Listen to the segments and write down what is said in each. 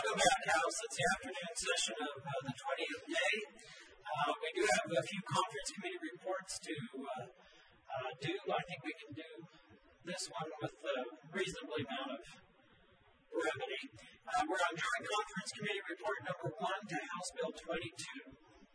Welcome back, House. It's the afternoon session of the 20th day. We do have a few conference committee reports to do. I think we can do this one with a reasonable amount of brevity. We're on Joint Conference Committee Report number 1 to House Bill 22.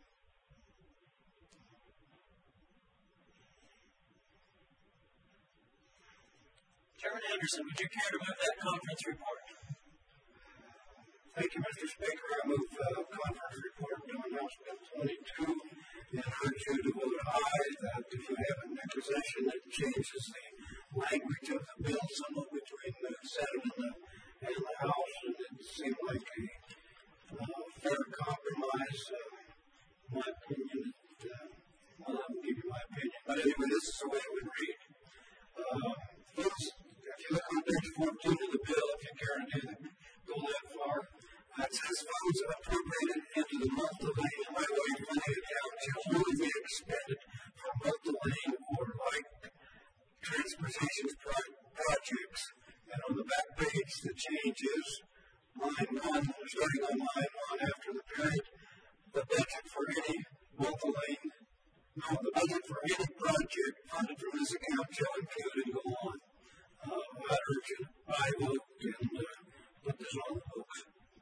Chairman Anderson, would you care to move that conference report? Thank you, Mr. Speaker. I move conference report on House Bill 22 and urge you to vote aye that if you have it in your possession, it changes the language of the bill somewhat between the Senate and the House, and it seemed like a fair compromise. My opinion, well, I will give you my opinion, but anyway, this is the way it would read. First, if you look on page 14 of the bill, if you care to go that far, it says funds appropriated into the multi-lane highway funding account shall only be expended for multi-lane or light transportation projects. And on the back page, the change is line 1, starting on line 1 after the period. The budget for any multi-lane, the budget for any project funded from this account shall include and go on. I urge you, I vote and put this on the books.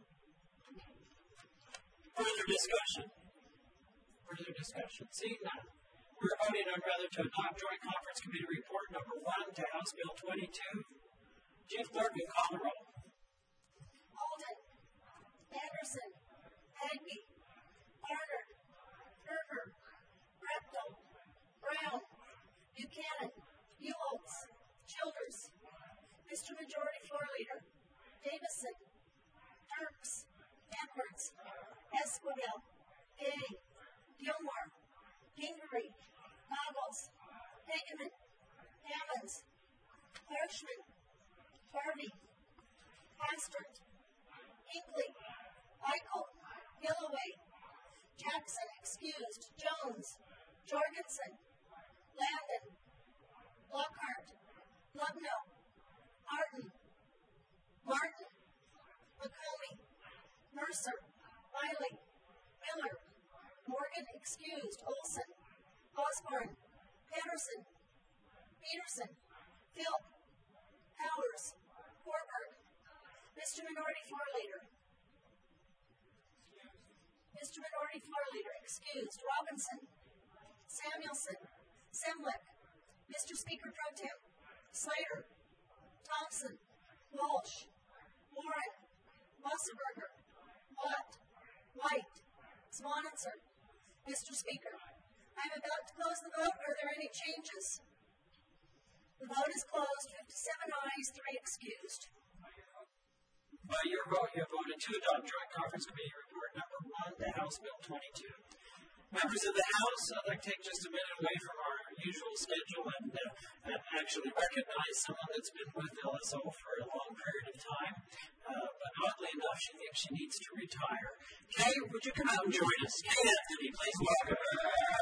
Further discussion. Seeing none, we're voting on whether to adopt Joint Conference Committee Report number 1 to House Bill 22. Chief Clerk, will call the roll. Alden, Anderson, Agnew, Barnard, Berger, Reptel, Brown, Buchanan, Ewolds, Childers, Mr. Majority Floor Leader, Davison, Turks, Edwards, Esquivel, Gay, Gilmore, Gingery, Goggles, Hageman, Hammonds, Hirschman, Harvey, Hastert, Hinckley, Eichel, Gilloway, Jackson excused, Jones, Jorgensen, Landon, Lockhart, Lubno, Martin, McComey, Mercer, Riley, Miller, Morgan excused, Olson, Osborne, Peterson, Phil, Powers, Warburg, Mr. Minority Floor Leader. Mr. Minority Floor Leader excused, Robinson, Samuelson, Semblick, Mr. Speaker Pro Tem, Slater, Thompson, Walsh, Warren, Wasserberger, Watt, White, Swanitzer. Mr. Speaker, I am about to close the vote. Are there any changes? The vote is closed. 57 ayes, 3 excused. By your vote, you have voted to adopt Joint Conference Committee Report number 1 to House Bill 22. Members of the House, I'd like to take just a minute away from our usual schedule and actually recognize someone that's been with LSO for a long period of time, but oddly enough, she thinks she needs to retire. Kay, would you come out and join us? Kay Anthony, please welcome her.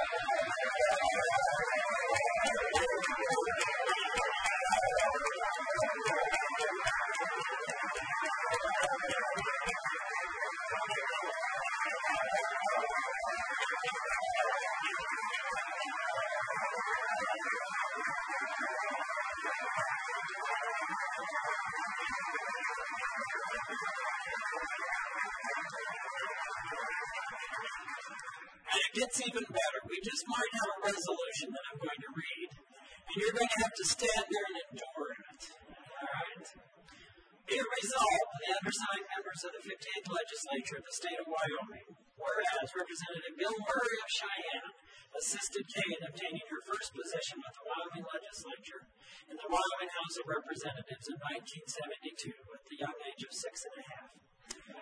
And it gets even better. We just might have a resolution that I'm going to read, and you're going to have to stand there and endure it. All right? Be it resolved, the undersigned members of the 15th Legislature of the state of Wyoming, whereas Representative Bill Murray of Cheyenne assisted Kay in obtaining her first position with the Wyoming Legislature in the Wyoming House of Representatives in 1972 at the young age of 6 1/2.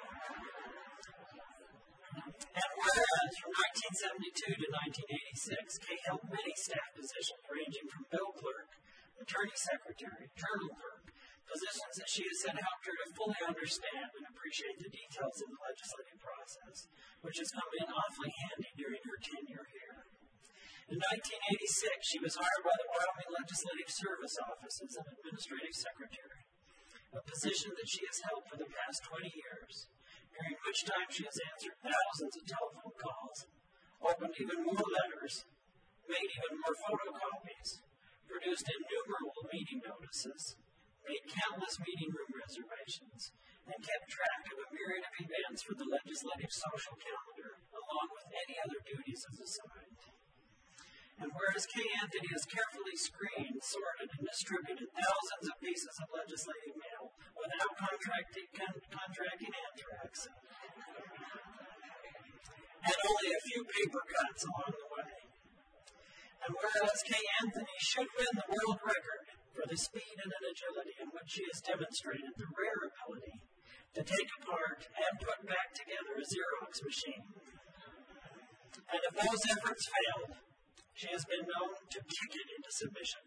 And whereas from 1972 to 1986, Kay held many staff positions ranging from bill clerk, attorney secretary, journal clerk, positions that she has said helped her to fully understand and appreciate the details of the legislative process, which has come in awfully handy during her tenure here. In 1986, she was hired by the Wyoming Legislative Service Office as an administrative secretary, a position that she has held for the past 20 years. during which time she has answered thousands of telephone calls, opened even more letters, made even more photocopies, produced innumerable meeting notices, made countless meeting room reservations, and kept track of a myriad of events for the legislative social calendar, along with any other duties as assigned. And whereas Kay Anthony has carefully screened, sorted, and distributed thousands of pieces of legislative mail without contracting anthrax, and only a few paper cuts along the way. And whereas Kay Anthony should win the world record for the speed and agility in which she has demonstrated the rare ability to take apart and put back together a Xerox machine. And if those efforts failed, she has been known to kick it into submission.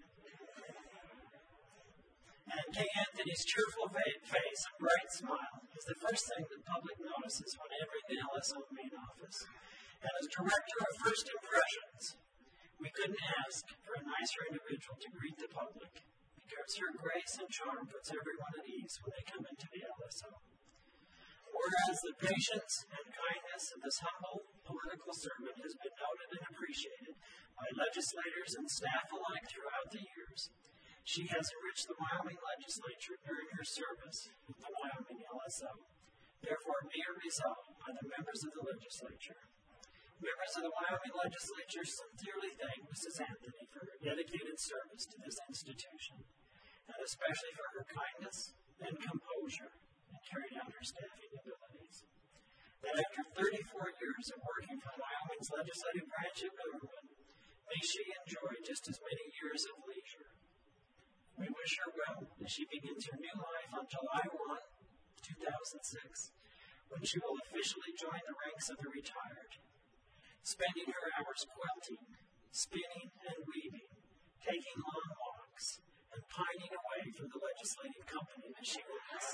And Kay Anthony's cheerful face and bright smile is the first thing the public notices when entering the LSO main office. And as director of First Impressions, we couldn't ask for a nicer individual to greet the public, because her grace and charm puts everyone at ease when they come into the LSO. Whereas the patience and kindness of this humble political servant has been noted and appreciated by legislators and staff alike throughout the years, she has enriched the Wyoming legislature during her service with the Wyoming LSO. Therefore, be it resolved by the members of the legislature. Members of the Wyoming legislature sincerely thank Mrs. Anthony for her dedicated service to this institution, and especially for her kindness and composure in carrying out her staffing abilities. That after 34 years of working for Wyoming's legislative branch of government, may she enjoy just as many years of leisure. We wish her well as she begins her new life on July 1, 2006, when she will officially join the ranks of the retired, spending her hours quilting, spinning, and weaving, taking long walks, and pining away for the legislative company that she leads.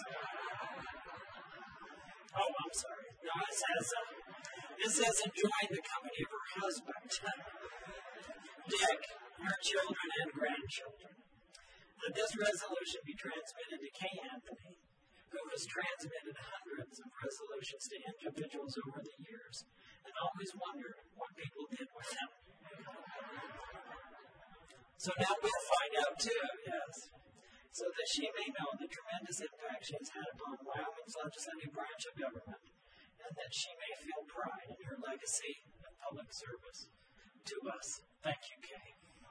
Oh, I'm sorry. No, this says enjoying the company of her husband, Dick, her children and grandchildren. That this resolution be transmitted to Kay Anthony, who has transmitted hundreds of resolutions to individuals over the years, and always wondered what people did with them. So now we'll find out too, yes, so that she may know the tremendous impact she has had upon Wyoming's legislative branch of government, and that she may feel pride in her legacy of public service to us. Thank you, Kay.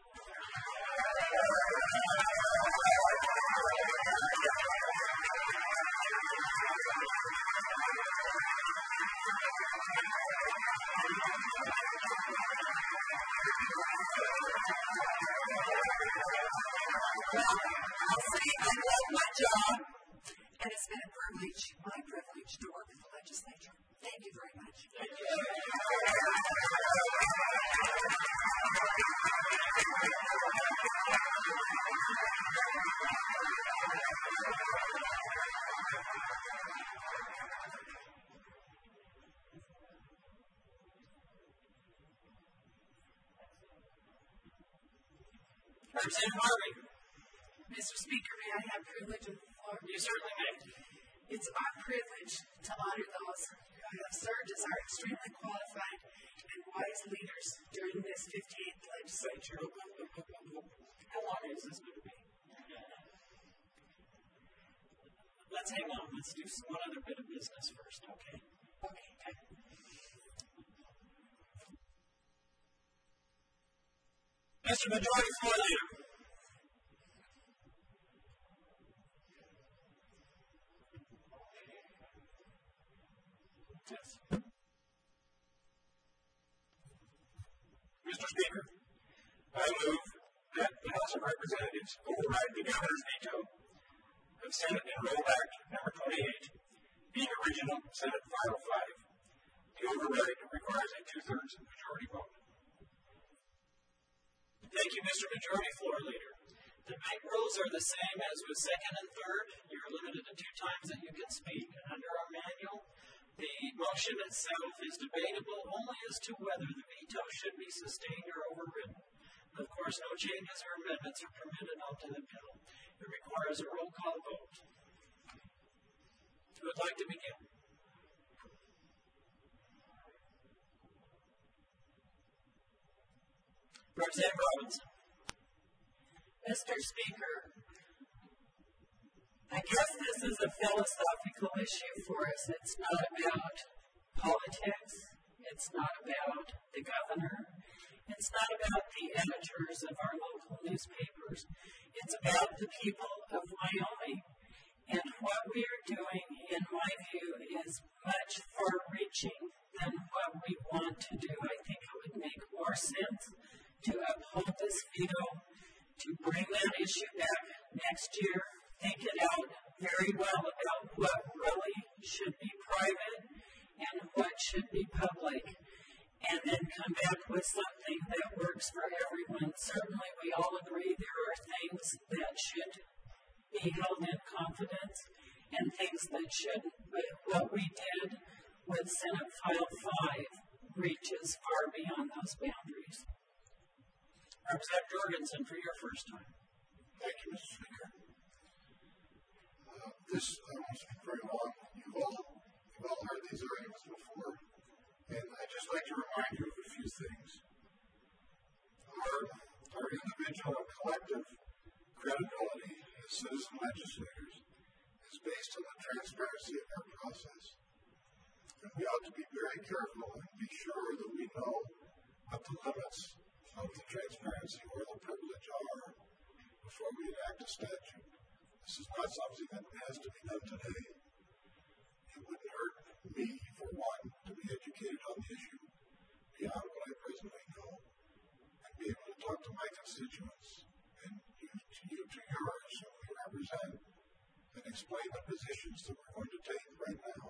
I love my job, and it's been my privilege to work with the legislature. Thank you very much. Thank you. Representative Harvey. Mr. Speaker, may I have privilege of the floor? You certainly may. It's our privilege to honor those who have served as our extremely qualified and wise leaders during this 58th legislature. How long is this going to be? Let's hang on. Let's do one other bit of business first, okay? Okay. Mr. Majority Floor Leader. Yes. Mr. Speaker, I move that the House of Representatives override the governor's veto of Senate Enrolled Act number 28, being original Senate File 5. The override requires a two-thirds majority vote. Thank you, Mr. Majority Floor Leader. The debate rules are the same as with second and third. You're limited to 2 times that you can speak. And under our manual, the motion itself is debatable only as to whether the veto should be sustained or overridden. Of course, no changes or amendments are permitted onto the bill. It requires a roll call vote. Who would like to begin? Representative Robinson. Mr. Speaker, I guess this is a philosophical issue for us. It's not about politics. It's not about the governor. It's not about the editors of our local newspapers. It's about the people of Wyoming. And what we are doing, in my view, is much far-reaching than what we want to do. I think it would make more sense to uphold this veto, to bring that issue back next year, think it out very well about what really should be private and what should be public, and then come back with something that works for everyone. Certainly, we all agree there are things that should be held in confidence and things that shouldn't. But what we did with Senate File 5 reaches far beyond those boundaries. Representative Jorgensen for your first time. Thank you, Mr. Speaker. This won't speak very long. You've all heard these arguments before, and I'd just like to remind you of a few things. Our individual and collective credibility as citizen legislators is based on the transparency of our process. And we ought to be very careful and be sure that we know what the limits of the transparency or the privilege are before we enact a statute. This is not something that has to be done today. It wouldn't hurt me, for one, to be educated on the issue beyond what I presently know and be able to talk to my constituents and you to yours whom we represent and explain the positions that we're going to take right now.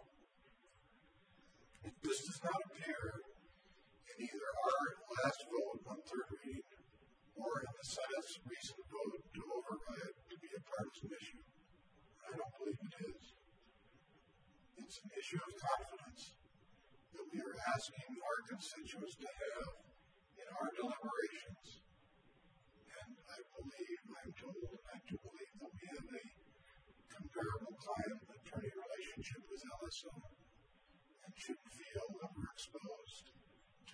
This does not appear in either our last vote on third reading or in the Senate's recent vote to override to be a partisan issue. I don't believe it is. It's an issue of confidence that we are asking our constituents to have in our deliberations. And I believe, I'm told, and I do believe that we have a comparable client-attorney relationship with LSO and shouldn't feel that we're exposed to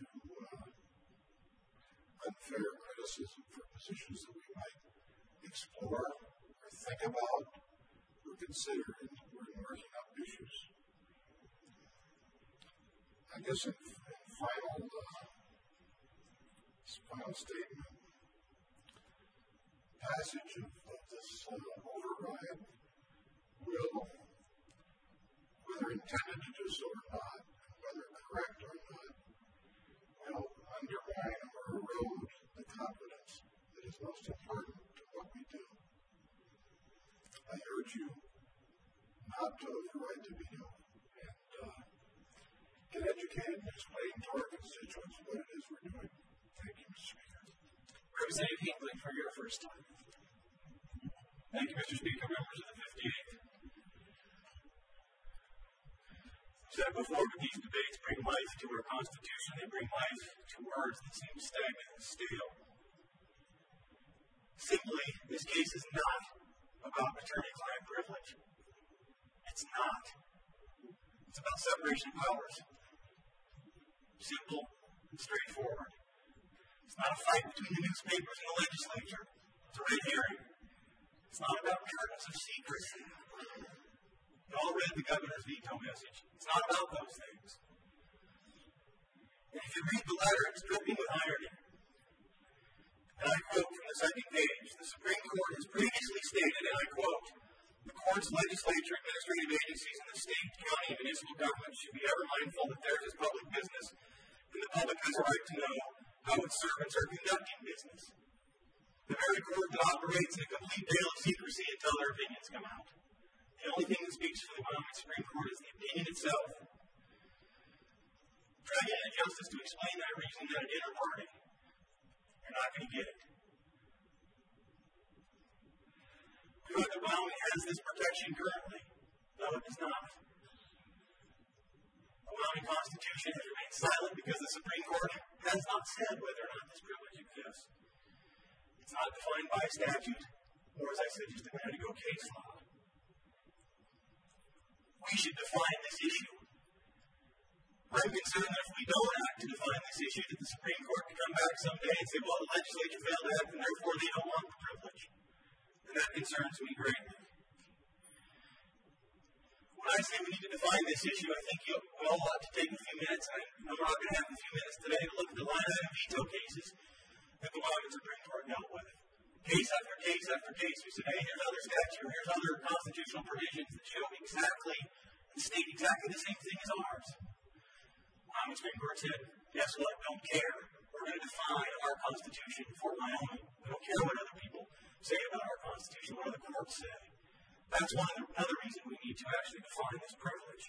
unfair criticism for positions that we might explore or think about or consider in working up issues. I guess in final statement, passage of this override will, whether intended to do so or not, and whether correct or not, will undermine or erode the confidence that is most important to what we do. I urge you not to override the veto and get educated and explain to our constituents what it is we're doing. Thank you, Mr. Speaker. Representative Hinckley for your first time. Thank you, Mr. Speaker, members of the 58th. I've said before that these debates bring life to our Constitution. They bring life to words that seem stagnant and stale. Simply, this case is not about attorney-client privilege. It's not. It's about separation of powers. Simple and straightforward. It's not a fight between the newspapers and the legislature. It's a red herring. It's not about curtains of secrecy. You all read the governor's veto message. It's not about those things. And if you read the letter, it's dripping with irony. And I quote from the second page, the Supreme Court has previously stated, and I quote, the courts, legislature, administrative agencies, and the state, county, and municipal governments should be ever mindful that theirs is public business, and the public has a right to know how its servants are conducting business. The very court that operates in a complete veil of secrecy until their opinions come out. The only thing that speaks for the Wyoming Supreme Court is the opinion itself. Try to get justice to explain that reasoning at a dinner party. You're not going to get it. Good that Wyoming has this protection currently. No, it does not. The Wyoming Constitution has remained silent because the Supreme Court has not said whether or not this privilege exists. It's not defined by statute, or as I said just a minute ago, case law. We should define this issue. I'm concerned that if we don't act to define this issue, that the Supreme Court could come back someday and say, well, the legislature failed to act and therefore they don't want the privilege. And that concerns me greatly. When I say we need to define this issue, I think we all ought to take a few minutes. I know we're not going to have a few minutes today to look at the line item veto cases that the Wyoming Supreme Court dealt with. Case after case after case, we said, hey, here's other statute, here's other constitutional provisions that show exactly and state exactly the same thing as ours. The Supreme Court said, guess what? Don't care. We're going to define our Constitution for Wyoming. We don't care what other people say about our Constitution, what other courts say. That's another reason we need to actually define this privilege.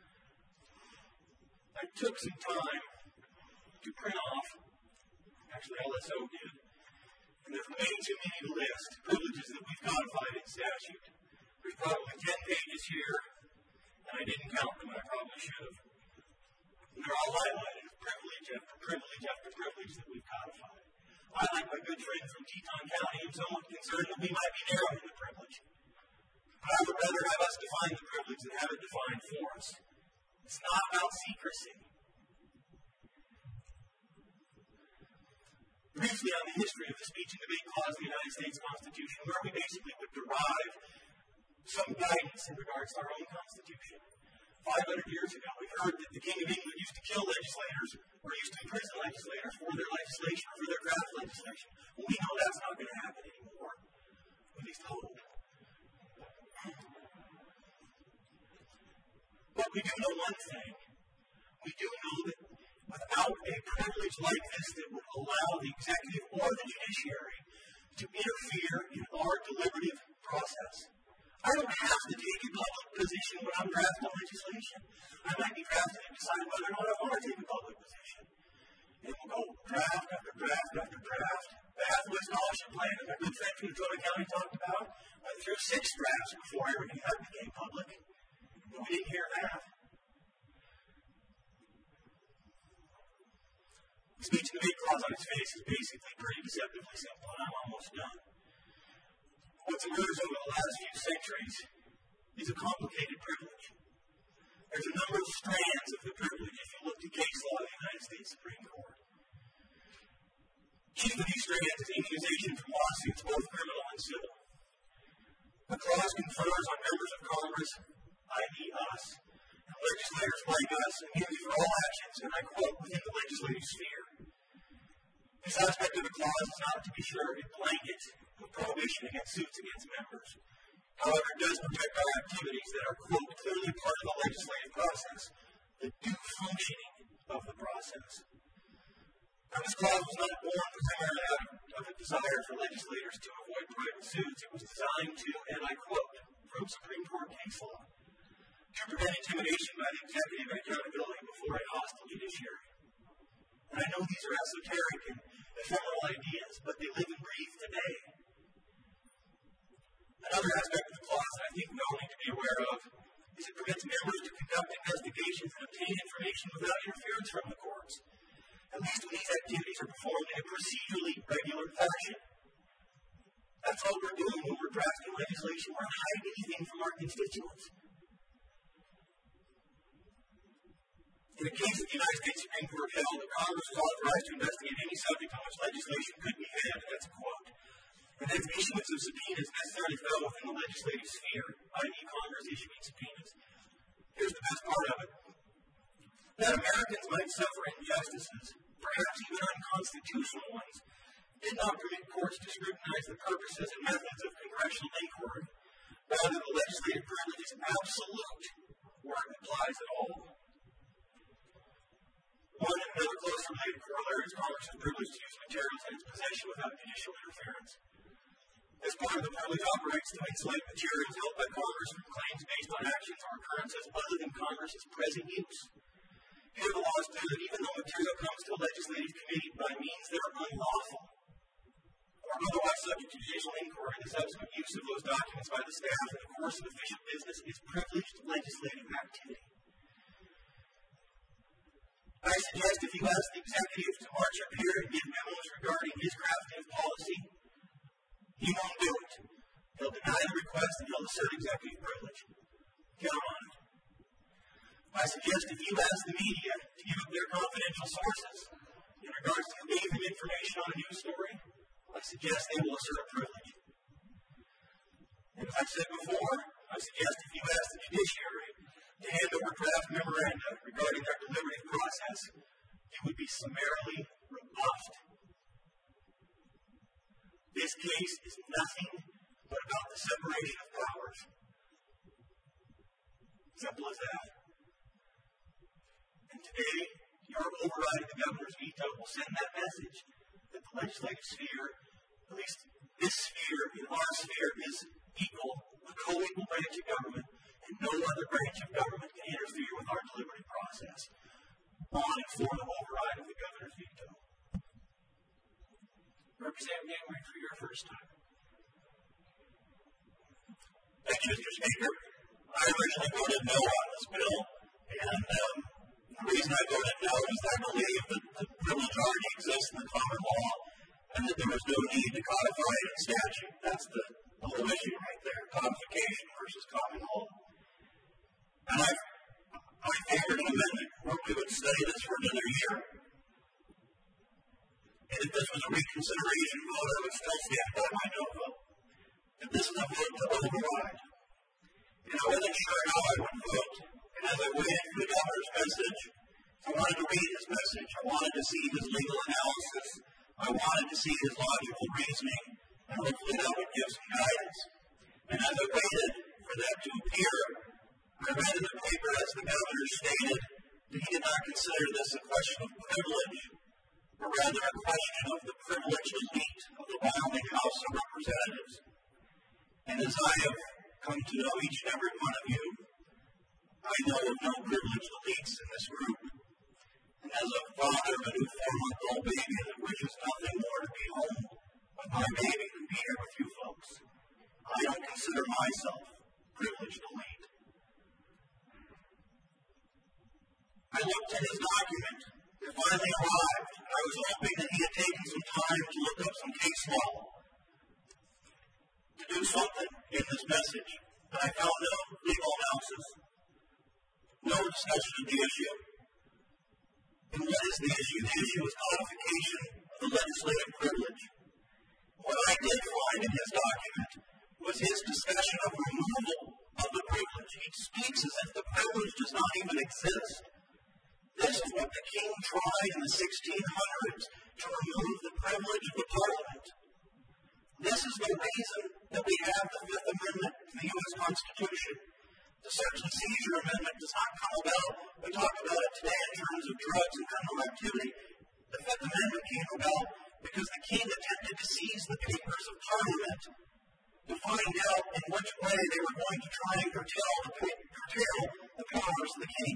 I took some time to print off, actually LSO did, and there's way too many to list privileges that we've codified in statute. There's probably 10 pages here, and I didn't count them, and I probably should have. And they're all highlighted as privilege after privilege after privilege that we've codified. I, like my good friend from Teton County, am somewhat concerned that we might be narrowing the privilege. But I would rather have us define the privilege than have it defined for us. It's not about secrecy. Briefly on the history of the speech and debate clause of the United States Constitution, where we basically would derive some guidance in regards to our own Constitution. 500 years ago, we heard that the King of England used to kill legislators or used to imprison legislators for their legislation or for their draft legislation. Well, we know that's not going to happen anymore. At least hope. But we do know one thing. We do know that without a privilege like this that would allow the executive or the judiciary to interfere in our deliberative process, I don't have to take a public position when I'm drafting legislation. I might be drafting and decide whether or not I want to take a public position. And we'll go draft after draft after draft. The Hathaway Scholarship Plan that my good friend from Dakota County talked about went through 6 drafts before everything had became public. But we didn't hear that. The speech and debate clause on its face is basically pretty deceptively simple, and I'm almost done. What's emerged over the last few centuries is a complicated privilege. There's a number of strands of the privilege if you look to case law of the United States Supreme Court. Chief of these strands is immunization from lawsuits, both criminal and civil. The clause confers on members of Congress, i.e. us, and legislators like us, immunity for all actions, and I quote, within the legislative sphere. This aspect of the clause is not, to be sure, a blanket of prohibition against suits against members. However, it does protect our activities that are, quote, clearly part of the legislative process, the due functioning of the process. Now, this clause was not born primarily out of a desire for legislators to avoid private suits. It was designed to, and I quote, from Supreme Court case law, to prevent intimidation by the executive and accountability before a hostile judiciary. And I know these are esoteric and ephemeral ideas, but they live and breathe today. Another aspect of the clause that I think we all need to be aware of is it prevents members to conduct investigations and obtain information without interference from the courts, at least when these activities are performed in a procedurally regular fashion. That's all we're doing when we're drafting legislation. We're not hiding anything from our constituents. In a case that the United States Supreme Court held that Congress was authorized to investigate any subject on which legislation could be had, that's a quote. And then the issuance of subpoenas necessarily fell within the legislative sphere, i.e. Congress issuing subpoenas. Here's the best part of it. That Americans might suffer injustices, perhaps even unconstitutional ones, did not permit courts to scrutinize the purposes and methods of congressional inquiry. Rather, the legislative privilege is absolute where it applies at all. One and another close related corollary is Congress's privilege to use materials in its possession without judicial interference. This part of the privilege operates to insulate materials held by Congress from claims based on actions or occurrences other than Congress's present use. Here the law is clear that even though material comes to a legislative committee by means that are unlawful or otherwise subject to judicial inquiry, the subsequent use of those documents by the staff in the course of official business is privileged legislative activity. I suggest if you ask the executive to march up here and give memos regarding his crafting of policy, he won't do it. He'll deny the request and he'll assert executive privilege. Count on it. I suggest if you ask the media to regards to leaving information on a news story, I suggest they will assert a privilege. And as I've said before, I suggest if you ask the judiciary to hand over draft memoranda regarding their deliberative process, it would be summarily rebuffed. This case is nothing but about the separation of powers. Simple as that. And today, your override of the governor's veto will send that message that the legislative sphere, at least this sphere in our sphere, is equal, a co-equal branch of government, and no other branch of government can interfere with our deliberative process on and for the override of the governor's veto. Representative Gingrich for your first time. Thank you, Mr. Speaker. I originally voted no on this bill, and the reason I voted no is I believe that the privilege already exists in the common law and that there was no need to codify it in statute. That's the whole issue right there, codification versus common law. And I favored an amendment where we would study this for another year. And if this was a reconsideration vote, I would still stand by my no vote. If this is a vote to override, and I wasn't sure how I would vote, and as I waited for the governor's message, I wanted to read his message. I wanted to see his legal analysis. I wanted to see his logical reasoning, and hopefully that would give some guidance. And as I waited for that to appear, I read in the paper as the governor stated that he did not consider this a question of privilege, but rather a question of the privileged elite of the Wyoming House of Representatives. And as I have come to know each and every one of you, I know of no privileged elites in this group. And as a father of a new 4-month-old baby that wishes nothing more to be home with my baby than be here with you folks, I don't consider myself privileged elite. I looked at his document. It finally arrived. I was hoping that he had taken some time to look up some case law, to do something in this message. But I found no legal analysis, no discussion of the issue. And what is the issue? The issue is codification of the legislative privilege. What I did find in his document was his discussion of removal of the privilege. He speaks as if the privilege does not even exist. This is what the king tried in the 1600s, to remove the privilege of the parliament. This is the reason that we have the Fifth Amendment to the U.S. Constitution. The Search and Seizure Amendment does not come about. We talk about it today in terms of drugs and criminal activity. The Fifth Amendment came about because the king attempted to seize the papers of Parliament to find out in which way they were going to try and curtail the powers of the king.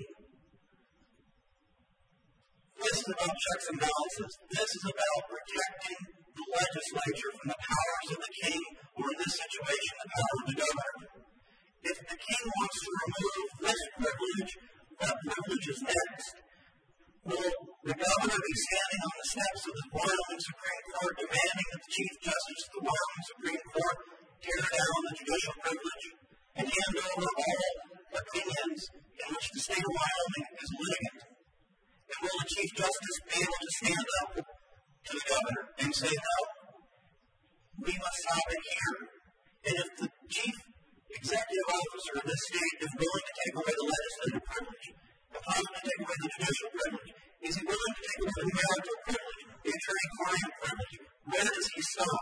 This is about checks and balances. This is about protecting the legislature from the powers of the king, or in this situation, the power of the governor. If the king wants to remove this privilege, what privilege is next? Will the governor be standing on the steps of the Wyoming Supreme Court demanding that the Chief Justice of the Wyoming Supreme Court tear down the judicial privilege and hand over all opinions in which the state of Wyoming is litigant? And will the Chief Justice be able to stand up to the governor and say, no, we must stop it here? And if the chief executive officer of this state is willing to take away the legislative privilege, and possibly take away the judicial privilege, is he willing to take away the marital privilege, the attorney-client privilege? Where does he stop?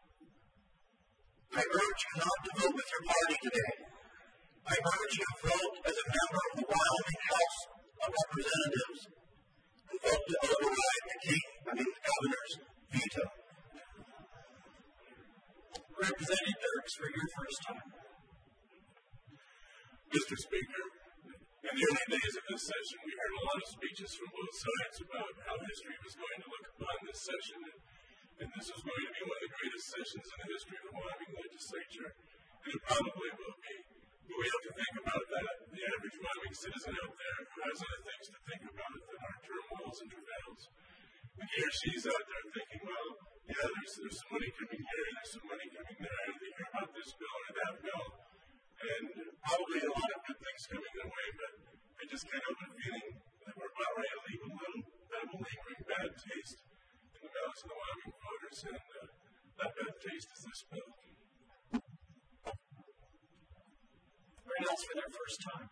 I urge you not to vote with your party today. I urge you to vote as a member of the Wyoming House of Representatives and vote to override the governor's veto. Representative Dirks for your first time. Mr. Speaker, in the early days of this session, we heard a lot of speeches from both sides about how history was going to look upon this session, and this was going to be one of the greatest sessions in the history of the Wyoming legislature, and it probably will be. But we have to think about that. The average Wyoming citizen out there who has other things to think about than our turmoils and travails. And he or she's out there thinking, well, yeah, there's some money coming here, there's some money coming there, and they hear about this bill or that bill. And probably a lot of good things coming their way, but I just can't help but feeling that we're about ready to leave a little bit of a lingering bad taste politics and that bad taste is this bill. Anyone else for their first time?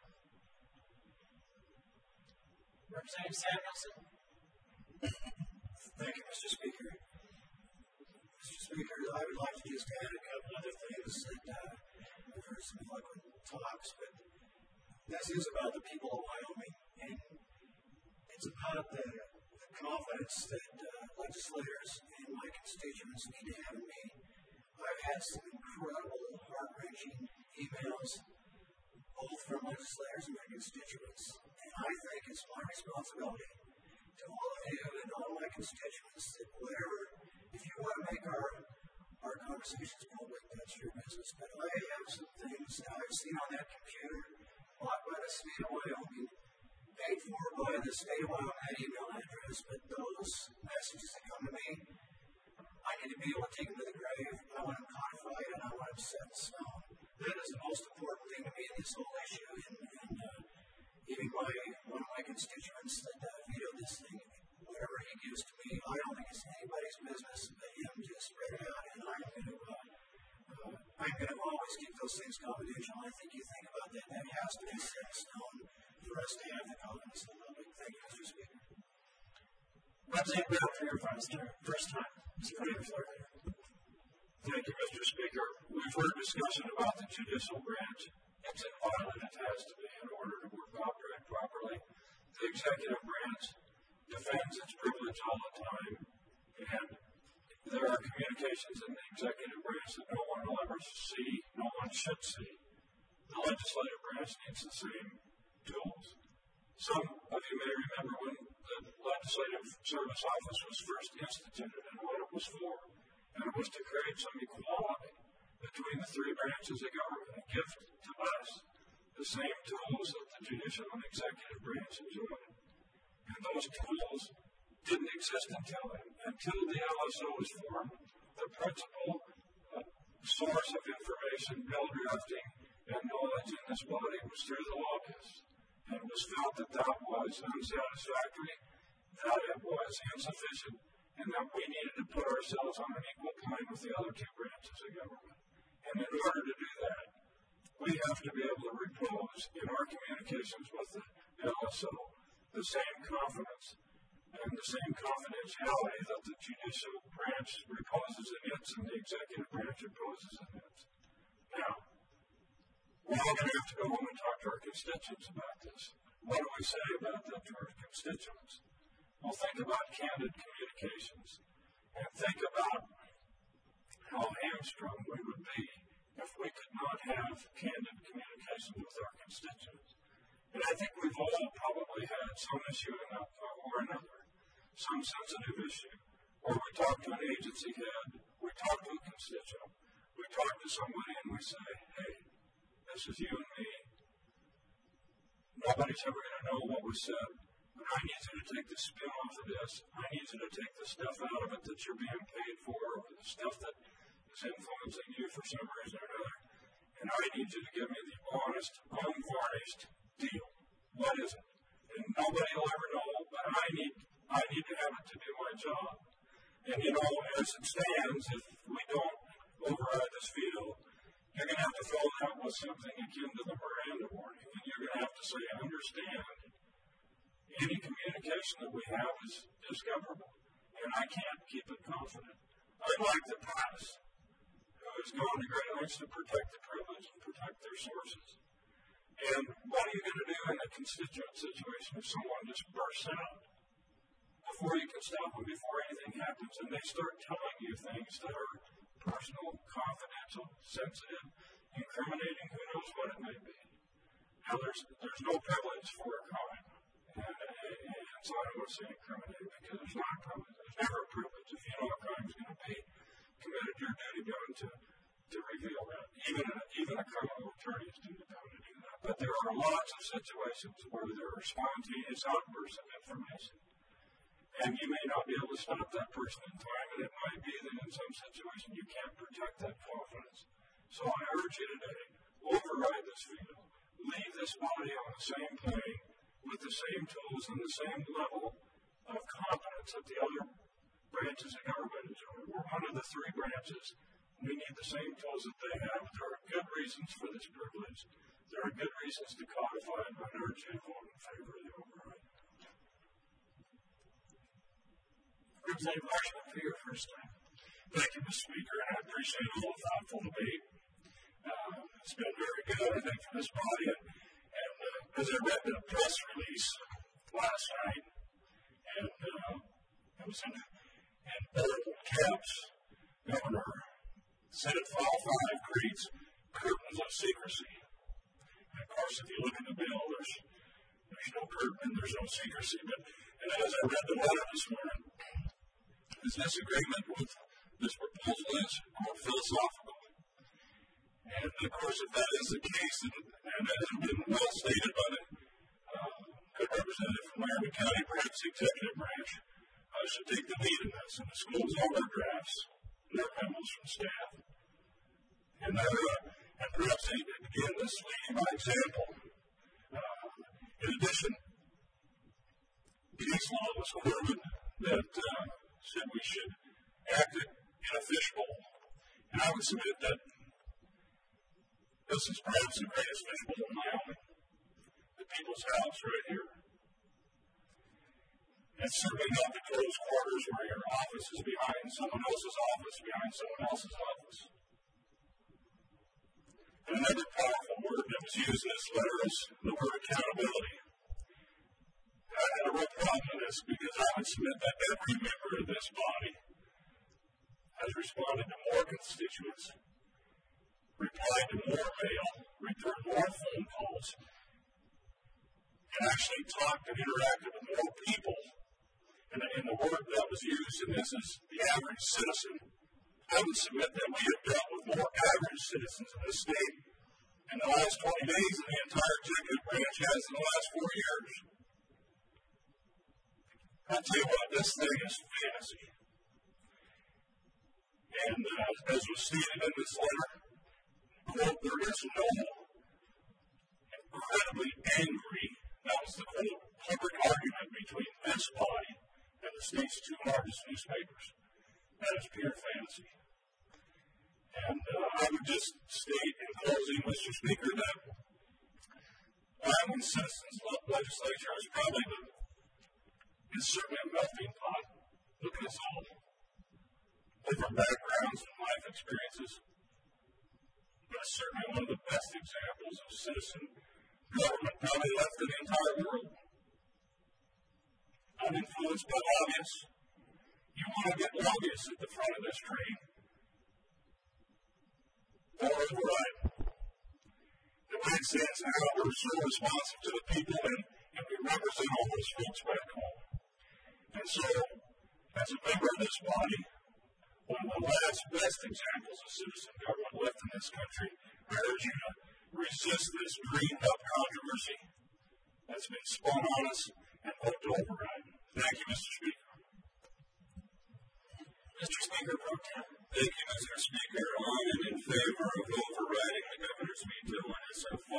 Representative Samuelson. Thank you, Mr. Speaker. Mr. Speaker, I would like to just add a couple other things that we've heard some eloquent talks, but this is about the people of Wyoming, and it's about the confidence that legislators and my constituents need to have in me. I've had some incredible, heart-wrenching emails, both from legislators and my constituents, and I think it's my responsibility to all of you and all my constituents that whatever, if you want to make our conversations public, that's your business. But I have some things that I've seen on that computer bought by the state of Wyoming, paid for by the state of Wyoming, that email address. But those messages that come to me, I need to be able to take them to the grave. I want them codified and I want them set in stone. That is the most important thing to me in this whole issue. And even one of my constituents that vetoed this thing, whatever he gives to me, I don't think it's anybody's business but him to spread it out. And I'm going to always keep those things confidential. I think you think about that. That has to be set in stone for us to have the confidence in the public. Thank you, Mr. Speaker. Representative Brown for your first time. Mr. Floor. Thank you, Mr. Speaker. We've heard discussion about the judicial branch. It's inviolate. It has to be in order to work operate properly. The executive branch defends its privilege all the time, and there are communications in the executive branch that no one will ever see, no one should see. The legislative branch needs the same tools. Some of you may remember when the Legislative Service Office was first instituted and what it was for, and it was to create some equality between the three branches of government and give to us the same tools that the judicial and executive branch enjoyed. And those tools didn't exist until the LSO was formed. The principal source of information, bill drafting, and knowledge in this body was through the lobbyists. And it was felt that that was unsatisfactory, that it was insufficient, and that we needed to put ourselves on an equal plane with the other two branches of government. And in order to do that, we have to be able to repose in our communications with the LSO the same confidence and the same confidentiality that the judicial branch reposes in its and the executive branch reposes in its. Now, we're all going to have to go home and talk to our constituents about this. What do we say about that to our constituents? Well, think about candid communications and think about how hamstrung we would be if we could not have candid communications with our constituents. And I think we've all probably had some issue or another, some sensitive issue, or we talk to an agency head, we talk to a constituent, we talk to somebody and we say, hey, this is you and me. Nobody's ever going to know what was said, but I need you to take the spin off of this. I need you to take the stuff out of it that you're being paid for, or the stuff that is influencing you for some reason or another. And I need you to give me the honest, unvarnished deal. What is it? And nobody will ever know, but I need to have it to do my job. And as it stands, if we don't override this veto, you're going to have to fill it out with something akin to the Miranda warning. And you're going to have to say, understand, any communication that we have is discoverable. And I can't keep it confident. Unlike the press, who has gone to great lengths to protect the privilege and protect their sources. And what are you going to do in a constituent situation if someone just bursts out before you can stop them, before anything happens, and they start telling you things that are personal, confidential, sensitive, incriminating, who knows what it may be. Now, there's no privilege for a crime. And so I don't want to say incriminating because there's not a privilege. There's never a privilege. If you know a crime is going to be committed, your duty going to reveal that. Even a criminal attorney is duty bound to do that. But there are lots of situations where there are spontaneous outbursts of information. And you may not be able to stop that person in time, and it might be that in some situation you can't protect that confidence. So I urge you today, override this veto. Leave this body on the same plane with the same tools and the same level of competence that the other branches of government. We're one of the three branches. We need the same tools that they have. There are good reasons for this privilege. There are good reasons to codify it, and I urge you to vote in favor of the override. Representative Marshall, for your first time. Thank you, Mr. Speaker, and I appreciate all the thoughtful debate. It's been very good, I think, for this body. And as I read the press release last night, and it was in bold caps, Governor, Senate File 5 creates curtains of secrecy. And of course, if you look at the bill, there's no curtain and there's no secrecy. And as I read the letter this morning, his disagreement with this proposal is more philosophical. And of course, if that is the case, and that has been well stated by the good representative from Laramie County, perhaps the executive branch should take the lead in this and disclose all their drafts, their memos from staff. And perhaps, again, this leading by example. In addition, case law was quoted that said we should act in a fishbowl. And I would submit that this is perhaps the greatest fishbowl in Wyoming, the people's house right here. It's certainly not the closed quarters where your office is behind someone else's office, behind someone else's office. And another powerful word that was used in this letter is the word accountability. I had a real problem with this because I would submit that every member of this body has responded to more constituents, replied to more mail, returned more phone calls, and actually talked and interacted with more people. And the word that was used in this is the average citizen. I would submit that we have dealt with more average citizens in this state in the last 20 days than the entire executive branch has in the last 4 years. I'll tell you what, this thing is fantasy. And as was stated in this letter, quote, there is no incredibly angry, that was the quote, public argument between this body and the state's two largest newspapers. That is pure fantasy. And I would just state in closing, Mr. Speaker, that Wyoming Citizens Legislature is certainly a melting pot. Look at us all. Different backgrounds and life experiences. But it's certainly one of the best examples of citizen government probably left in the entire world. Uninfluenced by lobbyists. You want to get lobbyists at the front of this train. Or override. The way it stands now, we're so responsive to the people and we represent all those folks back home. And so, as a member of this body, one of the last best examples of citizen government left in this country, I urge you to resist this dreamed up controversy that's been spun on us and vote to override. Thank you, Mr. Speaker. Mr. Speaker Pro Tem. Thank you, Mr. Speaker. On and in favor of overriding the governor's veto on SF5.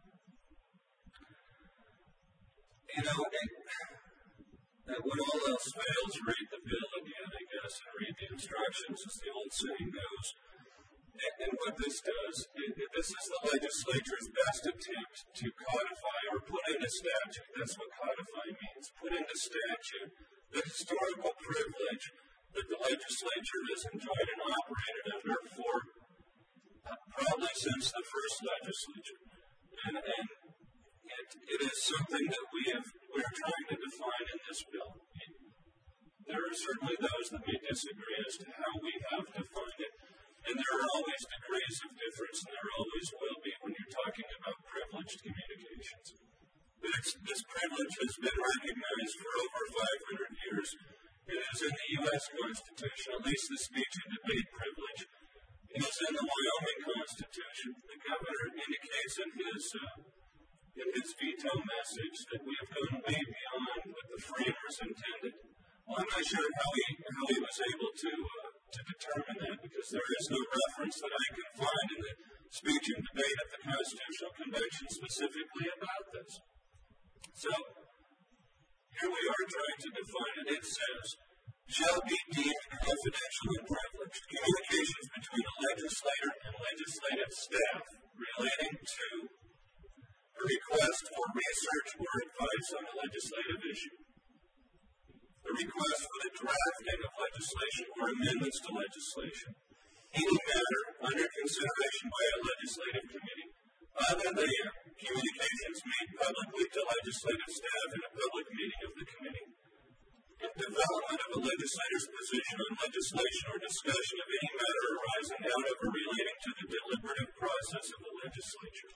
You know, when all else fails, read the bill again, I guess, and read the instructions, as the old saying goes. And what this does, this is the legislature's best attempt to codify or put into statute. That's what codify means. Put into statute the historical privilege that the legislature has enjoyed and operated under for probably since the first legislature. And it is something that we're trying to define in this bill. There are certainly those that may disagree as to how we have defined it. And there are always degrees of difference, and there always will be when you're talking about privileged communications. This privilege has been recognized for over 500 years. It is in the U.S. Constitution, at least the speech and debate privilege. It is in the Wyoming Constitution. The governor indicates in his veto message that we have gone way beyond what the framers intended. Well, I'm not sure how he was able to determine that, because there is no reference that I can find in the speech and debate at the Constitutional Convention specifically about this. So, here we are trying to define it. It says, shall be deemed confidential and privileged. Communications between a legislator and legislative staff relating to a request for research or advice on a legislative issue, a request for the drafting of legislation or amendments to legislation, any matter under consideration by a legislative committee, other than communications made publicly to legislative staff in a public meeting of the committee, and development of a legislator's position on legislation or discussion of any matter arising out of or relating to the deliberative process of the legislature.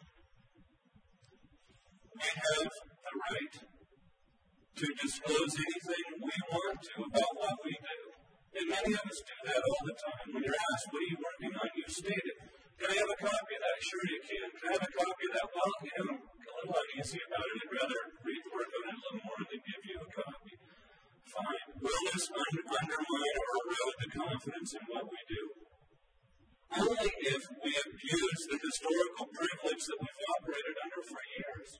We have the right to disclose anything we want to about what we do. And many of us do that all the time. When you're asked, what are you working on? You state it. Can I have a copy of that? Sure you can. Can I have a copy of that? Well, I'm a little uneasy about it. I'd rather work on it a little more than give you a copy. Fine. Will this undermine or erode the confidence in what we do? Only if we abuse the historical privilege that we've operated under for years.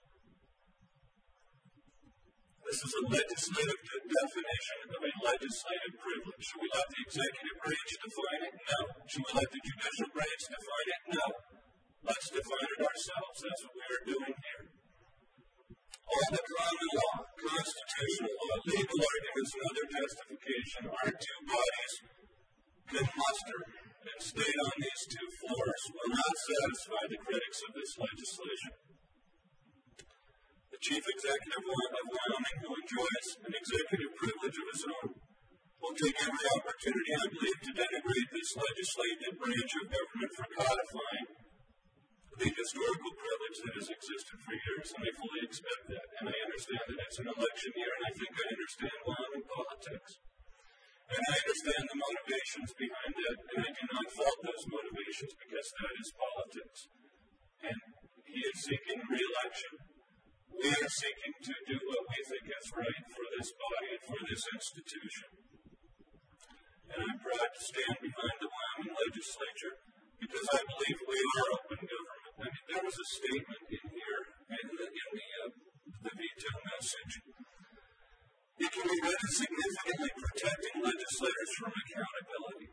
This is a legislative definition of a legislative privilege. Should we let the executive branch define it? No. Should we let the judicial branch define it? No. Let's define it ourselves. That's what we are doing here. All the common law, constitutional law, legal arguments, and other justification our two bodies can muster and state on these two floors will not satisfy the critics of this legislation. The chief executive of Wyoming, who enjoys an executive privilege of his own, will take every opportunity, I believe, to denigrate this legislative branch of government for codifying the historical privilege that has existed for years, and I fully expect that. And I understand that it's an election year, and I think I understand Wyoming politics. And I understand the motivations behind that, and I do not fault those motivations because that is politics. And he is seeking re-election. We are seeking to do what we think is right for this body and for this institution. And I'm proud to stand behind the Wyoming legislature because I believe we are open government. I mean, there was a statement in here in the veto message. It can be read as significantly protecting legislators from accountability.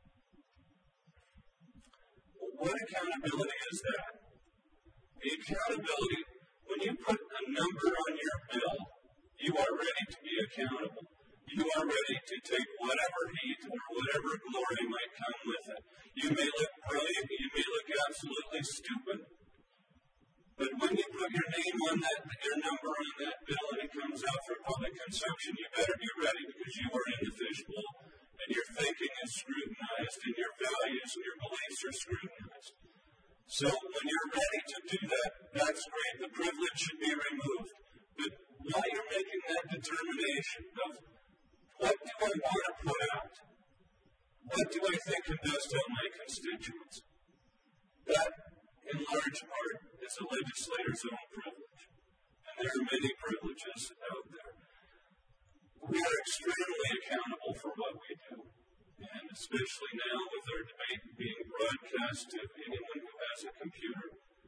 What accountability is that? The accountability, when you put a number on your bill, you are ready to be accountable. You are ready to take whatever heat or whatever glory might come with it. You may look brilliant, you may look absolutely stupid, but when you put your name on that, your number on that bill, and it comes out for public consumption, you better be ready because you are in the fishbowl, and your thinking is scrutinized, and your values and your beliefs are scrutinized. So when you're ready to do that, that's great. The privilege should be removed. But while you're making that determination of what do I want to put out, what do I think can best help my constituents, that in large part is a legislator's own privilege. And there are many privileges out there. We are extremely accountable for what we do. And especially now with our debate being broadcast to anyone who has a computer.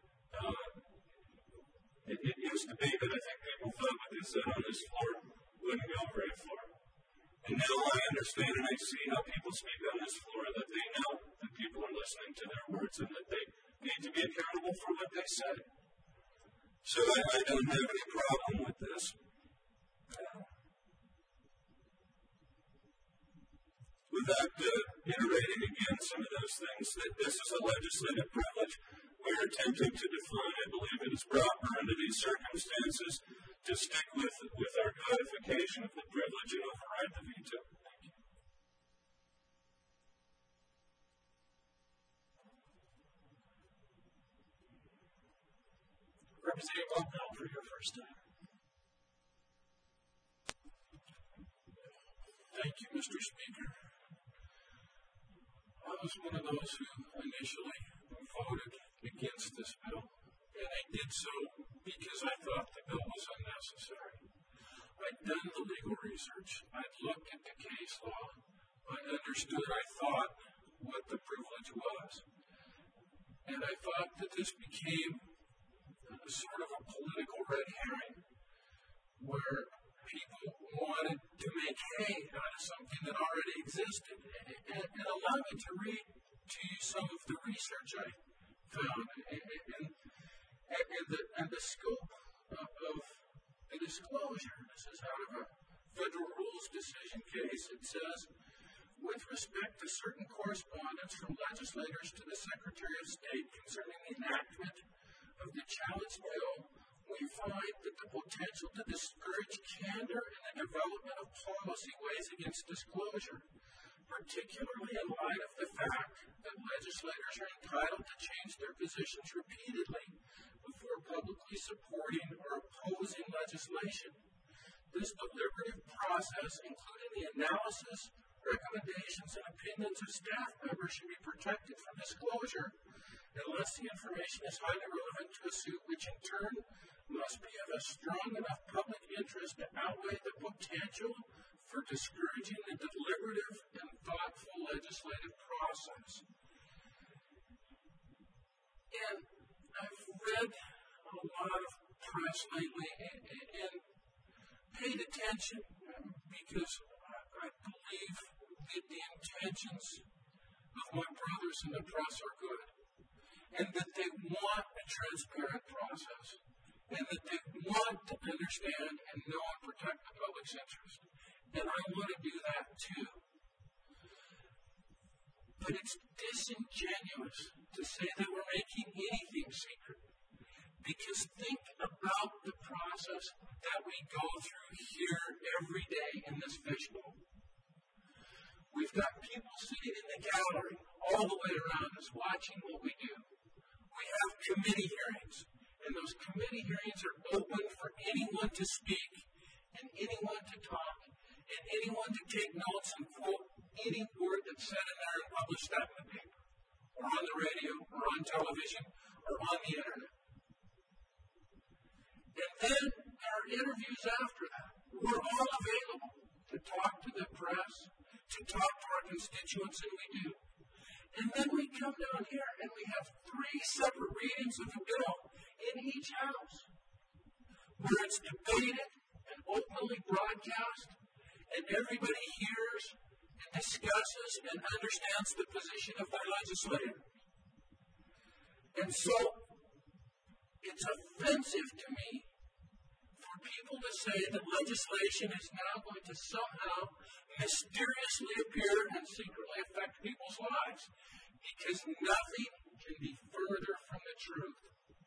It used to be that I think people thought what they said on this floor wouldn't go very far. And now I understand and I see how people speak on this floor, that they know that people are listening to their words and that they need to be accountable for what they say. So I don't have any problem with this. Without iterating again some of those things, that this is a legislative privilege, we're attempting to define. I believe it is proper under these circumstances to stick with our codification of the privilege and override the veto. Thank you. Representative Bucknell for your first time. Thank you, Mr. Speaker. I was one of those who initially voted against this bill, and I did so because I thought the bill was unnecessary. I'd done the legal research. I'd looked at the case law. I understood, I thought, what the privilege was. And I thought that this became sort of a political red herring, where people wanted to make hay out of something that already existed. And allow me to read to you some of the research I found and the scope of the disclosure. This is out of a federal rules decision case. It says, with respect to certain correspondence from legislators to the Secretary of State concerning the enactment of the challenge bill, we find that the potential to discourage candor in the development of policy weighs against disclosure, particularly in light of the fact that legislators are entitled to change their positions repeatedly before publicly supporting or opposing legislation. This deliberative process, including the analysis, recommendations, and opinions of staff members, should be protected from disclosure unless the information is highly relevant to a suit, which in turn must be of a strong enough public interest to outweigh the potential for discouraging the deliberative and thoughtful legislative process. And I've read a lot of press lately and paid attention because I believe that the intentions of my brothers in the press are good, and that they want a transparent process, and that they want to understand and know and protect the public's interest. And I want to do that too. But it's disingenuous to say that we're making anything secret. Because think about the process that we go through here every day in this fishbowl. We've got people sitting in the gallery all the way around us watching what we do. We have committee hearings, and those committee hearings are open for anyone to speak and anyone to talk and anyone to take notes and quote any word that's said in there and publish that in the paper or on the radio or on television or on the internet. And then there are interviews after that. We're all available to talk to the press, to talk to our constituents, and we do. And then we come down here and we have 3 separate readings of the bill in each house, where it's debated and openly broadcast, and everybody hears and discusses and understands the position of their legislator. And so it's offensive to me for people to say that legislation is now going to somehow mysteriously appear and secretly affect people's lives, because nothing can be further from the truth.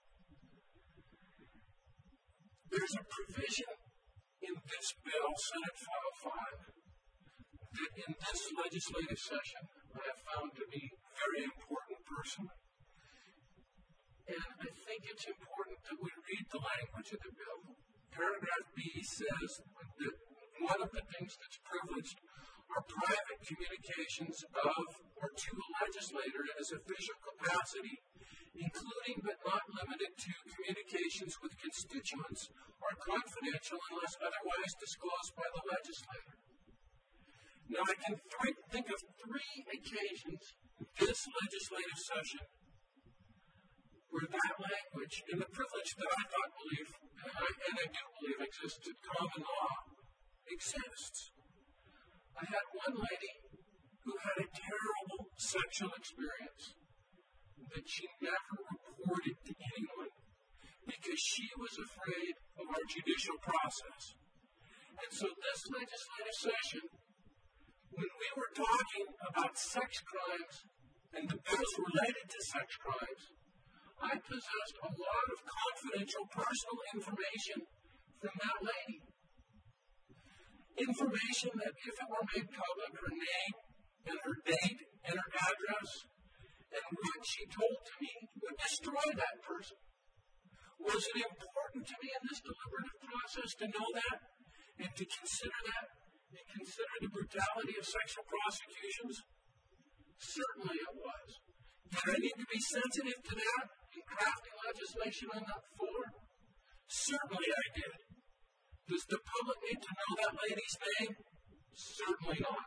There's a provision in this bill, Senate File 5, that in this legislative session I have found to be very important personally. And I think it's important that we read the language of the bill. Paragraph B says that one of the things that's privileged are private communications of or to a legislator in his official capacity, including but not limited to communications with constituents, are confidential unless otherwise disclosed by the legislator. Now, I can think of 3 occasions this legislative session where that language and the privilege that I believe exists in common law exists. I had one lady who had a terrible sexual experience that she never reported to anyone because she was afraid of our judicial process. And so this legislative session, when we were talking about sex crimes and the bills related to sex crimes, I possessed a lot of confidential personal information from that lady. Information that, if it were made public, her name and her date and her address and what she told to me would destroy that person. Was it important to me in this deliberative process to know that and to consider that and consider the brutality of sexual prosecutions? Certainly it was. Did I need to be sensitive to that in crafting legislation on that floor? Certainly I did. Does the public need to know that lady's name? Certainly not.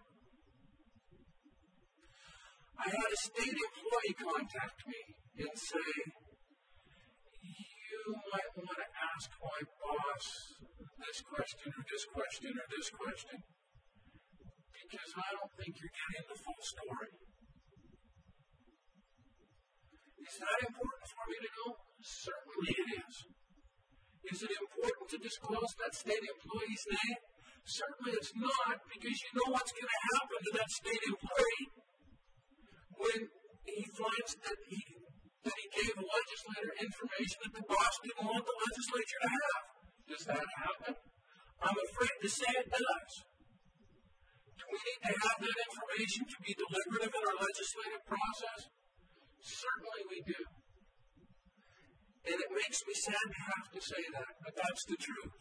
I had a state employee contact me and say, you might want to ask my boss this question or this question or this question, because I don't think you're getting the full story. Is that important for me to know? Certainly it is. Is it important to disclose that state employee's name? Certainly it's not, because you know what's going to happen to that state employee when he finds that he gave a legislator information that the boss didn't want the legislature to have. Does that happen? I'm afraid to say it does. Do we need to have that information to be deliberative in our legislative process? Certainly we do. And it makes me sad to have to say that, but that's the truth.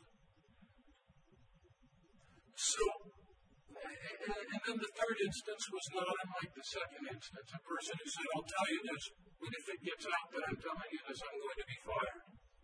So, and then the third instance was not unlike the second instance. A person who said, I'll tell you this, but if it gets out that I'm telling you this, I'm going to be fired.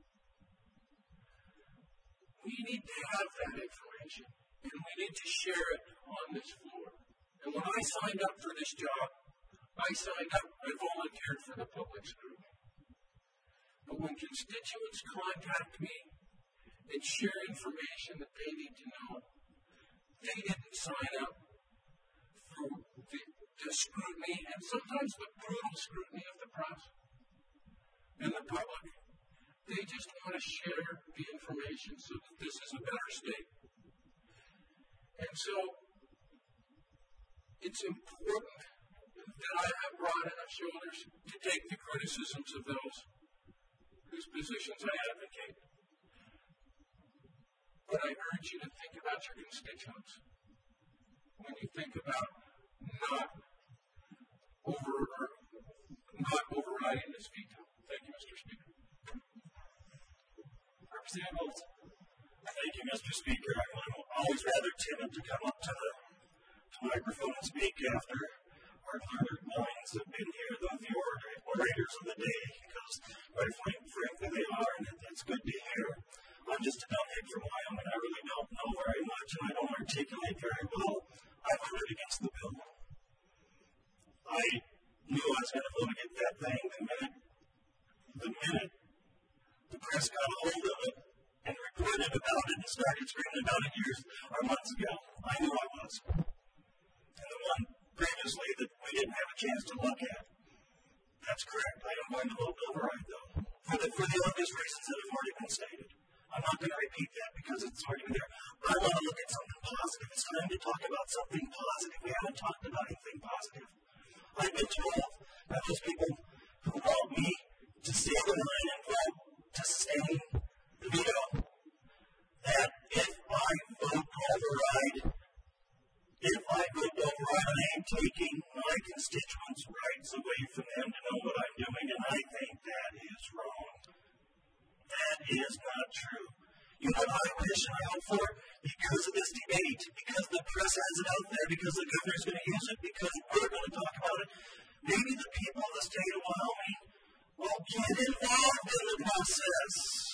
We need to have that information, and we need to share it on this floor. And when I signed up for this job, I volunteered for the public scrutiny. But when constituents contact me and share information that they need to know, they didn't sign up for the scrutiny and sometimes the brutal scrutiny of the press and the public. They just want to share the information so that this is a better state. And so it's important that I have broad enough shoulders to take the criticisms of those whose positions I advocate. But I urge you to think about your constituents when you think about not overriding this veto. Thank you, Mr. Speaker. Representative Olson. Thank you, Mr. Speaker. I'm always rather timid to come up to the microphone and speak after our learned minds have been here, the orators of the day, because quite frankly they are, and it's good to hear. I'm just a dumbhead from Wyoming. I really don't know very much, and I don't articulate very well. I voted against the bill. I knew I was going to vote against that thing the minute the press got a hold of it and reported about it and started screaming about it years or months ago. I knew I was. And the one previously that we didn't have a chance to look at. That's correct. I am going to vote override, though, for the obvious reasons that have already been stated. I'm not going to repeat that because it's already there. But I want to look at something positive. It's time to talk about something positive. We haven't talked about anything positive. I've been told by those people who want me to stay the line and vote to sustain the veto that if I vote override, I am taking my constituents' rights away from them to know what I'm doing, and I think that is wrong. That is not true. You know what I wish and I hope for? Because of this debate, because the press has it out there, because the governor's going to use it, because we're going to talk about it, maybe the people of the state of Wyoming will get involved in the process.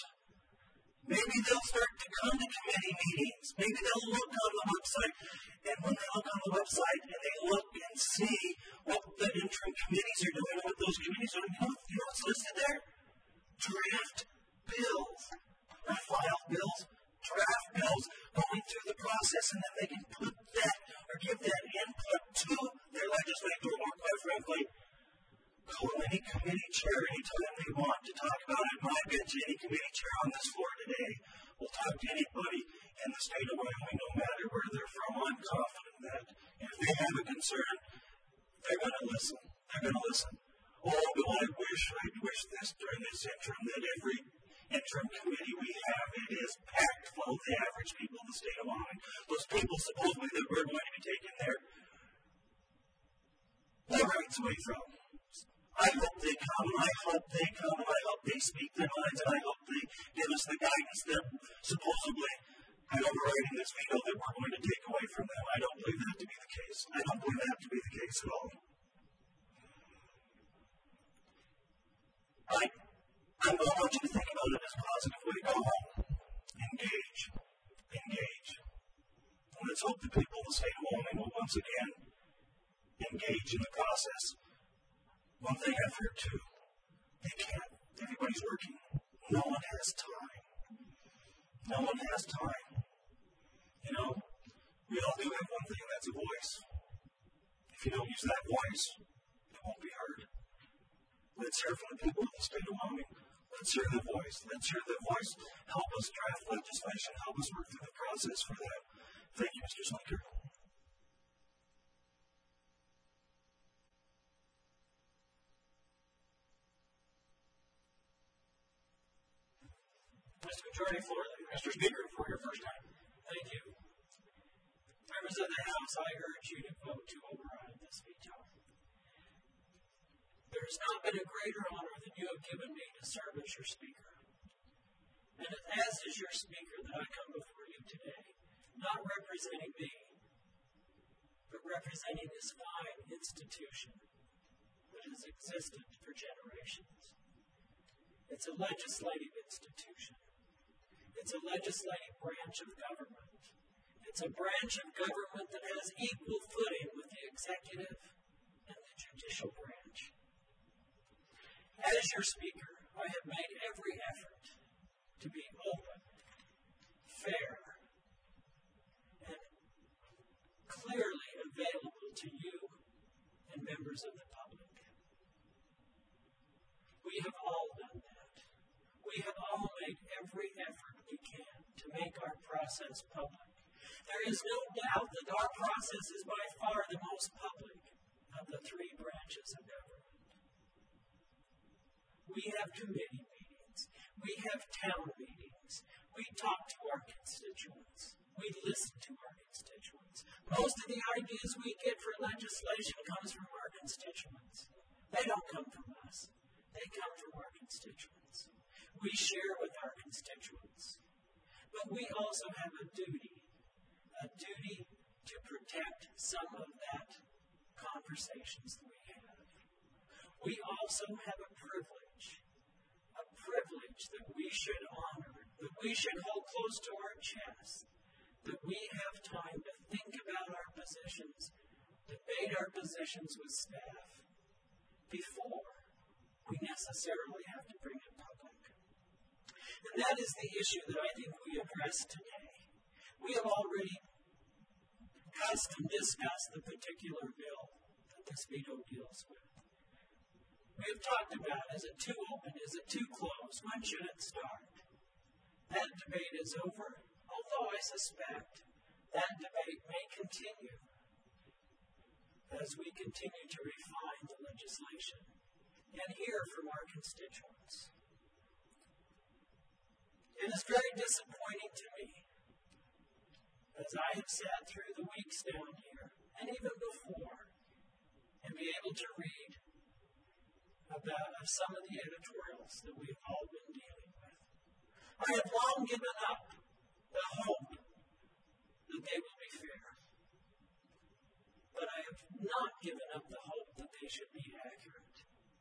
Maybe they'll start to come to committee meetings. Maybe they'll look on the website. And when they look on the website and they look and see what the interim committees are doing and what those committees are doing, you know what's listed there? Draft bills. Not filed bills, draft bills going through the process, and then they can put that or give that input to their legislature, or quite frankly, call any committee chair anytime they want to talk about it. And I bet you any committee chair on this floor today will talk to anybody in the state of Wyoming, no matter where they're from. I'm confident that if they have a concern, they're going to listen. They're going to listen. Oh, but I wish this during this interim that every interim committee we have, it is packed full of the average people in the state of Wyoming. Those people supposedly that we're going to be taking their rights away from. I hope they come, and I hope they speak their minds, and I hope they give us the guidance that supposedly, by overriding this veto, that we're going to take away from them. I don't believe that to be the case. I don't believe that to be the case at all. I want you to think about it as a positive way. Go home. Engage. And let's hope the people of the state of Wyoming will once again engage in the process. One thing I've heard too, they can't. Everybody's working. No one has time. You know, we all do have one thing, that's a voice. If you don't use that voice, it won't be heard. Let's hear from the people of the state of Wyoming. Let's hear the voice. Let's hear the voice. Help us draft legislation. Help us work through the process for that. Thank you, Mr. Speaker. Mr. Majority Floor Leader. Mr. Speaker, for your first time. Thank you. Members of the House, I urge you to vote to override this veto. There has not been a greater honor than you have given me to serve as your Speaker. And as is your Speaker that I come before you today, not representing me, but representing this fine institution that has existed for generations. It's a legislative institution. It's a legislative branch of government. It's a branch of government that has equal footing with the executive and the judicial branch. As your Speaker, I have made every effort to be open, fair, and clearly available to you and members of the public. We have all done that. We have all made every effort we can to make our process public. There is no doubt that our process is by far the most public of the three branches of government. We have committee meetings. We have town meetings. We talk to our constituents. We listen to our constituents. Most of the ideas we get for legislation comes from our constituents. They don't come from us. They come from our constituents. We share with our constituents. But we also have a duty to protect some of that conversations that we have. We also have a privilege that we should honor, that we should hold close to our chest, that we have time to think about our positions, debate our positions with staff before we necessarily have to bring it public. And that is the issue that I think we address today. We have already discussed the particular bill that this veto deals with. We have talked about, is it too open? Is it too closed? When should it start? That debate is over, although I suspect that debate may continue as we continue to refine the legislation and hear from our constituents. It is very disappointing to me, as I have sat through the weeks down here, and even before, and be able to read about some of the editorials that we've all been dealing with. I have long given up the hope that they will be fair. But I have not given up the hope that they should be accurate.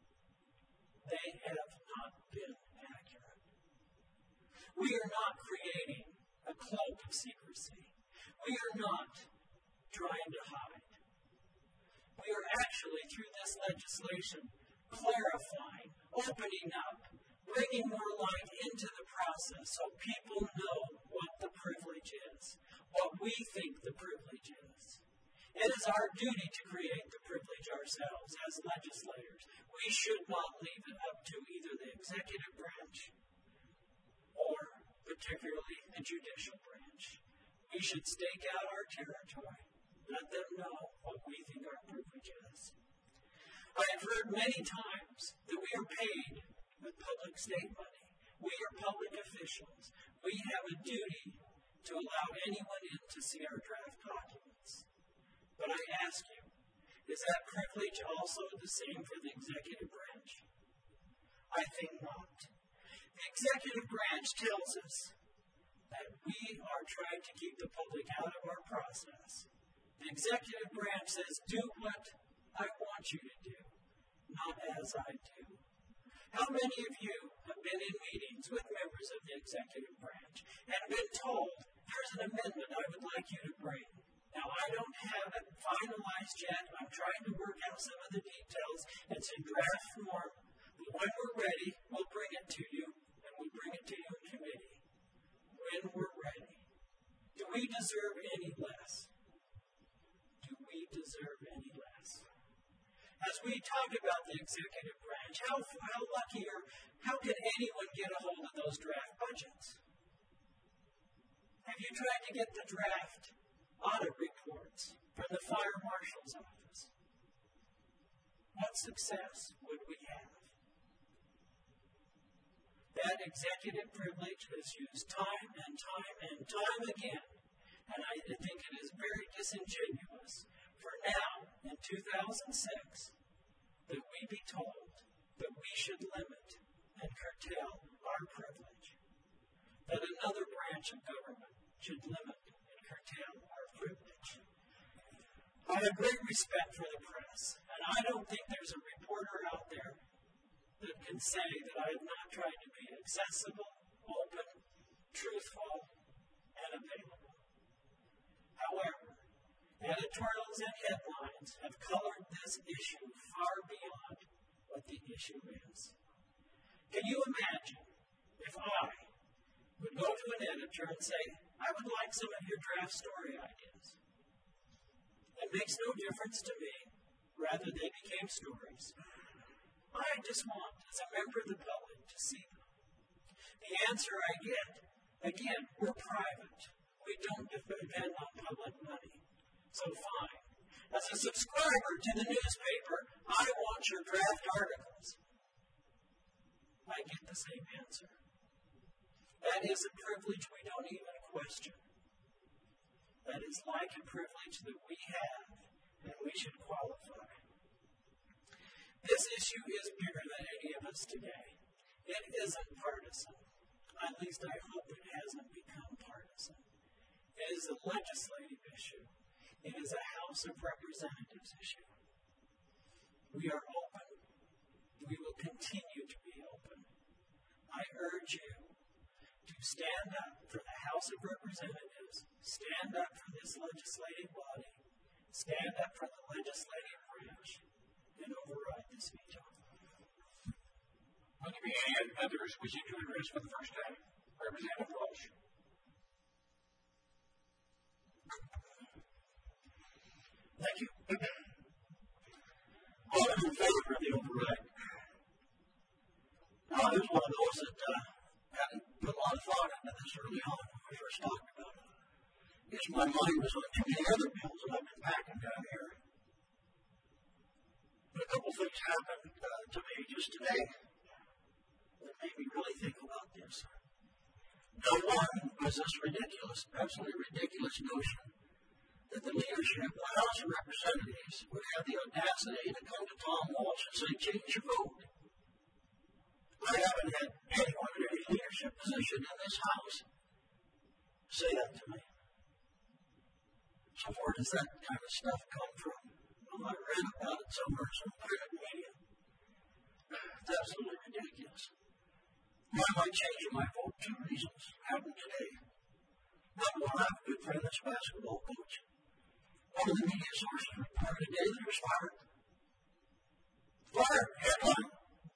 They have not been accurate. We are not creating a cloak of secrecy. We are not trying to hide. We are actually, through this legislation, clarifying, opening up, bringing more light into the process so people know what the privilege is, what we think the privilege is. It is our duty to create the privilege ourselves as legislators. We should not leave it up to either the executive branch or particularly the judicial branch. We should stake out our territory, let them know what we think our privilege is. I have heard many times that we are paid with public state money. We are public officials. We have a duty to allow anyone in to see our draft documents. But I ask you, is that privilege also the same for the executive branch? I think not. The executive branch tells us that we are trying to keep the public out of our process. The executive branch says, do what I want you to do, not as I do. How many of you have been in meetings with members of the executive branch and been told, there's an amendment I would like you to bring? Now, I don't have it finalized yet. I'm trying to work out some of the details. It's in draft form. But when we're ready, we'll bring it to you, and we'll bring it to you in committee. When we're ready. Do we deserve As we talk about the executive branch, how lucky or how can anyone get a hold of those draft budgets? Have you tried to get the draft audit reports from the fire marshal's office? What success would we have? That executive privilege is used time and time and time again, and I think it is very disingenuous for now, in 2006, that we be told that we should limit and curtail our privilege, that another branch of government should limit and curtail our privilege. I have great respect for the press, and I don't think there's a reporter out there that can say that I have not tried to be accessible, open, truthful, and available. However, editorials and headlines have colored this issue far beyond what the issue is. Can you imagine if I would go to an editor and say, I would like some of your draft story ideas? It makes no difference to me. Rather, they became stories. I just want, as a member of the public, to see them. The answer I get, again, we're private. We don't depend on public money. So fine. As a subscriber to the newspaper, I want your draft articles. I get the same answer. That is a privilege we don't even question. That is like a privilege that we have, and we should qualify. This issue is bigger than any of us today. It isn't partisan. At least I hope it hasn't become partisan. It is a legislative issue. It is a House of Representatives issue. We are open. We will continue to be open. I urge you to stand up for the House of Representatives, stand up for this legislative body, stand up for the legislative branch, and override this veto. Will there be any others wishing to address for the first time? Representative Walsh. Thank you. All in favor of the override. I was one of those that hadn't put a lot of thought into this early on when we first talked about it. I guess my mind was on too many other bills that I've been packing down here. But a couple things happened to me just today that made me really think about this. Number one was this ridiculous, absolutely ridiculous notion that the leadership of the House of Representatives would have the audacity to come to Tom Walsh and say, change your vote. I haven't had anyone in any leadership position in this House say that to me. So where does that kind of stuff come from? Well, I read about it somewhere in some private media. It's absolutely ridiculous. Why am I changing my vote? Two reasons. Happened today. Number one, I have a good friend that's a basketball coach. One of the media sources reported today that he was fired. Fired. Headline.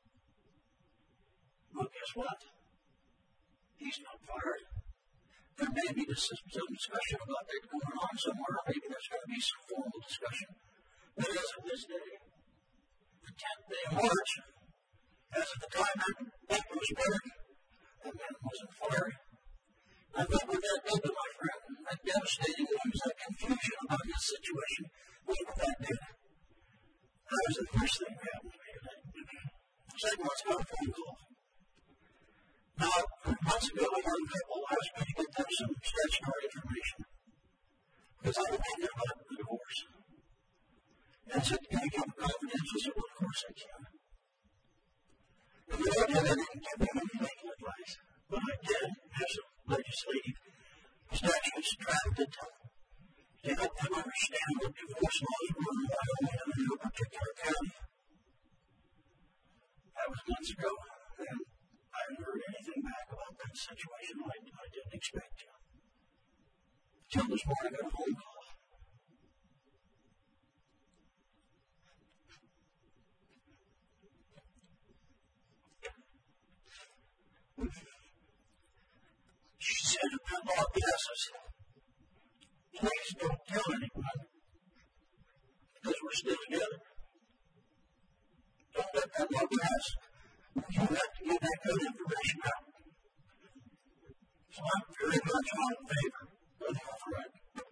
Well, guess what? He's not fired. There may be some discussion about that going on somewhere, or maybe there's going to be some formal discussion. But as of this day, the 10th day of March, as of the time that paper was buried, that man wasn't fired. I thought what that did to my friend, that devastating news, that confusion about his situation, look what that did. That was the first thing that happened to me today. The second one's got a phone call. Now, months ago, a young couple asked me to get them some statutory information because I was thinking about the divorce. And I said, can you give a confidential? I said, well, of course I can. And what I did, I didn't give them any legal advice, but I did have some legislative statutes drafted to help them understand what divorce laws were in Wyoming and in a particular county. That was months ago, and I haven't heard anything back about that situation. I didn't expect to. Until this morning, I got a phone call. She said, if that law passes, please don't tell anyone, because we're still together. yes, you have to get that good information out. So I'm very much all in favor of the override.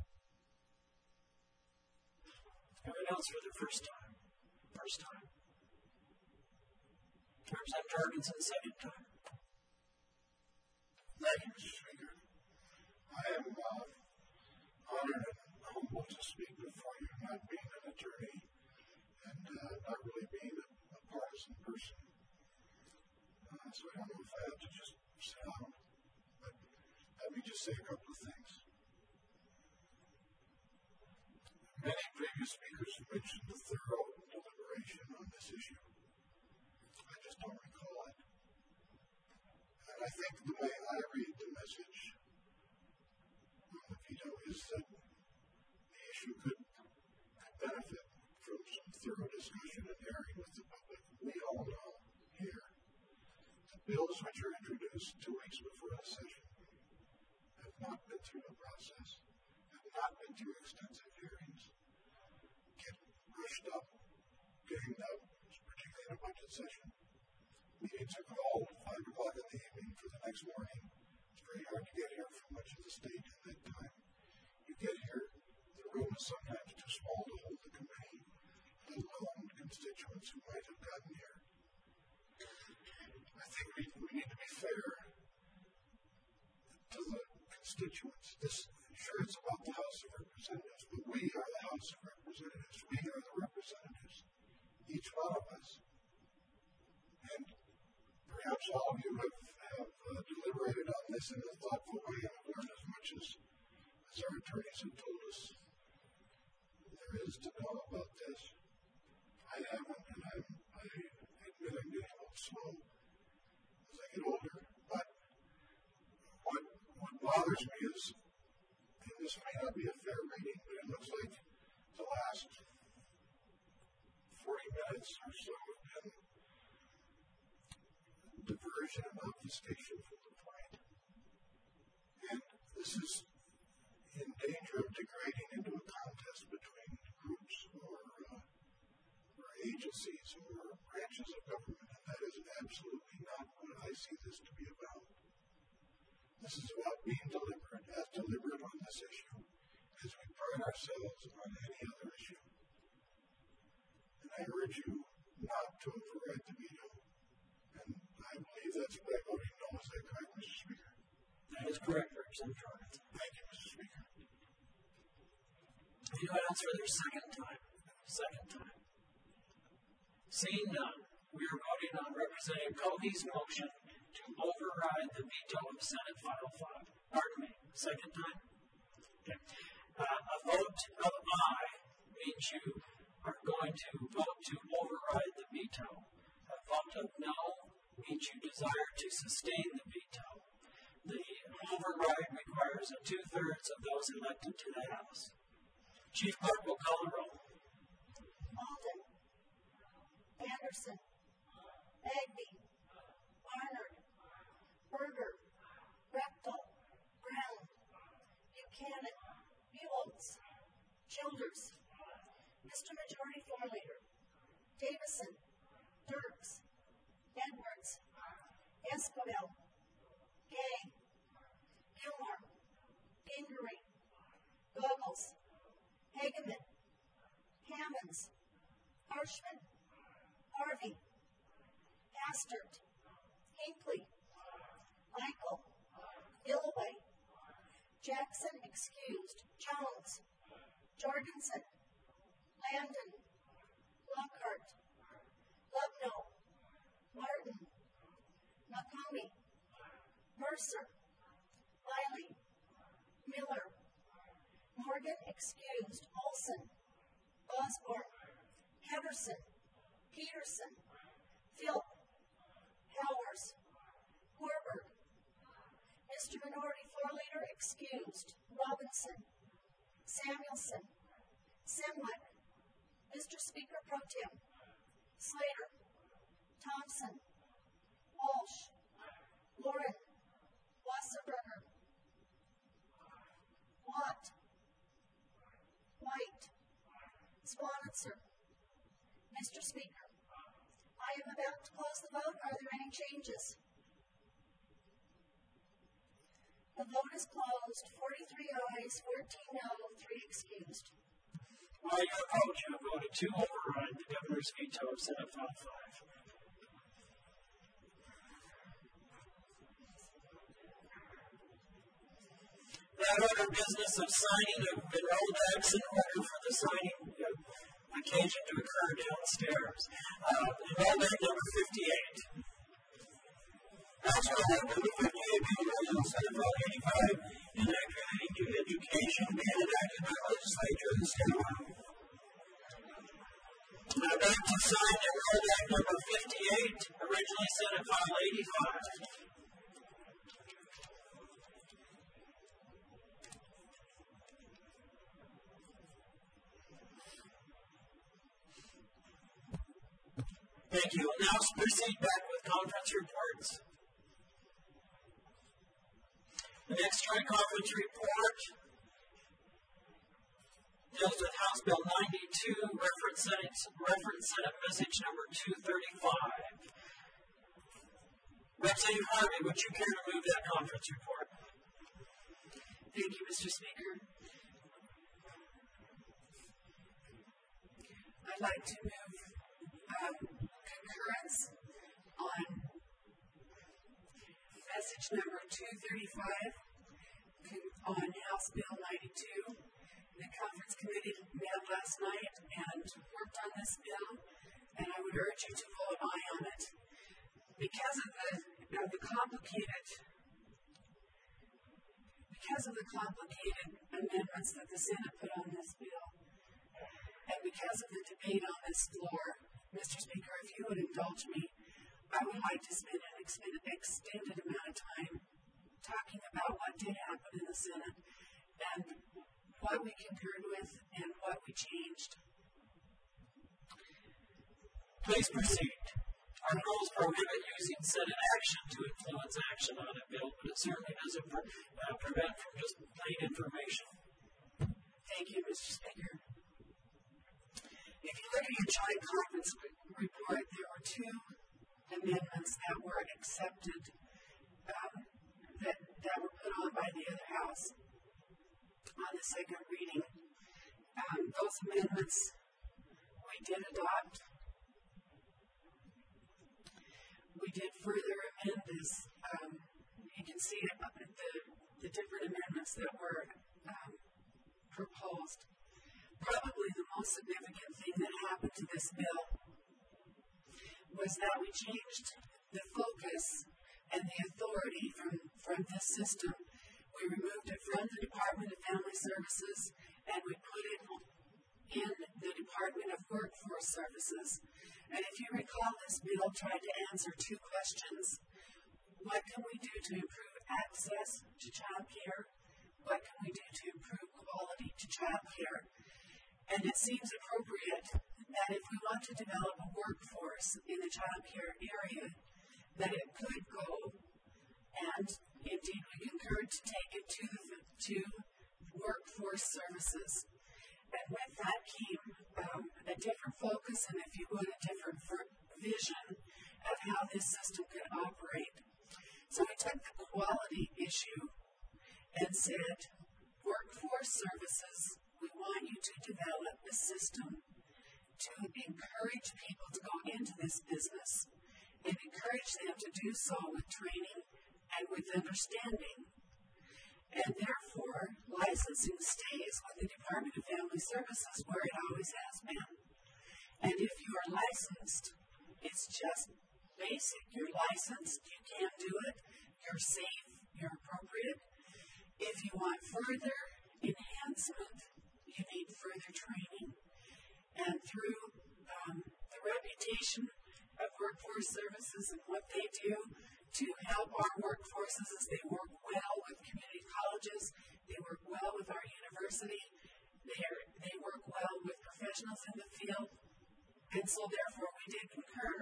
Anyone else for the first time? First time. Representative Jorgensen, second time. Thank you, Mr. Speaker. I am honored and humbled to speak before you, not being an attorney and not really being a partisan person. So I don't know if I have to just sit down, but let me just say a couple of things. Many previous speakers have mentioned the thorough deliberation on this issue. I just don't recall it. And I think the way I read the message on the veto is that the issue could benefit from some thorough discussion and hearing with the public. We all know here that bills which are introduced 2 weeks before the session have not been through the process, have not been through extensive hearings, get rushed up, ganged up, particularly in a budget session. Meetings are called 5 o'clock in the evening for the next morning. It's very hard to get here from much of the state in that time. You get here, the room is sometimes too small to hold the committee, let alone constituents who might have gotten here. I think we need to be fair to the constituents. Sure, it's about the House of Representatives, but we are the House of Representatives. We are the representatives, each one of us. And perhaps all of you have deliberated on this in a thoughtful way and have learned as much as our attorneys have told us there is to know about this. I haven't, and I admit I'm getting a little slow as I get older. But what bothers me is, and this may not be a fair reading, but it looks like the last 40 minutes or so have been diversion and obfuscation from the point. And this is in danger of degrading into a contest between groups or agencies or branches of government, and that is absolutely not what I see this to be about. This is about being deliberate, as deliberate on this issue as we pride ourselves on any other issue. And I urge you not to override the veto. And I believe that's by voting no. Is that correct, Mr. Speaker? That is correct, Representative Jorgensen. Thank you, Mr. Speaker. Anyone else for their second time? Second time. Seeing none, we are voting on Representative Cody's motion to override the veto of Senate File 5. Pardon me, second time? Okay. A vote of aye means you are going to vote to override the veto. A vote of no means you desire to sustain the veto. The override requires a 2/3 of those elected to the House. Chief Clerk will call the roll. Alden, Anderson, Bagby, Barnard, Berger, Rechtel, Brown, Buchanan, Buoltz, Childers, Mr. Majority Floor Leader, Davison, Dirks, Edwards, Esquivel, Gay, Gilmore, Gingery, Goggles, Hageman, Hammonds, Harshman, Harvey, Hastert, Hinckley, Michael, Gilloway, Jackson excused, Jones, Jorgensen, Landon, Lockhart, Lubno, Martin, McCombie, Mercer, Wiley, Miller, Morgan excused, Olson, Osborne, Henderson, Peterson, Philp, Powers, Warburg, Mr. Minority Floor Leader excused, Robinson, Samuelson, Simwick, Mr. Speaker Pro Tem, Slater, Thompson, Walsh, Lauren, Wasserberger, Watt, White, Swanitzer. Mr. Speaker, I am about to close the vote. Are there any changes? The vote is closed. 43 ayes, 14 no, 3 excused. By your vote, you have voted to override the governor's veto of Senate File 5. That order business of signing of enrolled acts in order for the signing occasion to occur downstairs. Enrolled act number 58. Council Order 58 being Resolution Senate File 85, enacted into education and enacted by the legislature of the state of Ohio. I'd like to sign enrolled act number 58, originally Senate File 85. Thank you. We'll now proceed back with conference reports. The next joint conference report deals with House Bill 92, reference Senate message number 235. Representative Harvey, would you care to move that conference report? Thank you, Mr. Speaker. I'd like to move concurrence on message number 235 on House Bill 92. The conference committee met last night and worked on this bill, and I would urge you to vote aye on it. Because of the complicated amendments that the Senate put on this bill, and because of the debate on this floor, Mr. Speaker, if you would indulge me, I would like to spend an extended amount of time talking about what did happen in the Senate and what we concurred with and what we changed. Please proceed. Our rules prohibit using Senate action to influence action on a bill, but it certainly doesn't prevent from just plain information. Thank you, Mr. Speaker. If you look at your joint conference report, there were 2 amendments that were accepted that were put on by the other house on the second reading. Those amendments we did adopt. We did further amend this. You can see the different amendments that were proposed. Probably the most significant thing that happened to this bill was that we changed the focus and the authority from this system. We removed it from the Department of Family Services and we put it in the Department of Workforce Services. And if you recall, this bill tried to answer 2 questions. What can we do to improve access to child care? What can we do to improve quality to child care? And it seems appropriate that if we want to develop a workforce in the child care area, that it could go, and indeed we concurred to take it to workforce services. And with that came a different focus and, if you would, a different vision of how this system could operate. So we took the quality issue and said, workforce services, we want you to develop a system to encourage people to go into this business and encourage them to do so with training and with understanding. And therefore, licensing stays with the Department of Family Services where it always has been. And if you are licensed, it's just basic. You're licensed, you can do it, you're safe, you're appropriate. If you want further enhancement, you need further training. And through the reputation of workforce services and what they do to help our workforces as they work well with community colleges, they work well with our university, they work well with professionals in the field, and so therefore we did concur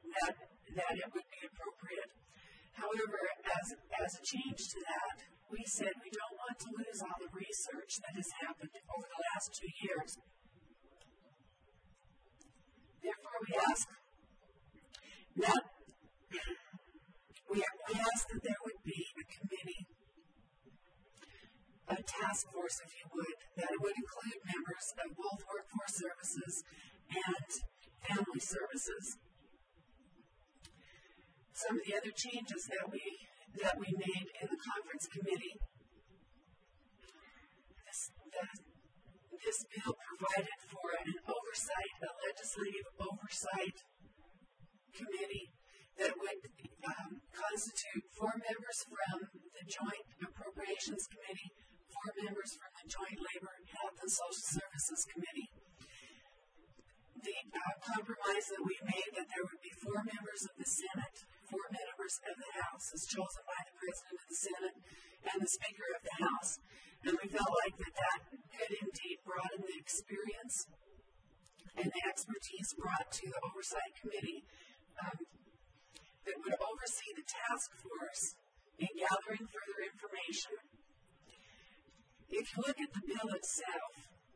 that it would be appropriate. However, as a change to that, we said we don't want to lose all the research that has happened over the last 2 years. Therefore, we ask That, we asked that there would be a committee, a task force, if you would, that would include members of both workforce services and family services. Some of the other changes that we made in the conference committee, this bill provided for an oversight, a legislative oversight committee that would constitute 4 members from the Joint Appropriations Committee, 4 members from the Joint Labor, Health, and Social Services Committee. The compromise that we made that there would be 4 members of the Senate, 4 members of the House, as chosen by the President of the Senate and the Speaker of the House. And we felt like that could indeed broaden the experience and the expertise brought to the Oversight Committee that would oversee the task force in gathering further information. If you look at the bill itself,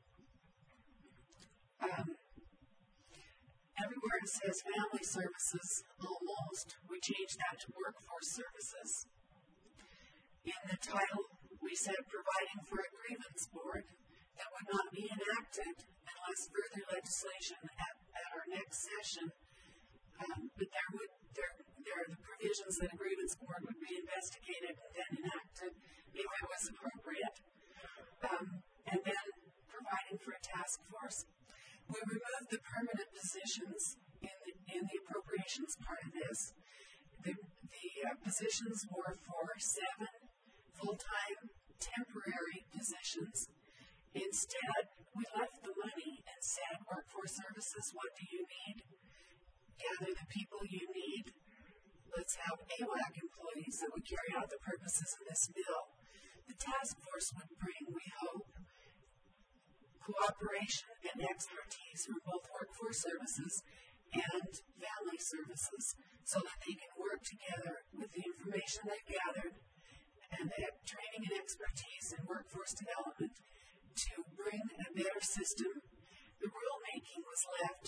everywhere it says family services, almost, we changed that to workforce services. In the title, we said providing for a grievance board that would not be enacted unless further legislation at our next session. But there are the provisions that a grievance board would be investigated and then enacted if it was appropriate. And then providing for a task force. We removed the permanent positions in the appropriations part of this. The positions were for 7 full-time temporary positions. Instead, we left the money and said, workforce services, what do you need? Gather the people you need. Let's have AWAC employees that would carry out the purposes of this bill. The task force would bring, we hope, cooperation and expertise from both workforce services and family services so that they can work together with the information they've gathered and they have training and expertise in workforce development to bring a better system. The rulemaking was left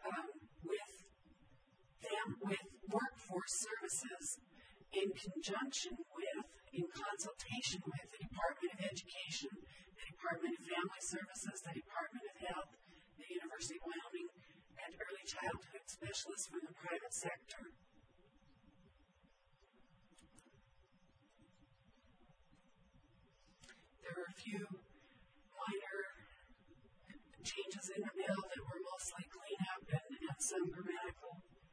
with workforce services in conjunction with, in consultation with the Department of Education, the Department of Family Services, the Department of Health, the University of Wyoming, and early childhood specialists from the private sector. There were a few minor changes in the bill that were mostly cleanup and some grammatical.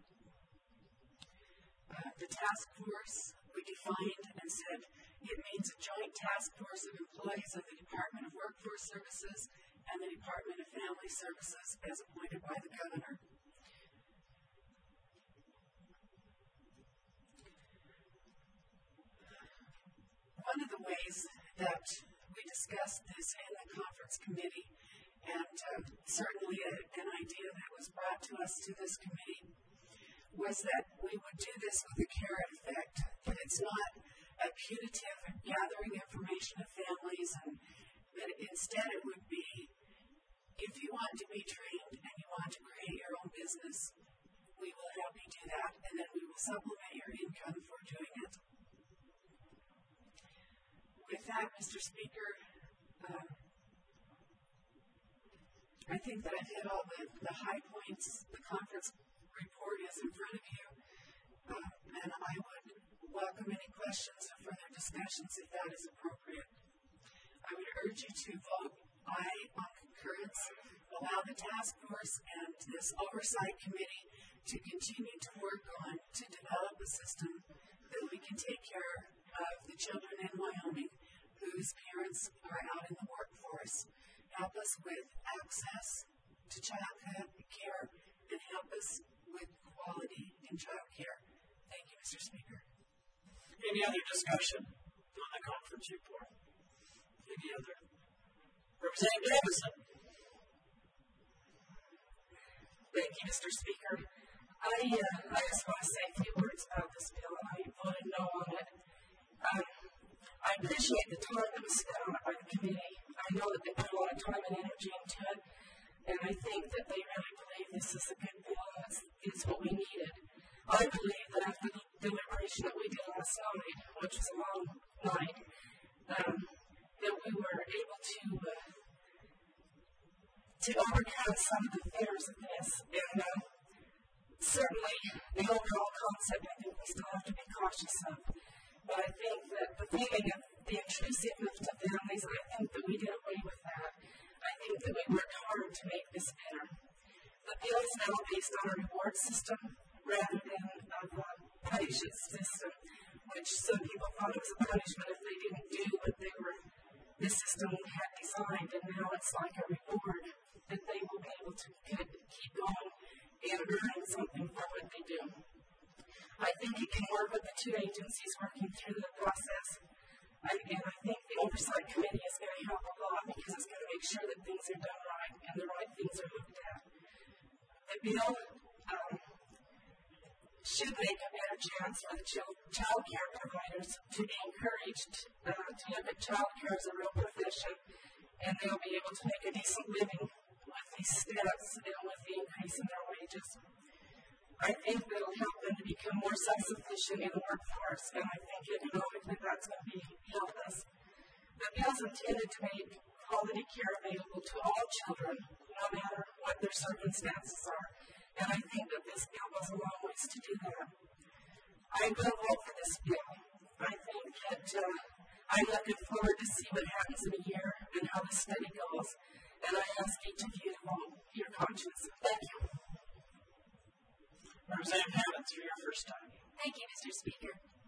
The task force, we defined and said it means a joint task force of employees of the Department of Workforce Services and the Department of Family Services as appointed by the governor. One of the ways that we discussed this in the conference committee, and certainly an idea that was brought to us to this committee, was that we would do this with a carrot effect, that it's not a punitive gathering information of families, but instead it would be, if you want to be trained and you want to create your own business, we will help you do that, and then we will supplement your income for doing it. With that, Mr. Speaker, I think that I've hit all the high points. The conference report is in front of you, and I would welcome any questions or further discussions if that is appropriate. I would urge you to vote aye on concurrence, allow the task force and this oversight committee to continue to work on to develop a system that we can take care of the children in Wyoming whose parents are out in the workforce. Help us with access to child care and help us with quality in child care. Thank you, Mr. Speaker. Any other discussion on the conference report? Any other? Representative Davison. Thank you, Mr. Speaker. I just want to say a few words about this bill. I voted no on it. I appreciate the time that was spent on it by the committee. I know that they put a lot of time and energy into it, and I think that they really believe this is a good bill and it's what we needed. I believe that after the deliberation that we did last night, which was a long night, that we were able to overcome some of the fears of this. And certainly, the overall concept, I think we still have to be cautious of. But I think that the feeling of the intrusiveness to families, I think that we did away with that. I think that we worked hard to make this better. The bill is now based on a reward system rather than a punishment system, which some people thought it was a punishment if they didn't do what the system had designed, and now it's like a reward that they will be able to keep going and earning something for what they do. I think it can work with the two agencies working through the process. And I think the Oversight Committee is going to help a lot because it's going to make sure that things are done right and the right things are looked at. The bill should make a better chance for the child care providers to be encouraged to look at child care as a real profession, and they'll be able to make a decent living with these steps and with the increase in their wages. I think that it'll help them to become more self-sufficient in the workforce, and I think economically that's going to help us. The bill is intended to make quality care available to all children, no matter what their circumstances are, and I think that this bill goes a long ways to do that. I'm going to vote for this bill. I think that I'm looking forward to see what happens in a year and how the study goes, and I ask each of you to vote your conscience. Thank you. Representative Hammonds, for your first time. Thank you, Mr. Speaker.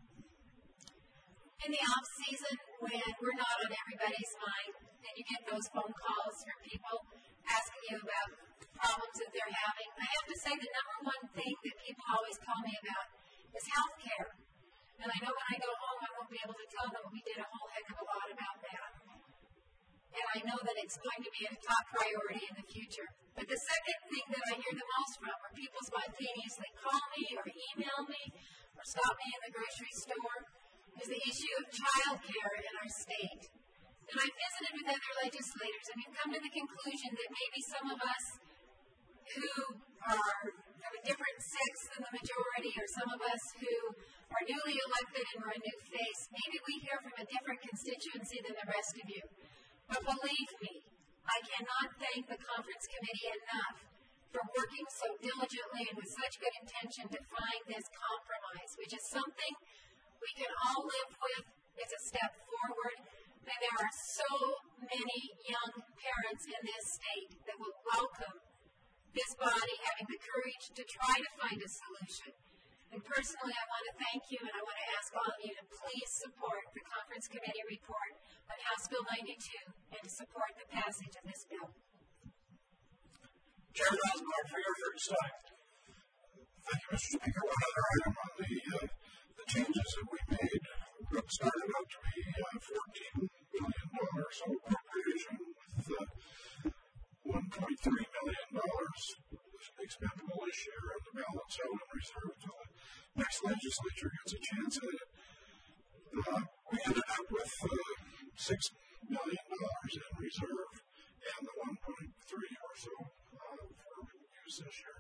In the off-season, when we're not on everybody's mind, and you get those phone calls from people asking you about problems that they're having, I have to say the number one thing that people always call me about is health care. And I know when I go home, I won't be able to tell them we did a whole heck of a lot about that. And I know that it's going to be a top priority in the future. But the second thing that I hear the most from are people spontaneously call me or email me or stop me in the grocery store is the issue of child care in our state. And I've visited with other legislators, and we've come to the conclusion that maybe some of us who are of a different sex than the majority, or some of us who are newly elected and we're a new face, maybe we hear from a different constituency than the rest of you. But believe me, I cannot thank the conference committee enough for working so diligently and with such good intention to find this compromise, which is something we can all live with. It's a step forward. And there are so many young parents in this state that will welcome this body having the courage to try to find a solution. And personally, I want to thank you, and I want to ask all of you to please support the conference committee report on House Bill 92 and to support the passage of this bill. Chairman Osborne, for your first time. Thank you, Mr. Speaker. One other item on the changes that we made. What started out to be $14 million appropriation with $1.3 million expendable this year, and the balance out in reserve until the next legislature gets a chance at it. We ended up with $6 million in reserve and the 1.3 or so for use this year.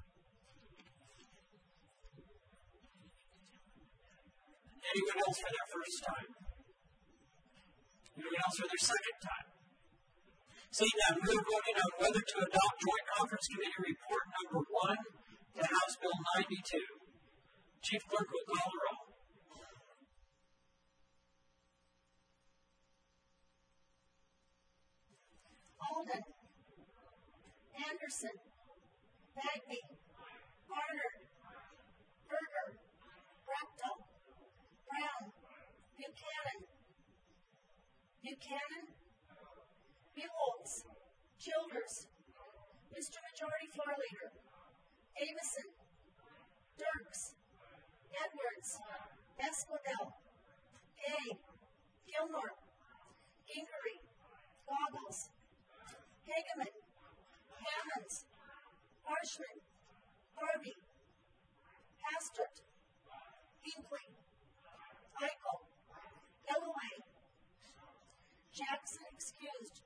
Anyone else for their first time? Anyone else for their second time? Seeing none, we're voting on whether to adopt Joint Conference Committee Report Number 1 to House Bill 92. Chief Clerk will call the roll. Alden, Anderson, Bagby, Barnard, Berger, Repto, Brown, Buchanan, Buchholz, Childers, Mr. Majority Floor Leader, Davison, Dirks, Edwards, Esquivel, Gay, Gilmore, Gingery, Goggles, Hageman, Hammonds, Harshman, Harvey, Hastert, Hinckley, Eichel, Galloway, Jackson excused,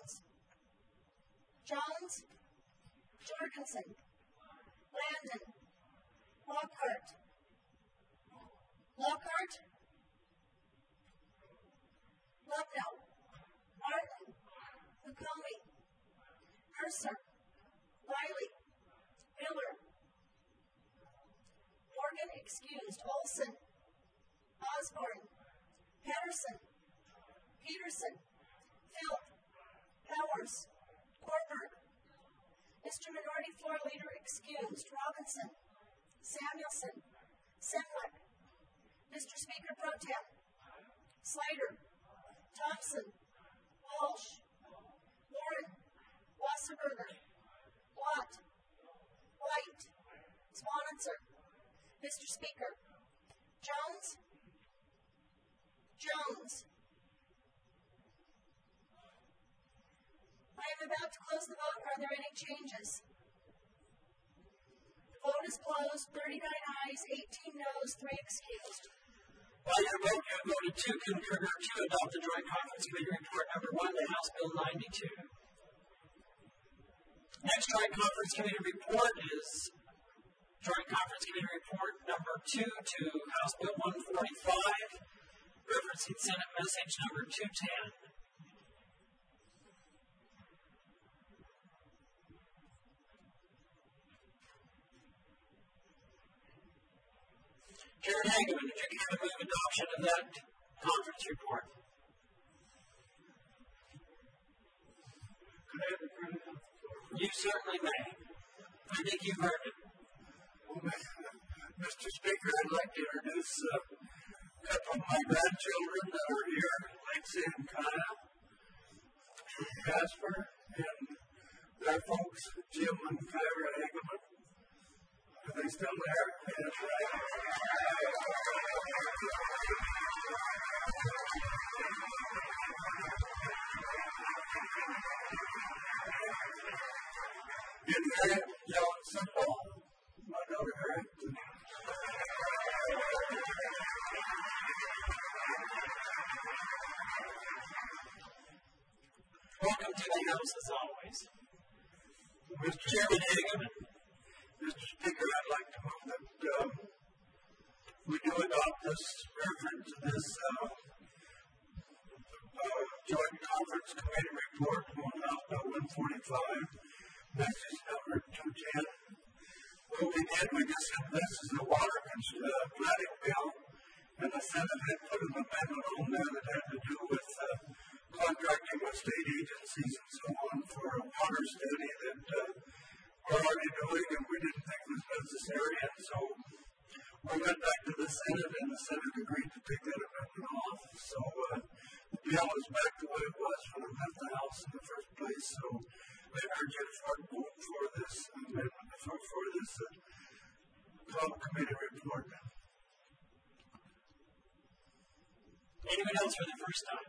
Jones, Jorgensen, Landon, Lockhart, Morgan excused. Olson. Osborne. Patterson. Peterson. Phil. Powers. Corberg. Mr. Minority Floor Leader excused. Robinson. Samuelson. Semlick. Mr. Speaker Pro Tem. Slater. Thompson. Walsh. Warren. Wasserberger. Watt. White. Swanitzer. Mr. Speaker. Jones. Jones. I am about to close the vote. Are there any changes? The vote is closed. 39 ayes, 18 noes, 3 excused. By your vote, you have voted 2 concur to adopt the Joint Conference Committee Report number 1 to House Bill 92. Next Joint Conference Committee Report is Joint Conference Committee Report number 2 to House Bill 145, referencing Senate Message number 210. Chairman Hageman, if you can move adoption of that conference report. Could I have the credit on the floor? You certainly may. I think you've heard it. Well, Mr. Speaker, I'd like to introduce a couple of my grandchildren that are here, Lexi and Kyle, Casper, and their folks, Jim and Kyra Hageman. Are they still there? Yes, right. And Harriet Yellen Simple, my daughter Harriet. Welcome to the House, as always. Mr. Chairman Hageman. Mr. Speaker, I'd like to move that we do adopt this reference to this Joint Conference Committee Report on House Bill 145, message number 210. What we did, we just said this is a water flooding bill, and the Senate had put an amendment on there that had to do with contracting with state agencies and so on for a water study that we're already doing, and we didn't think was necessary, and so we went back to the Senate, and the Senate agreed to take that amendment off. So the bill is back the way it was when it left the House in the first place. So I urge you to vote for this amendment, for this committee report. Anyone else for the first time?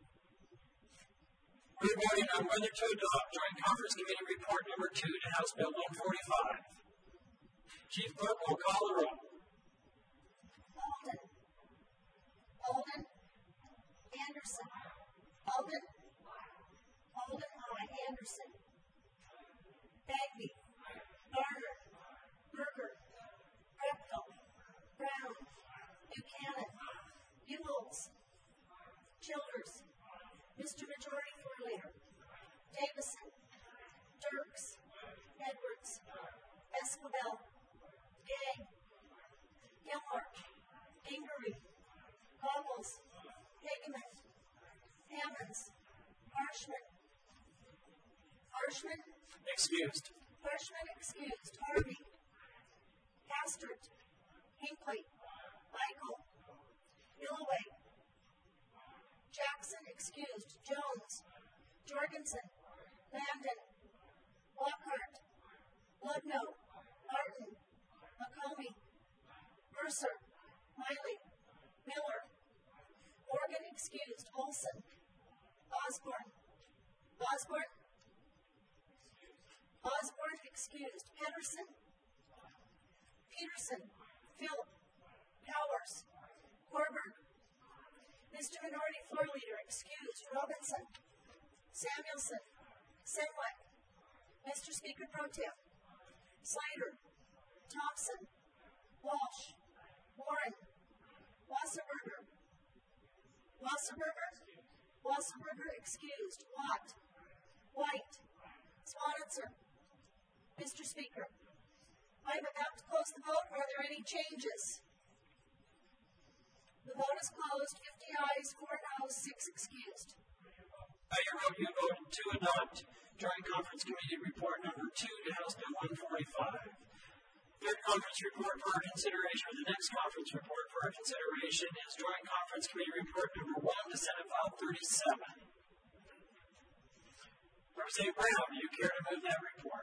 We're voting on whether to adopt Joint Conference Committee Report number 2 to House Bill 145. Chief Clerk will call the roll. Alden. Alden. Anderson. Alden. Alden, aye. Anderson. Bagby. Garner. Berger. Repkel. Brown. Buchanan. Buells. Childers. Mr. Majority Floor Leader. Davison. Dirks. Edwards. Esquivel. Gay. Gilmore. Ingery. Goggles. Hageman. Hammonds. Harshman. Harshman. Excused. Harshman excused. Harvey. Hastert. Hinckley. Michael. Illaway. Jackson excused. Jones. Jorgensen. Landon. Lockhart. Ludnow. Martin. McComey. Mercer. Miley. Miller. Morgan excused. Olson. Osborne. Osborne. Osborne excused. Pedersen. Peterson. Phil. Powers. Corberg. Mr. Minority Floor Leader excused. Robinson. Samuelson. Semlick. Mr. Speaker Pro Tem. Slater. Thompson. Walsh. Warren. Wasserberger. Wasserberger excused. Watt. White. Swanitzer. Mr. Speaker, I am about to close the vote. Are there any any changes? The vote is closed. 50 ayes, 4 noes, 6 excused. By your vote, you voted to adopt Joint Conference Committee Report number 2 to House Bill 145. Third conference report for our consideration, or the next conference report for our consideration, is Joint Conference Committee Report number 1 to Senate File 37. Representative Brown, do you care to move that report?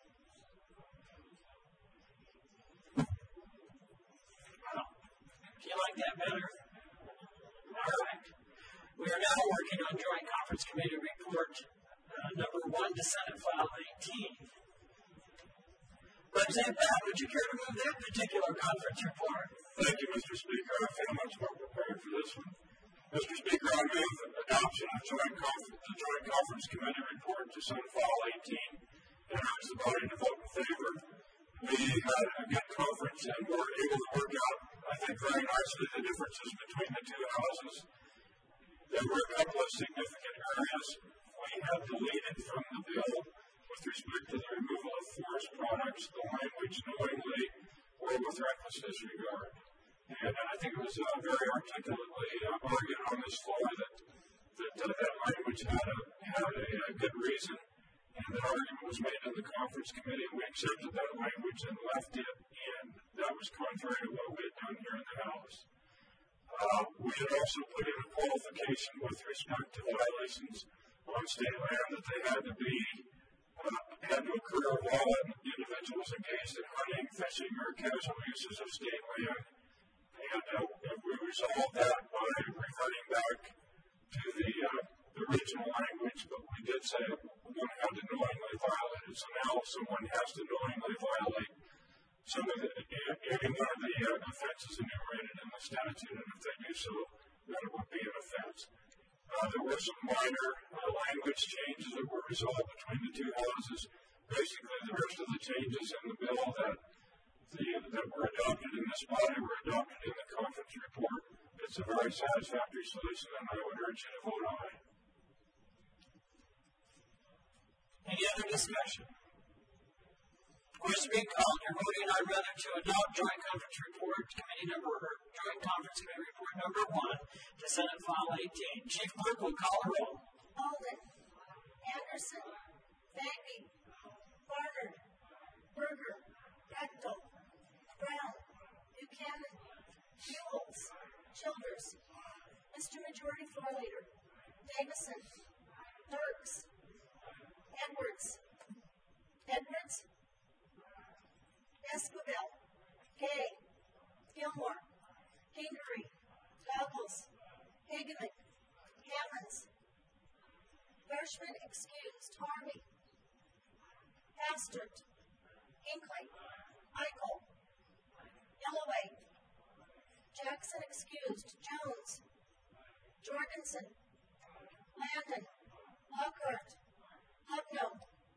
Well, do you like that better? All right. We are now working on Joint Conference Committee Report number 1 to Senate File 18. Representative Brown, would you care to move that particular conference report? Thank you, Mr. Speaker. I feel much more prepared for this one. Mr. Speaker, I move adoption of the Joint Conference Committee Report to Senate File 18 and urge the body to vote in favor. We had a good conference and were able to work out, I think, very nicely the differences between the two houses. There were a couple of significant areas we had deleted from the bill with respect to the removal of forest products, the language knowingly, or with reckless disregard. And I think it was very articulately argued on this floor that language had a good reason, and that argument was made in the conference committee, and we accepted that language and left it in. That was contrary to what we had done here in the House. We had also put in a qualification with respect to violations on state land that they had to occur while an individual was engaged in hunting, fishing, or casual uses of state land. And we resolved that by reverting back to the original language, but we did say one had to knowingly violate it. So now someone has to knowingly violate any one of the offenses enumerated in the statute, and if they do so, then it would be an offense. There were some minor language changes that were resolved between the two houses. Basically, the rest of the changes in the bill that were adopted in this body were adopted in the conference report. It's a very satisfactory solution, and I would urge you to vote aye. Any other discussion? Question being called. You're voting on whether to adopt Joint Conference Report Joint Conference Committee Report number 1 to Senate File 18. Chief Clerk will call a roll. Alden, Anderson, Bagby, Barnard, Berger, Bechtel, Brown, Buchanan, Buells, Childers, Mr. Majority Floor Leader, Davison, Dirks, Edwards, Esquivel, Gay, Gilmore, Hingery, Douglas, Hageman, Hammonds, Hirschman excused, Harvey, Hastert, Hinckley, Eichel, Yelloway, Jackson excused, Jones, Jorgensen, Landon, Lockhart, Hubno,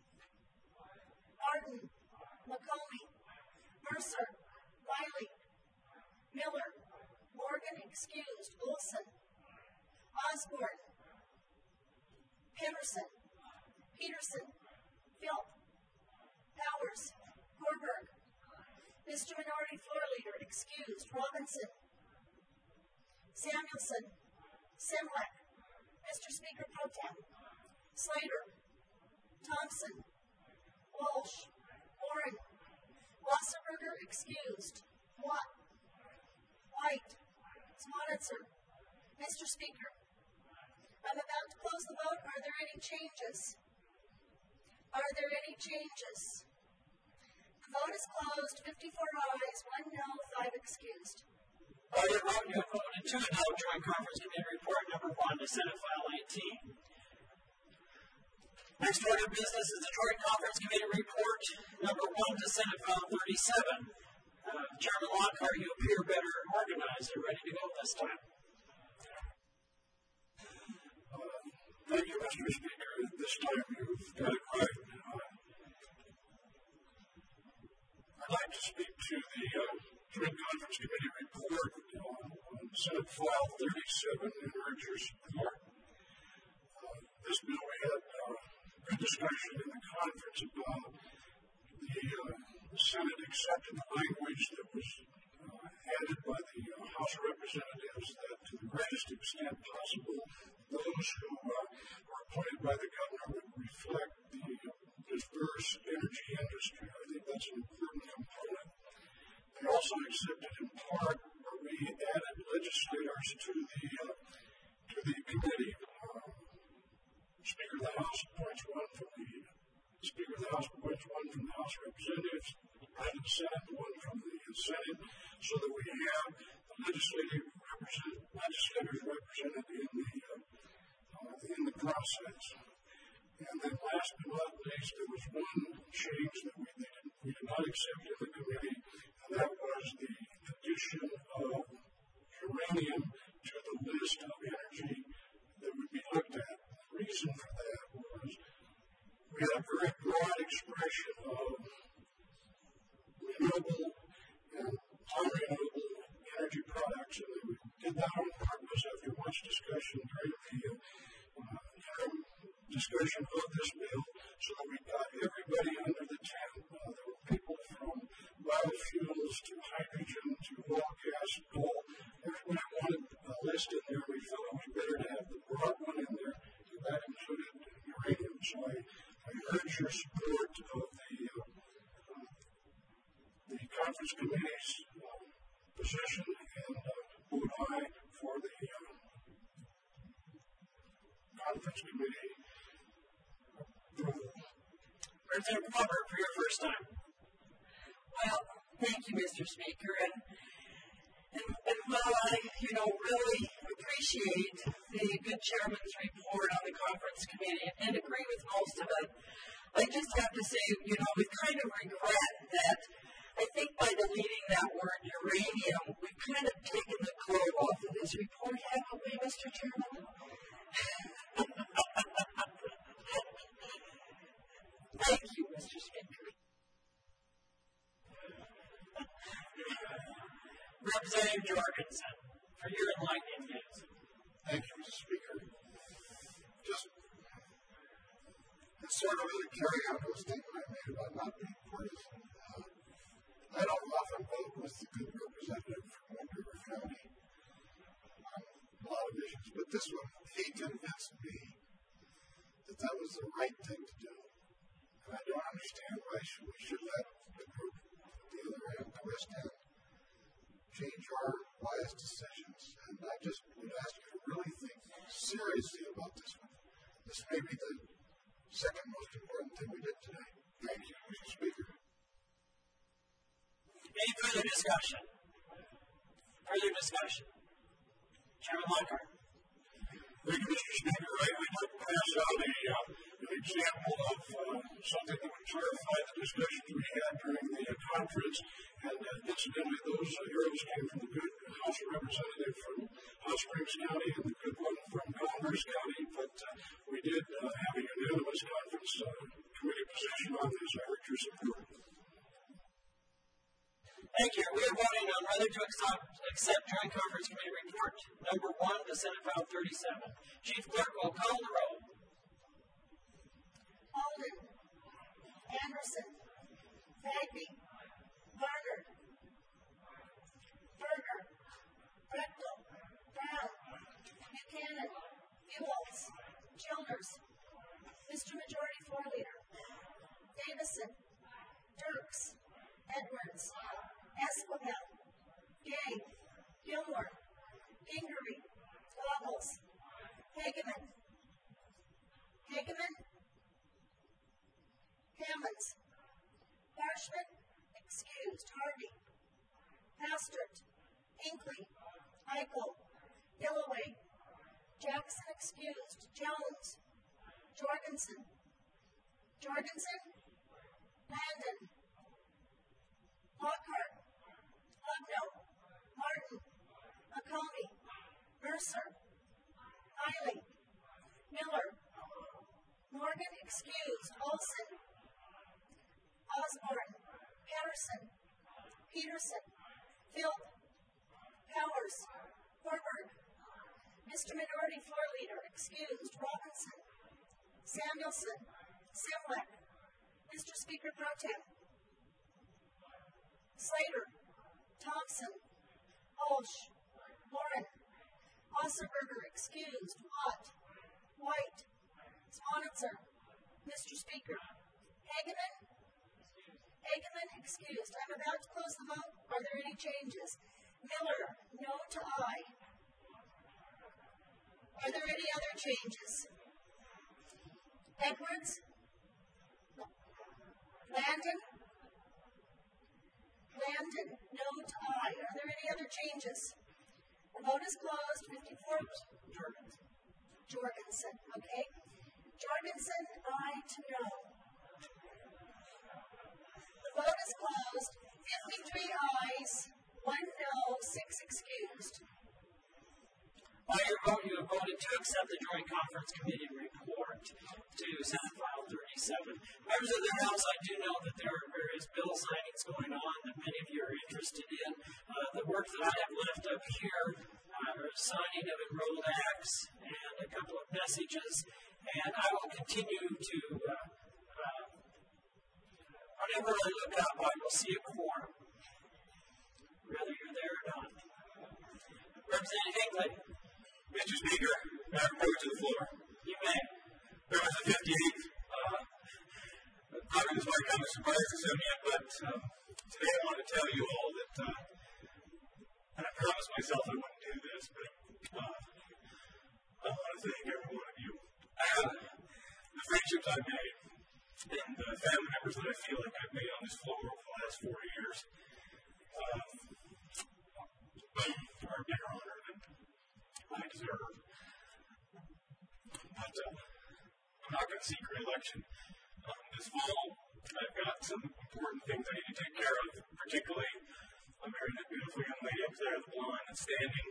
Arden, McComey, Mercer, Riley, Miller, Morgan excused, Olson, Osborne, Peterson, Philp, Powers, Horberg, Mr. Minority Floor Leader excused, Robinson, Samuelson, Simlek, Mr. Speaker Pro Tem, Slater, Thompson, Walsh, Warren, Wasserberger excused, Watt, White, Smonitzer. Mr. Speaker, I'm about to close the vote. Are there any changes? The vote is closed. 54 ayes, 1 no, 5 excused. By your vote, you have voted to adopt Joint Conference Committee Report number 1 to Senate File 18. Next order of business is the Joint Conference Committee Report number 1 to Senate File 37. Chairman Lockhart, you appear better organized and ready to go this time. Thank you, Mr. Speaker. This time you've got it right. I'd like to speak to the Joint Conference Committee Report on Senate File 37 and urge your support. This bill, we had good discussion in the conference about the Senate accepted the language that was accepted in part, but we added legislators to the committee. Speaker of the House appoints one from the Speaker of the House appoints one from the House of Representatives, and the Senate, one from the Senate, so that we have the legislators represented in the process. And then last but not least, there was one change that we did not accept in the committee, and that was the addition of uranium to the list of energy that would be looked at. The reason for that was we had a very broad expression of renewable and non-renewable energy products, and we did that on purpose after much discussion during the discussion of this bill, so that we got everybody under the tent. There were people from biofuels to hydrogen to oil, gas, coal. Everybody wanted a list in there. We felt it was better to have the broad one in there, and that included uranium. So I urge your support of the conference committee's position and vote aye for the conference committee approval. Representative Plummer, for your first time. Well, thank you, Mr. Speaker. And while I, really appreciate the good chairman's report on the conference committee and agree with most of it, I just have to say, we kind of regret that I think by deleting that word uranium, we've kind of taken the glow off of this report, haven't we, Mr. Chairman? Thank you, Mr. Speaker. Representative Jorgensen, for your enlightening views. Thank you, Mr. Speaker. Just sort of a carry on to a statement I made about not being partisan. I don't often vote with the good representative from Wind River County on a lot of issues, but this one, he convinced me that was the right thing to do. And I don't understand why we should let the group at the other end, the West End, change our wise decisions. And I just would ask you to really think seriously about this one. This may be the second most important thing we did today. Thank you, Mr. Speaker. Any further discussion? Chairman Lockhart. Thank you, Mr. Speaker. I would pass out an example of something that would clarify the discussions we had during the conference. And incidentally, those arrows came from the good House Representative from Hot Springs County and the good one from Converse County. But we did have a unanimous conference committee position on this. I urge your support. Thank you. We are voting on whether to accept Joint Conference Committee Report number 1 to Senate File 37. Chief Clerk will call the roll. Alden, Anderson, Bagby, Barnard, Berger, Brechtel, Brown, Buchanan, Buoltz, Childers, Mr. Majority Floor Leader, Davison, Dirks, Edwards, Esquivel, Gay, Gilmore, Gingery, Goggles, Hageman, Hammonds, Parchment, excused, Harvey, Hastert, Hinckley, Eichel, Gilloway, Jackson excused, Jones, Jorgensen, Landon, Lockhart, Lugno, Martin, McComey, Mercer, Hiley, Miller, Morgan excused, Olson, Osborne, Patterson, Peterson, Field, Powers, Horberg, Mr. Minority Floor Leader excused, Robinson, Samuelson, Simwick, Mr. Speaker Pro Tem, Slater, Thompson, Walsh, Warren, Ossenberger excused, Watt, White, Swanitzer, Mr. Speaker, Hageman, Hageman, excused. I'm about to close the vote. Are there any changes? Miller, no to aye. Are there any other changes? Edwards? Landon? Landon, no to aye. Are there any other changes? The vote is closed. 54. Jorgensen, okay. Jorgensen, aye to no. The vote is closed. 53 ayes, 1 no, 6 excused. By your vote, you have voted to accept the Joint Conference Committee report to Senate File 37. Members of the House, I do know that there are various bill signings going on that many of you are interested in. The work that I have left up here are signing of enrolled acts and a couple of messages, and I will continue to, whenever I look up, I will see a quorum, whether you're there or not. Representative Hinckley. Mr. Speaker, may I approach to the floor? You may. Members of 58th, probably this might come as a surprise to some of you, but today I want to tell you all that, and I promised myself I wouldn't do this, but I want to thank every one of you. The friendships I've made and the family members that I feel like I've made on this floor over the last 4 years are a bigger honor than I deserve. But I'm not going to seek re-election. This fall, I've got some important things I need to take care of, particularly I'm marrying that beautiful young lady up there, the blonde that's standing.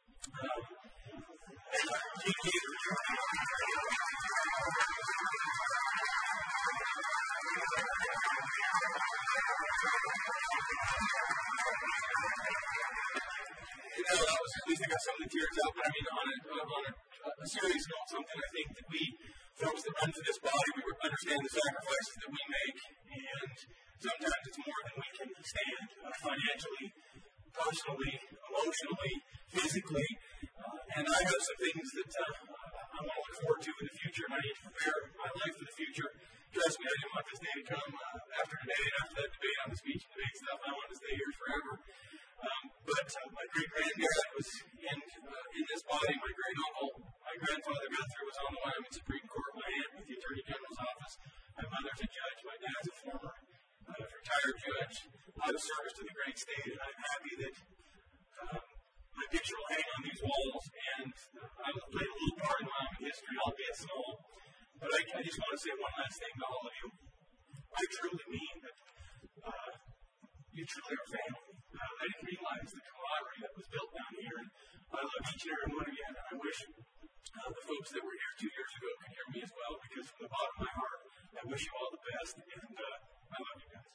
At least I got some of the tears out, but I mean, on a serious note, something I think that we folks that run for this body, we understand the sacrifices that we make, and sometimes it's more than we can stand financially, personally, emotionally, physically, and I have some things that I want to look forward to in the future, and I need to prepare my life for the future. Trust me, I didn't want this day to come after today, and after that debate on the speech and debate stuff. I want to stay here forever. But my great-granddad was in this body. My great-uncle, my grandfather Guthrie, was on the Wyoming Supreme Court. My aunt with the Attorney General's office. My mother's a judge. My dad's a former retired judge. A lot of service to the great state, and I'm happy that my picture will hang on these walls. And I will play a little part in Wyoming history, albeit small. But I just want to say one last thing to all of you. I truly mean that you truly are family. I didn't realize the camaraderie that was built down here. And I love each and every one of you, and I wish the folks that were here 2 years ago could hear me as well, because from the bottom of my heart, I wish you all the best, and I love you guys.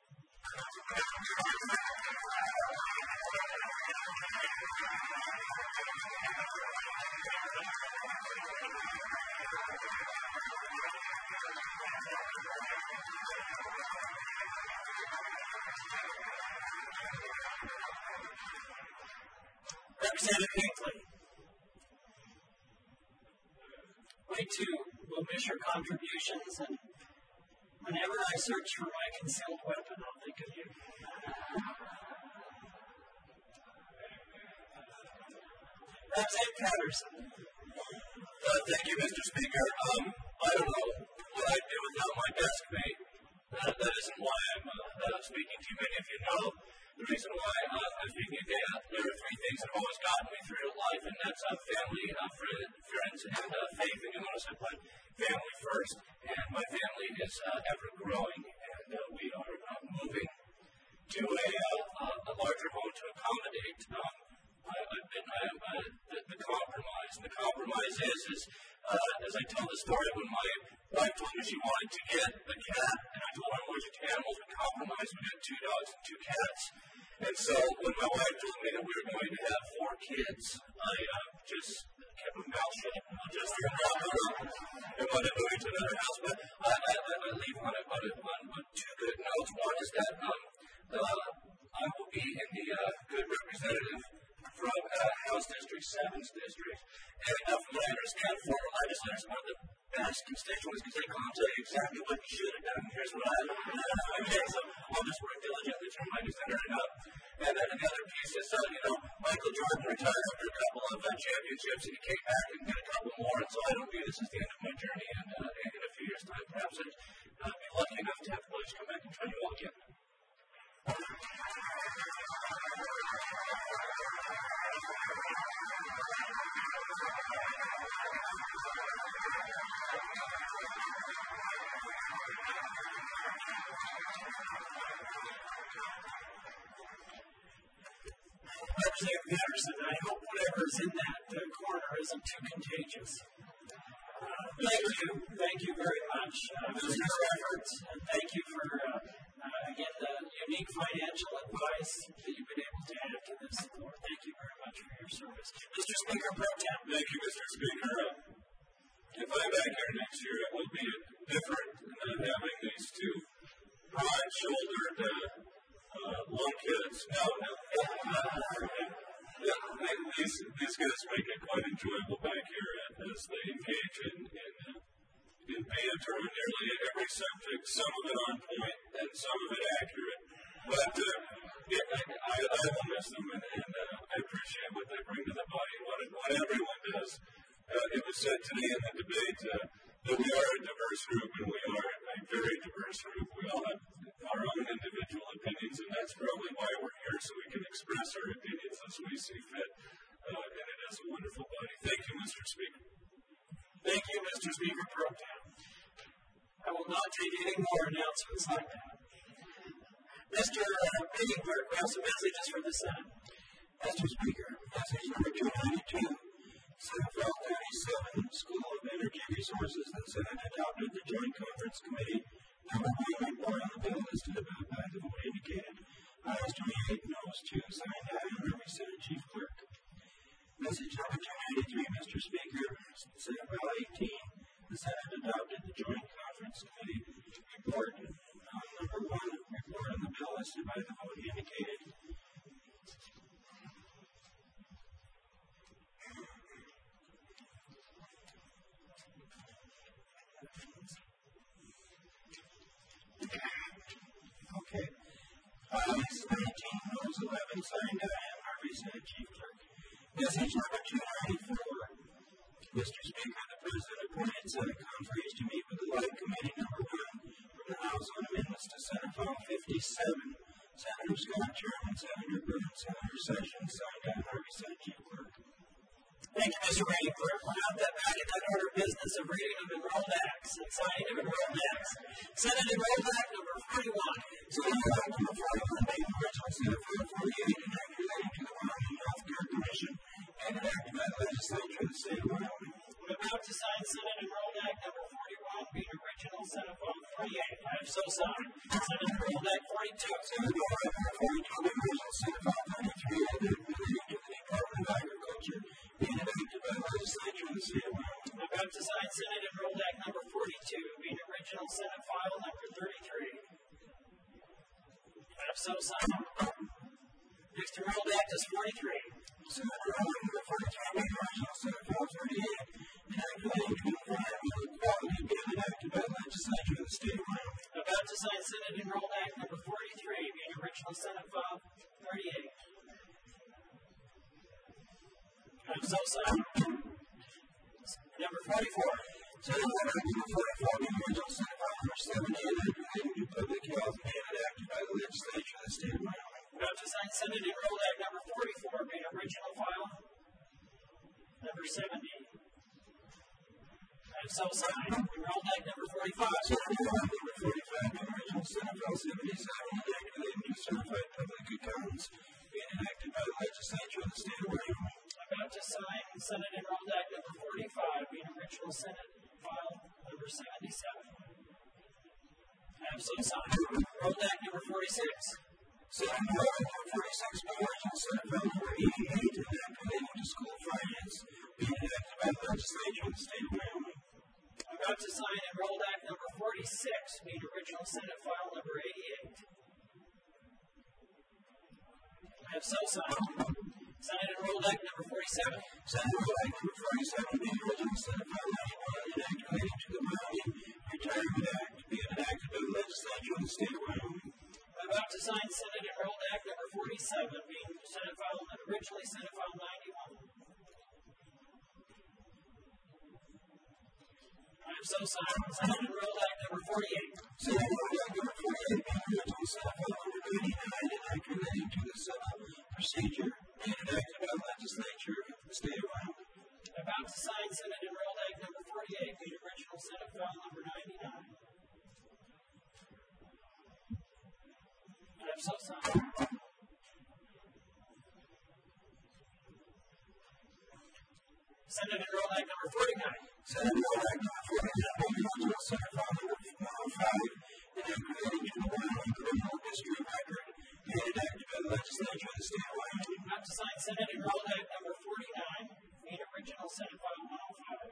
Representative Hinckley. I too will miss your contributions, and whenever I search for my concealed weapon, I'll think of you. Representative Patterson. Thank you, Mr. Speaker. I don't know what I'd do without my desk mate. That isn't why I'm speaking to you. Many of you know the reason why I'm speaking today. There are 3 things that have always gotten me through life, and that's family, friends, and faith. And you notice I put family first, and my family is ever growing, and we are moving to a larger home to accommodate the compromise. And the compromise is as I tell the story, when my wife told me she wanted to get a cat, and I told her I'm allergic to animals, we compromised. We got 2 dogs and 2 cats. And so when my wife told me that we were going to have 4 kids, I just kept my mouth shut. Just and wanted to move into another house. But I leave on 2 good notes. One is that I will be in the good representative from House District 7's district. And from what I understand, former legislators are the best constituents because they come and tell you exactly what you should have done. Here's what I did. Okay, so I'll just work diligently to remind you to enter it up. And then another piece is, Michael Jordan retired after a couple of championships, and he came back and did a couple more. And so I don't view this as the end of my journey. And in a few years' time, perhaps I'd be lucky enough to have the boys come back and join you all again. Representative Patterson, I hope whatever is in that corner isn't too contagious. Thank you very much for your efforts, and thank you for, again, the unique financial advice that you've been able to add to this floor. Thank you very much for your service. Mr. Speaker Pro Tem. Thank you, Mr. Speaker. If I'm back here next year, it will be different than having these two broad-shouldered lunkheads. No. These guys make it quite enjoyable back here as they engage in banter on nearly every subject, some of it on point and some of it accurate. But I will miss them, and I appreciate what they bring to the body, what everyone does. It was said today in the debate that we are a diverse group, and we are a very diverse group. We all have our own individual opinions, and that's probably why we're here, so we can express our opinions as we see fit. And it is a wonderful body. Thank you, Mr. Speaker. Thank you, Mr. Speaker Pro Tem. I will not take any more announcements like that. Mr. Meeting Clerk, we have some messages from the Senate. Mr. Speaker, message number 292. Senate Bill 37, School of Energy Resources, the Senate adopted the Joint Conference Committee. Number 1 report on the bill listed above by the vote indicated. Ayes 28, noes 2, signed by Honorary Senate Chief Clerk. Message number 293, Mr. Speaker, Senate Bill 18, the Senate adopted the Joint Conference Committee report on number 1 report on the bill listed by the vote indicated. Okay. Ayes 19, noes 11, signed by Honorary Senate Chief Clerk. Message number 294. Mr. Speaker, the President appointed Senate conferees to meet with the Light Committee number 1 from the House on amendments to Senate File 57. Senator Scott, Chairman, Senator Burns, Senator Sessions, signed by Honorary Senate Chief Clerk. Thank you, Mr. Reading Clerk. We'll have that back in order of business of reading of enrolled acts and signing of enrolled acts. Senate Enrolled Act number 41. Senate Act number 41, being original Senate File 48, an act relating to the Wyoming Health Care Commission, and enacted by the legislature of the state of Wyoming. I'm about to sign Senate Enrolled Act number 41, being original Senate File 48. I have so signed. Senate Enrolled Act 42. Senate Enrolled Act number 42, being original Senate File 33, an act relating to the Department of Agriculture, being enacted by the legislature of the state of Wyoming. I'm about to sign Senate Enrolled Act number 42, being original Senate File number 33. I have so signed. Next Enrolled Act is 43. Senate Enrolled Act number 43, being original Senate File 38, an act relating to environmental equality, being enacted by the legislature of the state of Wyoming. About to sign Senate Enrolled Act number 43, being original Senate File 38. I'm so signed. Number 44. Senate Enrolled Act number 44, being original Senate File number 70, an act relating to public health, being enacted by the legislature of the state of Wyoming. About to sign Senate Enrolled Act number 44, being original file number 70. I have so signed. Enrolled Act number 45. Senate Enrolled Act number 45, being original Senate File 77, an act relating to certified public accountants, being enacted by the legislature of the state of Wyoming. About to sign Senate Enrolled Act number 45, being original Senate file number 77. I have so signed. Enrolled Act number 46. Senate Enrolled Act number 46, being original Senate File number 88, an act relating to school finance, being enacted by the legislature of the state of Wyoming. About to sign Enrolled Act number 46, being original Senate file number 88. I have so signed. Senate Enrolled Act number 47. Senate Enrolled Act number 47, being original Senate File 91, an act relating to the Wyoming Retirement Act, being enacted by the legislature of the state of Wyoming. about to sign Senate Enrolled Act number 47, being originally Senate File 91. I have so signed Senate Enrolled Act number 48. Senate Enrolled Act number 48, being original Senate File number 99, enacted relating to the civil procedure and enacted by the legislature of the state of Wyoming. About to sign Senate Enrolled Act number 48, being original Senate File number 99. I have so signed. Senate Enrolled Act number 49. Senate Enrolled Act number 49, being original Senate File number 105, enacted relating to the Wyoming criminal history record and enacted by the legislature of the state of Wyoming. About to sign Senate Enrolled Act number 49, being original Senate File 105.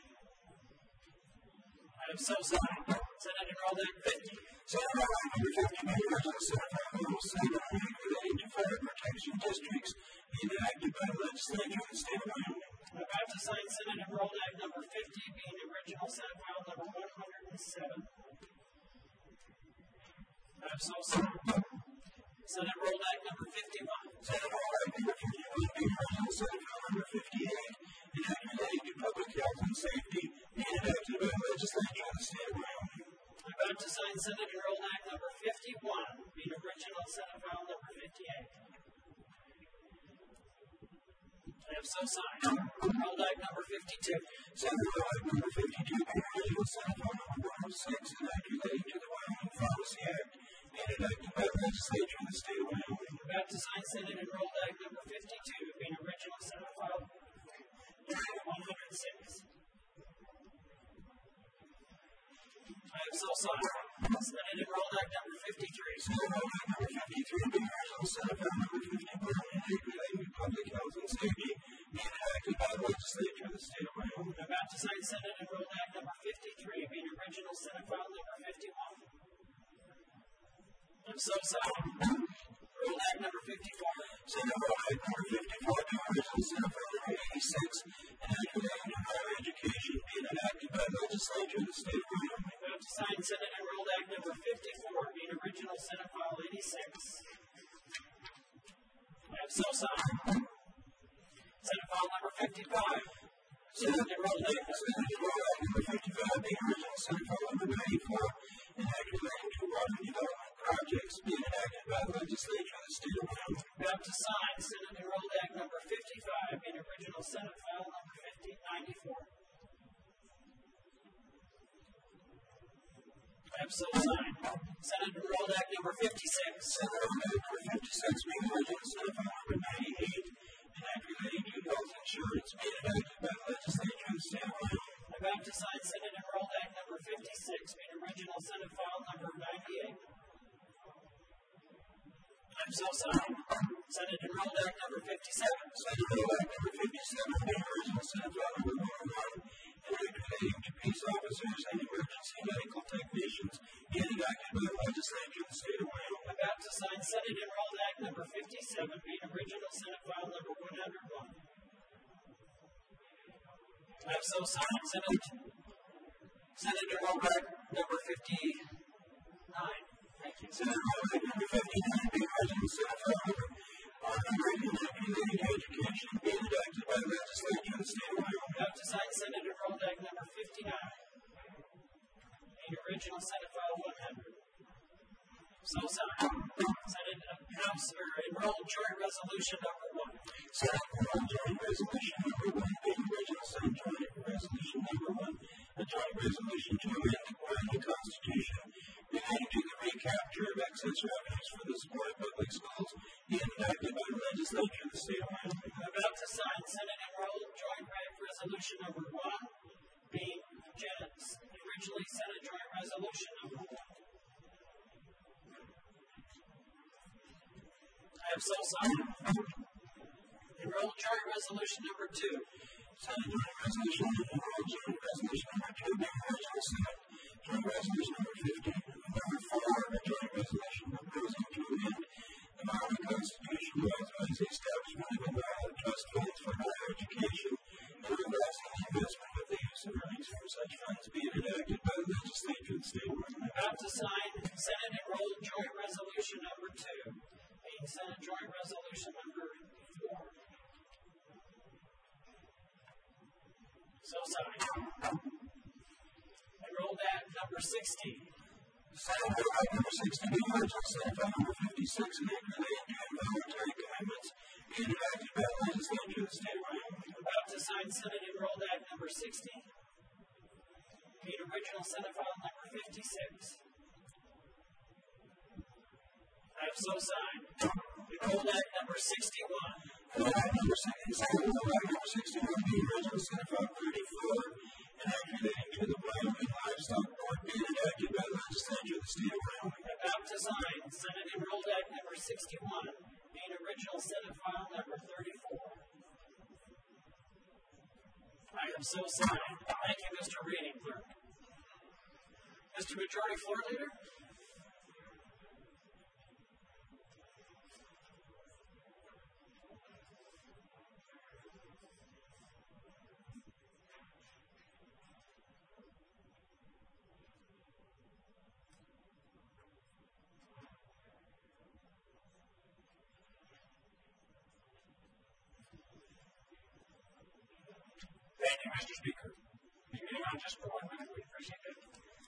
I have so signed. Senate Enrolled Act 50. Senate Enrolled Act number 50, being original Senate File 107, enacted relating to fire protection districts and enacted by the legislature of the state of Wyoming. About to sign Senate Enrolled Act number 50, being original Senate File number 107. I have so signed. Senate Enrolled Act number 51. Senate Enrolled Act number 51, being original Senate File number 58, enacted relating to public health and safety and enacted by the legislature of the state of Wyoming. About to sign Senate Enrolled Act number 51, being original Senate File number 58. I have so signed. Enrolled Act number 52. Senate Enrolled Act number 52, being original Senate File number 106, enacted relating to the Wyoming Pharmacy Act and enacted by the legislature of the state of Wyoming. About to sign Senate Enrolled Act number 52, being original Senate File 106. I have so signed. Senate Enrolled Act number 53. Senate Enrolled Act number 53, being original Senate File number 51, enacted relating to public health and safety and enacted by the legislature of the state of Wyoming. About to sign Senate Enrolled Act number 53, being original Senate File number 51. I'm so signed. Enrolled Act number 54. Senate Enrolled Act number 54, being original Senate File number 86, enacted relating to higher education and enacted by the legislature of the state of Wyoming. About to sign Senate Enrolled Act number 54, being original Senate File 86. I have so signed. Senate File number 55. Senate Enrolled Act number 55, being original Senate File number 94, enacted relating to water development projects being enacted by the legislature of the state of Wyoming. About to sign Senate Enrolled Act number 55, being original Senate File number 94. I have so signed. Senate Enrolled Act number 56. Senate Enrolled Act number 56, being original Senate File number 98, enacted relating to health insurance being enacted by the legislature of the state of Wyoming. About to sign Senate Enrolled Act number 56, being original Senate File number 98. I'm so signed. Senate Enrolled Act number 57. Senate Enrolled Act number 57, being original Senate File number 101, enacted relating to peace officers and emergency medical technicians and enacted by the legislature of the state of Wyoming. About to sign Senate Enrolled Act number 57, being original Senate File number 101. I have so signed. Senate Enrolled Act number 59. Thank you. Senate Enrolled Act number 59, being original Senate File number 100, enacted relating to education being enacted by the legislature of the state of Wyoming. About to sign Senate Enrolled Act number 59, being original Senate File 100. So signed. Senate House Enrolled Joint Resolution number 1. Senate Enrolled Joint Resolution number 1, being original Senate Joint Resolution number 1, a joint resolution to amend the Wyoming Constitution relating to the recapture of excess revenues for the support of public schools and enacted by the legislature of the state of Wyoming. About to sign Senate Enrolled Joint Resolution number 1, being originally Senate Joint Resolution number 1. I have so signed. Enrolled Joint Resolution number 2. Senate Joint Resolution, Enrolled Joint Resolution number 2, being original Senate Joint Resolution number 50. Number 4, a joint resolution proposing to amend the Wyoming Constitution to authorize the establishment of a trust funds for higher education and revising the investment of the use of earnings from such funds being enacted by the legislature of the state of Wyoming. About to sign Senate Enrolled Joint Resolution So signed. Enrolled at number 60. Senate Bill Act number 60, the original Senate Bill number 56, enacted and voluntary commitments and enacted by the legislature of the state of Wyoming. About to sign Senate Enrolled Act number 60. Read original Senate file number 56. I have so signed. Enrolled Act number 61. Enrolled Act number 60, Senate Bill Act number 61, the original Senate file 34, enacted into the Wyoming Livestock Board being enacted by the legislature of the state of Wyoming. About to sign Senate Enrolled Act number 61, being original Senate file number 34. I have so signed. Thank you, Mr. Reading Clerk. Mr. Majority Floor Leader? Thank you, Mr. Speaker. Beginning on just for 1 minute, we appreciate it.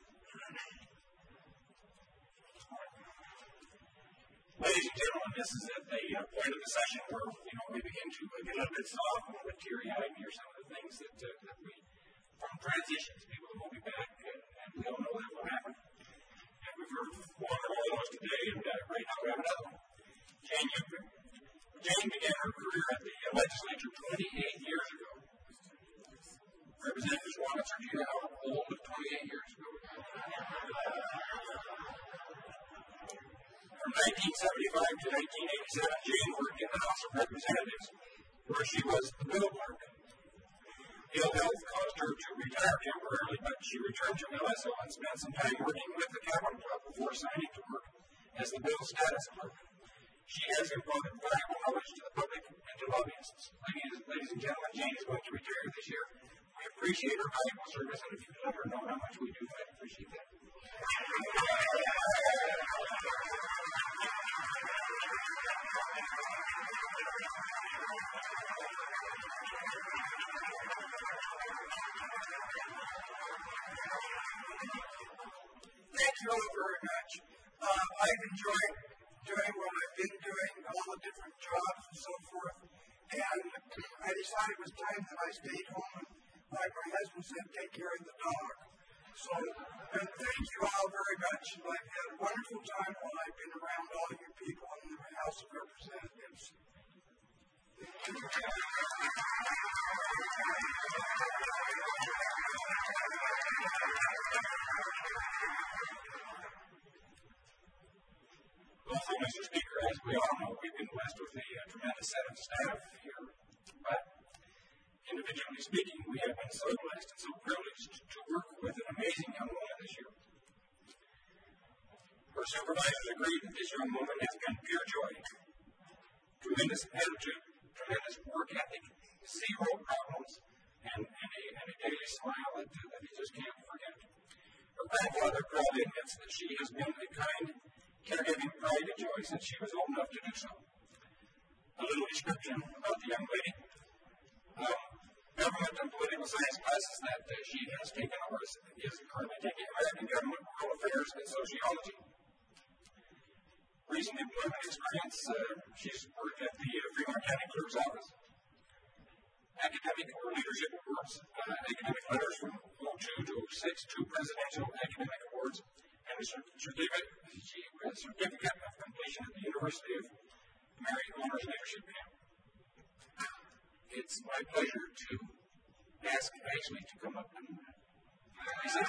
Ladies and gentlemen, this is at the point of the session where we begin to get a little bit soft, a little bit teary-eyed, and hear some of the things that we, from transitions, people that will be back, and we all know that will happen. And we've heard one or all of those today, and right now we have another one. Jane began her career at the legislature 28 years ago. Representative Juana Sergina, how old was 28 years ago? From 1975 to 1987, Jane worked in the House of Representatives, where she was the bill clerk. Ill health caused her to retire temporarily, but she returned to LSO and spent some time working with the Capitol Club before signing to work as the bill status clerk. She has imparted valuable knowledge to the public and to lobbyists. Ladies and gentlemen, Jane is going to retire this year. We appreciate her valuable service, and if you could let her know how much we do, I'd appreciate that. Thank you all very much. I've enjoyed doing what I've been doing, all the different jobs and so forth, and I decided it was time that I stayed home and, like my husband said, take care of the dog. So, and thank you all very much. I've had a wonderful time while I've been around all you people in the House of Representatives. Also, Mr. Speaker, as we all know, we've been blessed with a tremendous set of staff here, but individually speaking, we have been so blessed and so privileged to work with an amazing young woman this year. Her supervisors agree that this young woman has been pure joy, tremendous attitude, tremendous work ethic, zero problems, and a daily smile that you just can't forget. Her grandfather proudly admits that she has been a kind, caregiving pride and joy since she was old enough to do so. A little description about the young lady. Government and political science classes that she has taken over is currently taking American government, world affairs, and sociology. Recent employment experience, she's worked at the Fremont County Clerk's office. Academic or leadership awards, academic letters from 02 to 06, 2 presidential academic awards, and a certificate of completion at the University of Mary Honors Leadership Camp. It's my pleasure to ask Ashley to come up and present.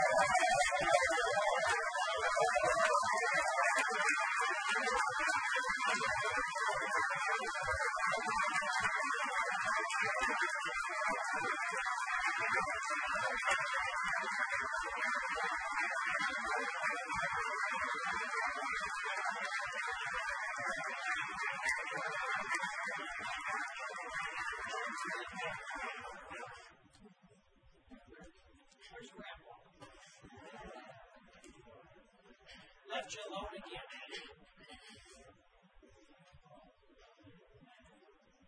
Left you alone again.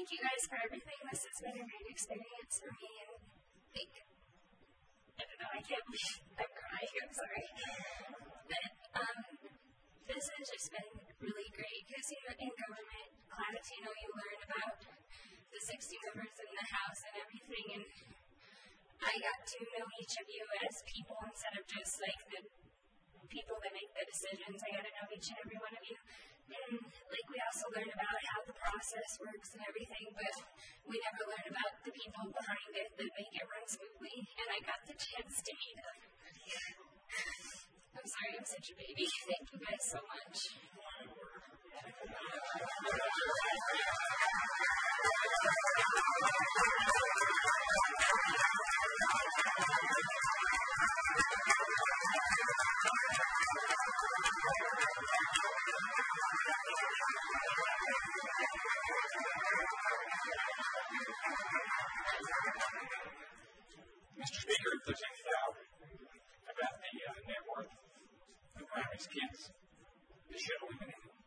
thank you guys for everything. This has been a great experience for me, and like, I don't know, I can't believe I'm crying, I'm sorry. But this has just been really great because, you know, in government class, you know, you learn about the 60 members in the House and everything, and I got to know each of you as people instead of just like the people that make the decisions. I got to know each and every one of you. And like we also learn about how the process works and everything, but we never learn about the people behind it that make it run smoothly. And I got the chance to meet them. I'm sorry, I'm such a baby. Thank you guys so much. Mr. Speaker, if there's any doubt about the net worth of Grammar's kids, this should eliminate it.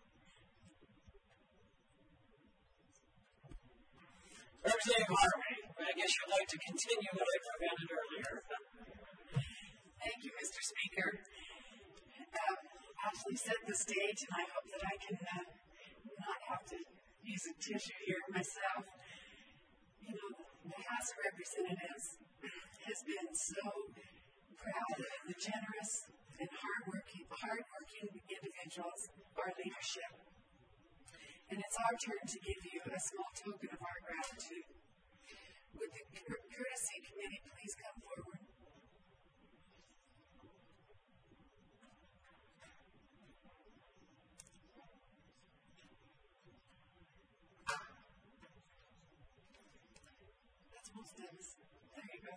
Representative Harvey, I guess you'd like to continue what I prevented earlier. Thank you, Mr. Speaker. Ashley set the stage, and I hope that I can not have to use a tissue here myself. You know, the House of Representatives has been so proud of the generous and hardworking individuals, our leadership. And it's our turn to give you a small token of our gratitude. Would the courtesy committee please come forward? That's most of us. There you go.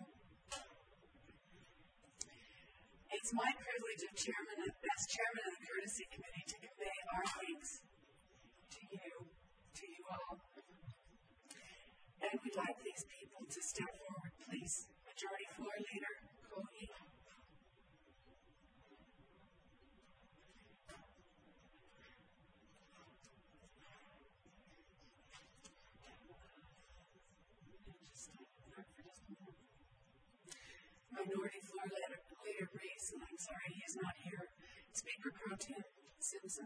It's my privilege as chairman of the courtesy committee to convey our thanks to you all. And we'd like these people to step forward, please. Majority Floor Leader Cohey. Minority Floor Leader Reese, and I'm sorry he's not here. Speaker Pro Tem Simpson.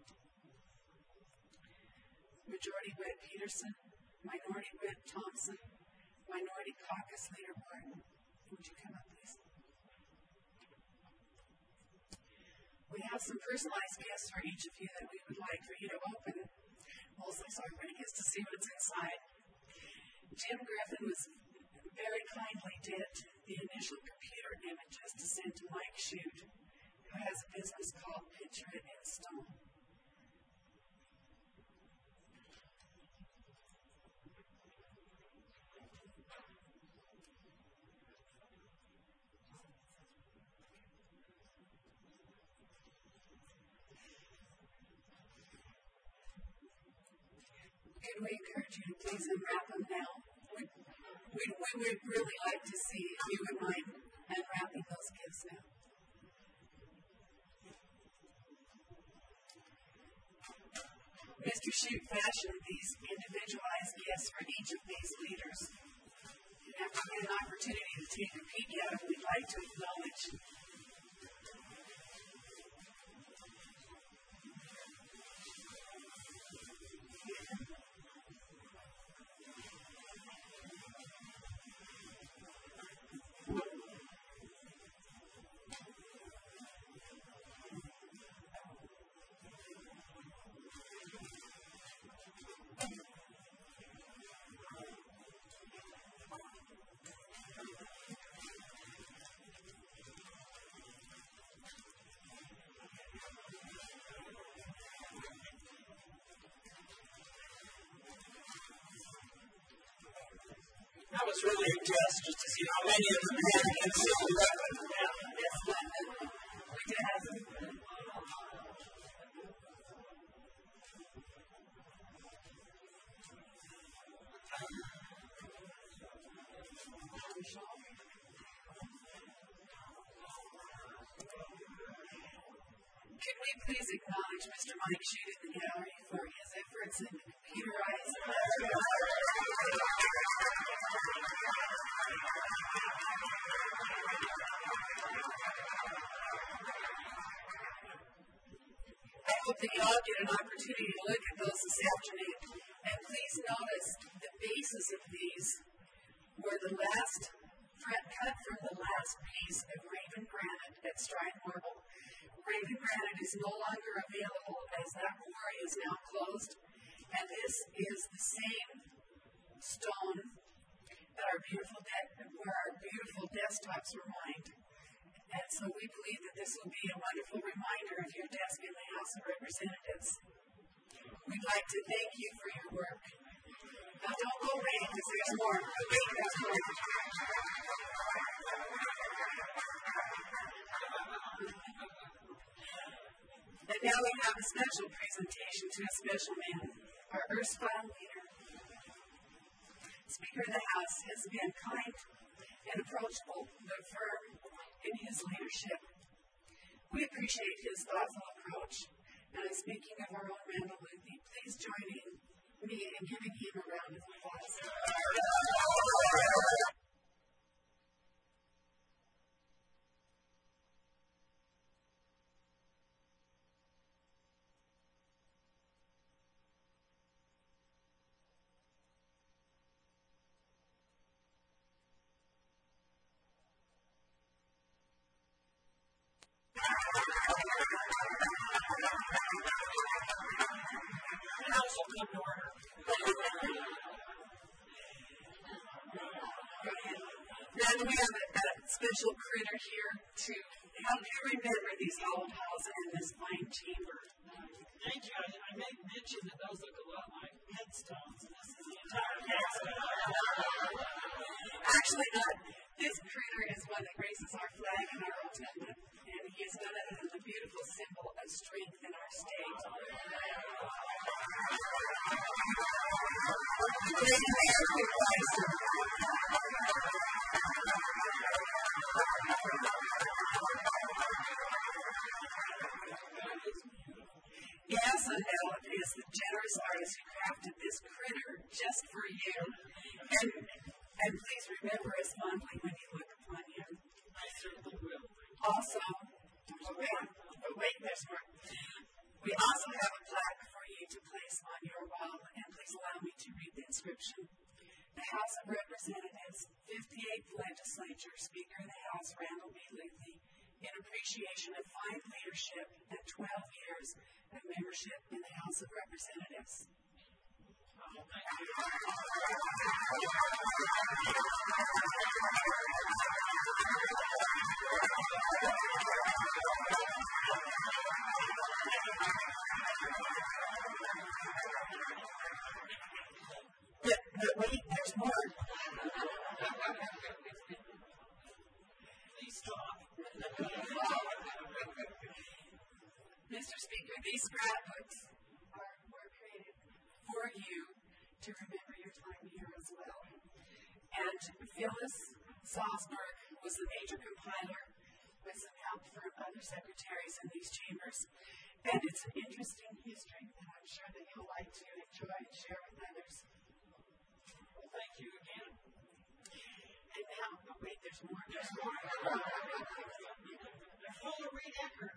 Majority Whip Peterson. Minority Whip Thompson. Minority Caucus Leader Martin. Would you come up, please? We have some personalized gifts for each of you that we would like for you to open, mostly so everybody gets to see what's inside. Jim Griffin was very kindly did the initial computer images to send to Mike Shute, who has a business called Picture It in Stone. Could we encourage you to please unwrap them now? We would really like to see if you would mind unwrapping those gifts now. Mr. Shute fashioned these individualized gifts for each of these leaders. And after we get an opportunity to take a peek at them, we'd like to acknowledge That was really a test just to see how many of them had a concealed weapon. this weapon. We did have Could we please acknowledge Mr. Mike Shute in the gallery for his efforts in computerizing I hope that you all get an opportunity to look at those this afternoon. And please notice the bases of these were the last cut from the last piece of Raven Granite at Stride Marble. Raven Granite is no longer available as that quarry is now closed. And this is the same stone that where our beautiful desktops were mined. And so we believe that this will be a wonderful reminder of your desk in the House of Representatives. We'd like to thank you for your work. Now don't go away because there's more. Wait, there's more. And now we have a special presentation to a special man, our erstwhile leader. Speaker of the House has been kind and approachable but firm in his leadership. We appreciate his thoughtful approach. And speaking of our own Randall Luthi, please join me in giving him a round of applause. Council come to order. Then we have a special critter here to help you remember these old houses and this fine chamber. Thank you. I made mention that those look a lot like headstones, and this is the entire castle. Actually, not. This critter is one that graces our flag and our rotunda, and he is none other than the beautiful symbol of strength in our state. The great American Bison. Yes, Annette is the generous artist who crafted this critter just for you. And please remember us fondly when you look upon him. I certainly will. Also, wait, there's more. We also have a plaque for you to place on your wall, and please allow me to read the inscription. The House of Representatives, 58th Legislature, Speaker of the House, Randall B. Luthi, in appreciation of fine leadership and 12 years of membership in the House of Representatives. Thank you. But wait, there's more. Please stop. Mr. Speaker, these scrapbooks were created for you to remember your time here as well. And Phyllis Salzberg was the major compiler with some help from other secretaries in these chambers. And it's an interesting history that I'm sure that you'll like to enjoy and share with others. Well, thank you again. And now, wait, there's more. There's more. They're full of Reed Eckert.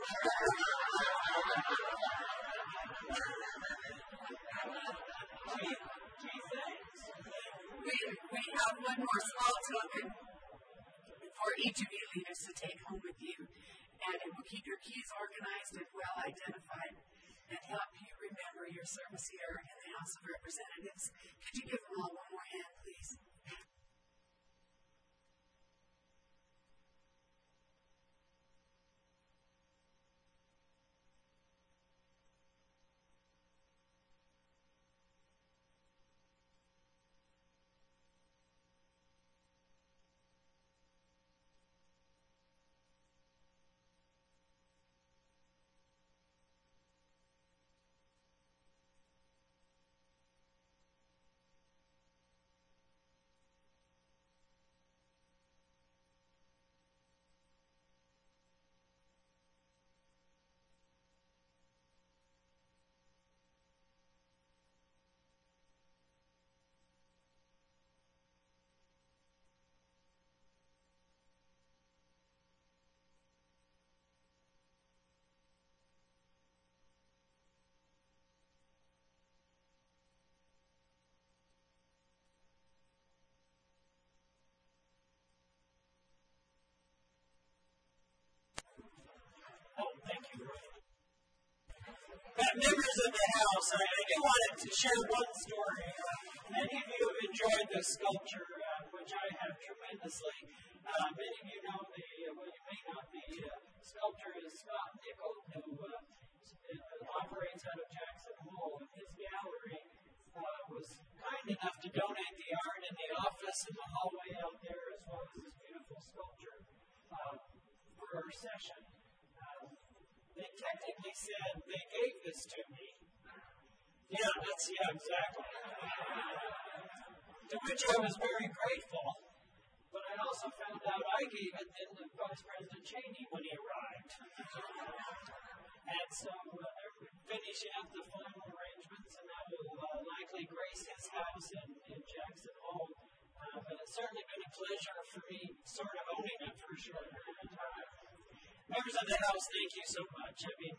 We have one more small token for each of you leaders to take home with you, and it will keep your keys organized and well identified and help you remember your service here in the House of Representatives. Could you give them all one more hand, please? But members of the House, I do want to share one story. Many of you have enjoyed this sculpture, which I have tremendously. Many of you know you may not, the sculptor is Scott Nickel, who operates out of Jackson Hole. And his gallery was kind enough to donate the art in the office and the hallway out there, as well as this beautiful sculpture for our session. They technically said they gave this to me. Yeah, exactly. To which I was very grateful. But I also found out I gave it then to Vice President Cheney when he arrived. And so they're finishing up the final arrangements, and that will likely grace his house in Jackson Hole. But it's certainly been a pleasure for me sort of owning it for a short period of time. Members of the House, thank you so much. I mean,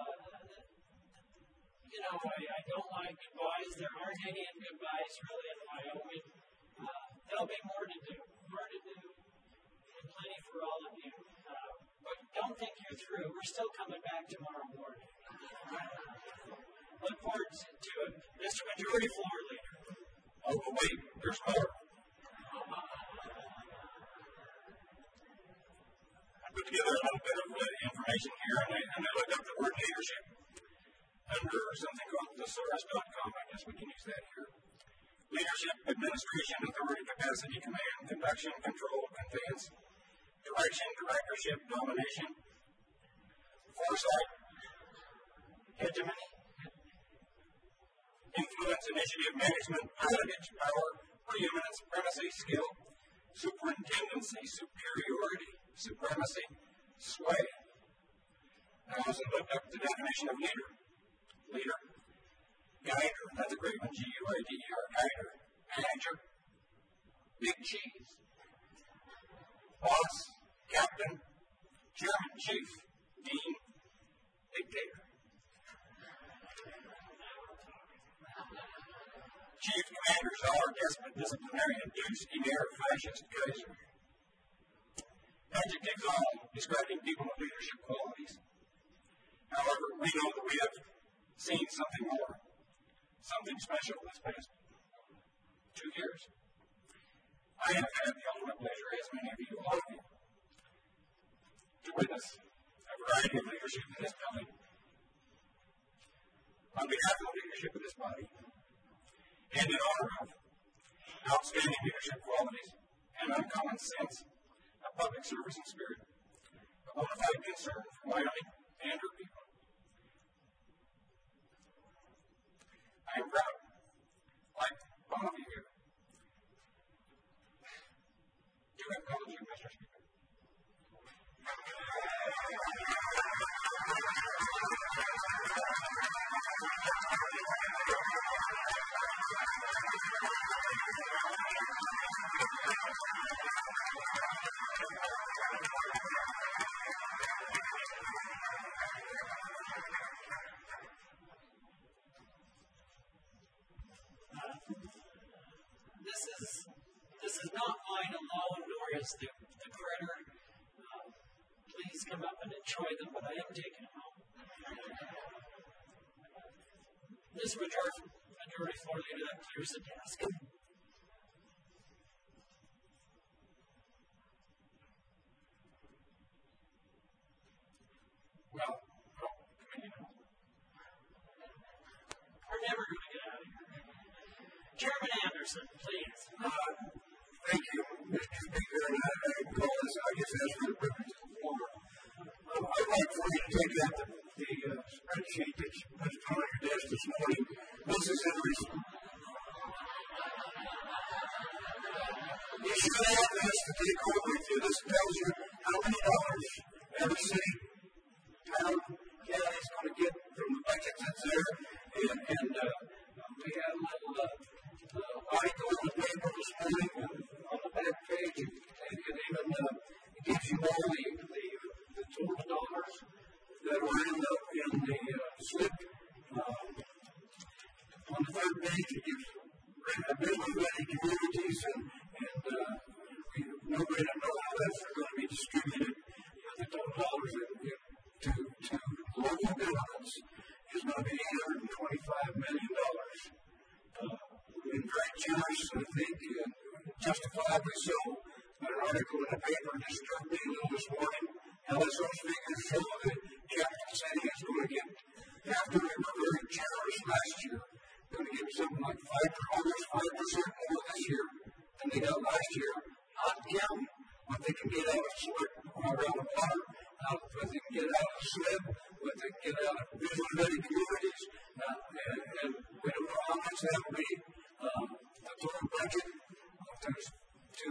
I don't like goodbyes. There aren't any goodbyes really in Wyoming. There'll be more to do, and plenty for all of you. But don't think you're through. We're still coming back tomorrow morning. Look forward to it. Mr. Majority Floor Leader. Oh, but wait, there's more. I put together a little bit of information here, and I looked up the word leadership under something called thesaurus.com. I guess we can use that here. Leadership, administration, authority, capacity, command, conduction, control, conveyance, direction, directorship, domination, foresight, hegemony, influence, initiative, management, advantage, power, preeminence, primacy, skill, superintendency, superiority, supremacy, sway. I also looked up the definition of leader. Leader. Guider. That's a great one. G-U-I-D-E-R. Guider. Manager. Big cheese. Boss. Captain. Chairman. Chief. Dean. Dictator. Chief commander. Czar. Despot. Disciplinarian. Deuce. Emir. Fascist. Kaiser. Adjectives all describing people with leadership qualities. However, we know that we have seen something more, something special this past 2 years. I have had the ultimate pleasure, as many of you, all of you, to witness a variety of leadership in this building. On behalf of the leadership of this body, and in honor of outstanding leadership qualities and uncommon sense of public service and spirit, a bona fide concern for Wyoming and her people, I am proud, like all of you here, to acknowledge you, Mr. Speaker. This is not mine alone, nor is the critter. Please come up and enjoy them, but I am taking them home. This majority floor leader, that clears the desk. Well, committee now. We're never going to get out of here. Chairman Anderson, please. Thank you, Mr. Speaker, and I call this, I guess, as for the privilege of the floor. I'd like for you to take out the spreadsheet that you put on your desk this morning. This is in you should have this to take home with you. This tells you how many dollars every city, town, county is going to get from the budget that's there. And we had a little article in the paper this morning on the back page, and it even gives you all the total dollars that are in the slip. On the third page, it gives ready communities and no way to know how that's going to be distributed. The total dollars to local governments is going to show that Capital City is going to get, after they were very generous last year, going to get something like almost 5% more this year than they got last year, not counting what they can get out of SWIP around the water, what they can get out of SWIP, what they can get out of visually ready communities, and we don't know how much that will be. The total budget to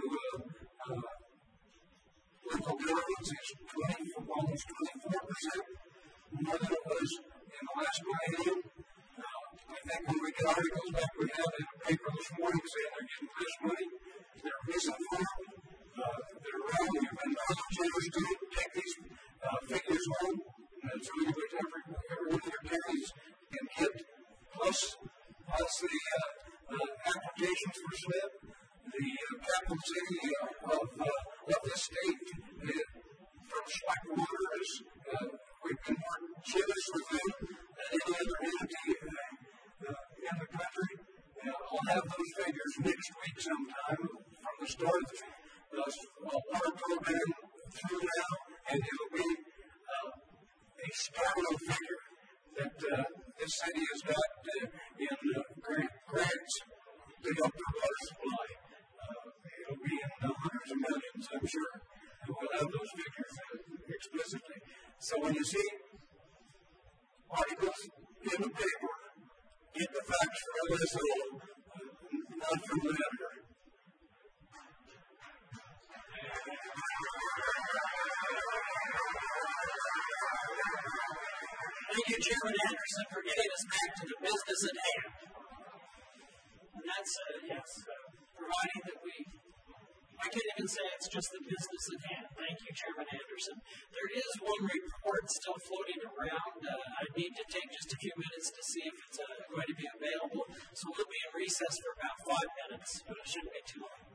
local governments is almost 24% more than it was in the last millennium. I think when we get articles like we have in the paper this morning saying they're getting this money, they're misinformed, they're wrong. You've been generous to take these figures home, and so every one of your counties can get, plus the applications for SWIP, the capital city of the state from Slackwater is we've been more generous with them than any other entity in the country. I'll have those figures next week sometime from the start of the water program through now, and it'll be a startling figure that this city has got in grants to help their water supply. It'll be in the hundreds of millions, I'm sure. And we'll have those figures explicitly. So when you see articles in the paper, get the facts from LSO, not from the editor. Thank you, Chairman Anderson, for getting us back to the business at hand. And that's, providing that I can't even say it's just the business at hand. Thank you, Chairman Anderson. There is one report still floating around. I need to take just a few minutes to see if it's going to be available. So we'll be in recess for about 5 minutes, but it shouldn't be too long.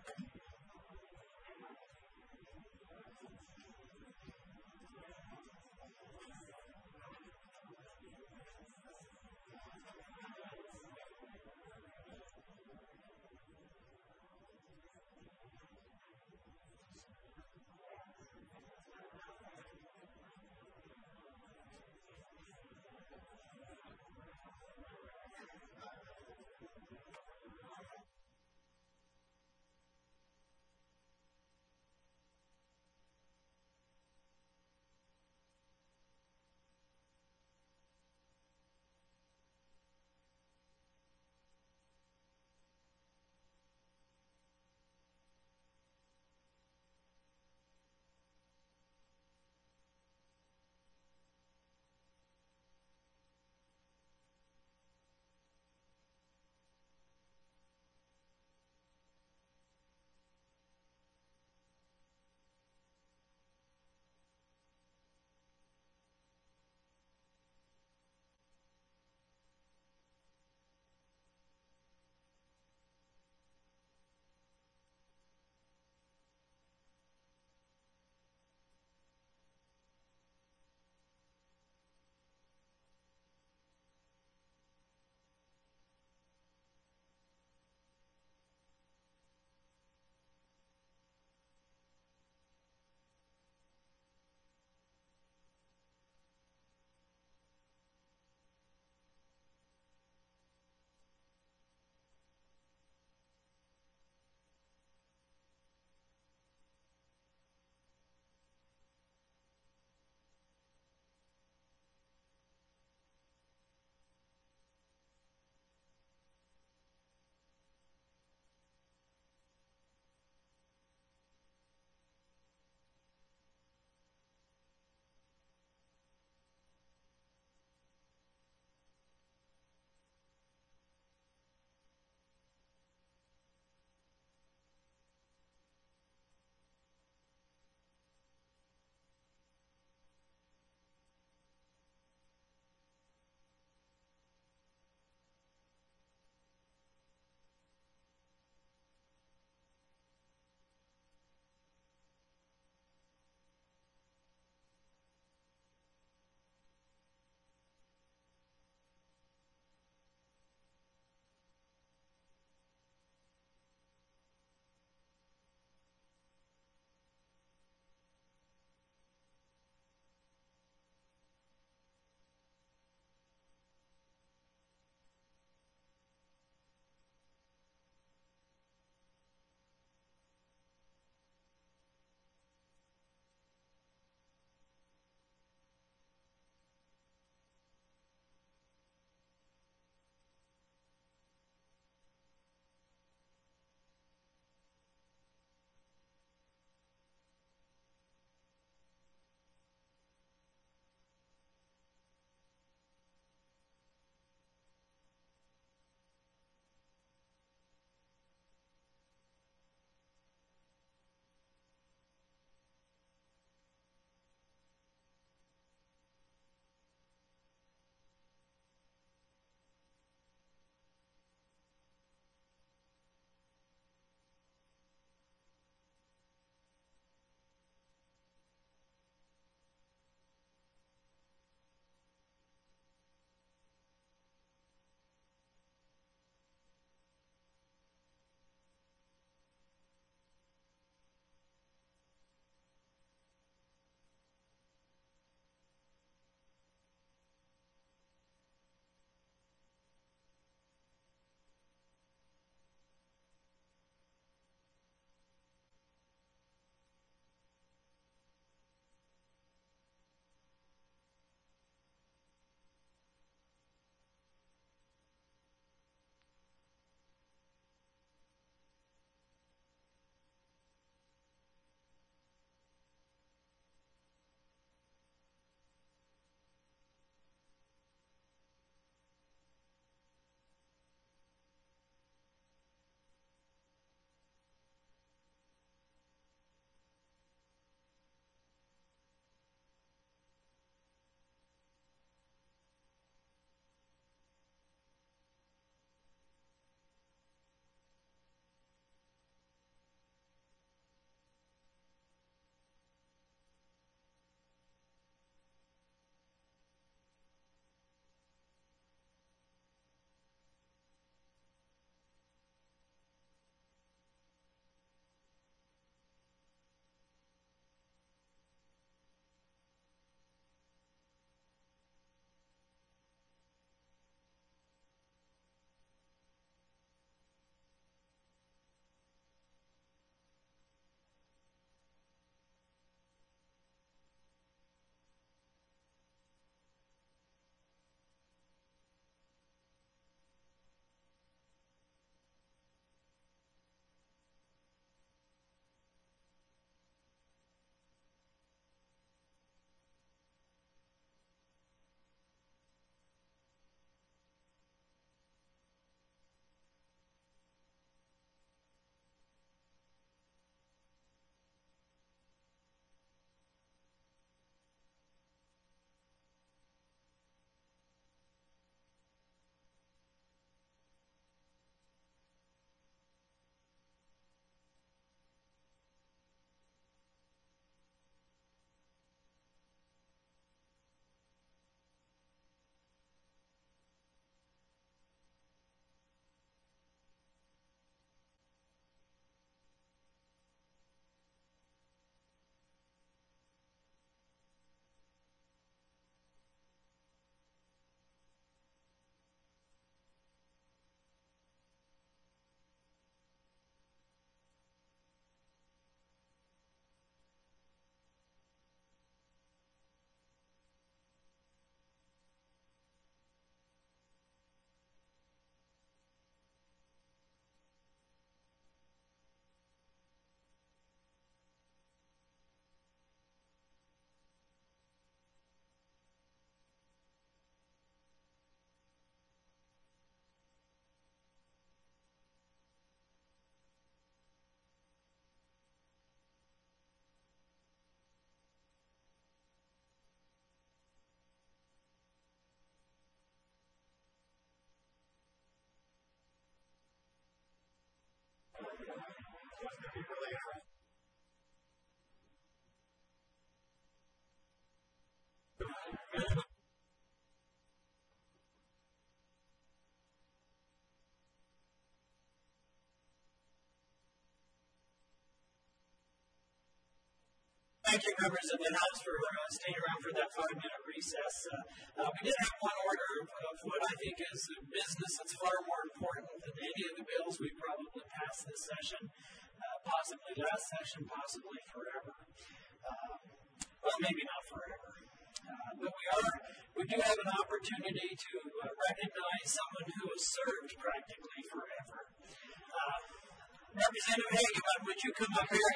Thank you, members of the House, for staying around for that 5-minute recess. We did have one order of what I think is a business that's far more important than any of the bills we probably passed this session, possibly last session, possibly forever. Well, maybe not forever. But we do have an opportunity to recognize someone who has served practically forever. Representative Hageman, would you come up here?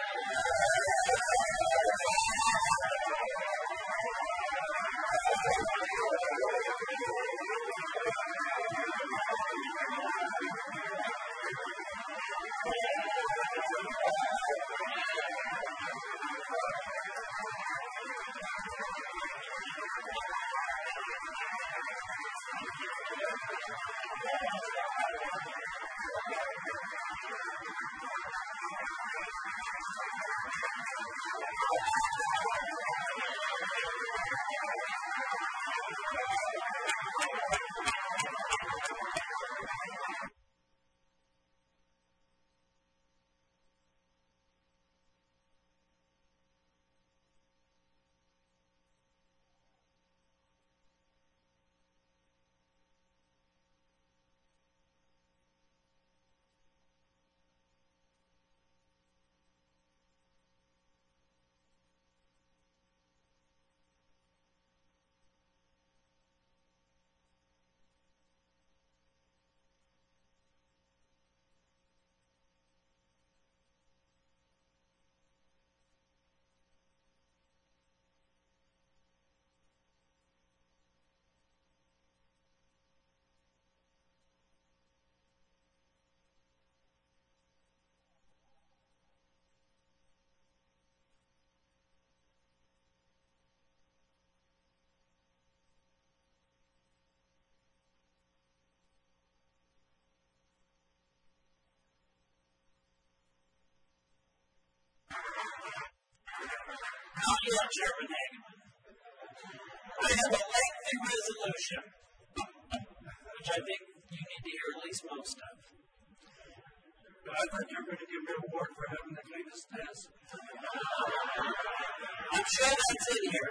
Not yet, Chairman Hageman. I have a lengthy resolution, which I think you need to hear at least most of. I thought you were going to give me an award for having the cleanest desk. I'm sure that's in here.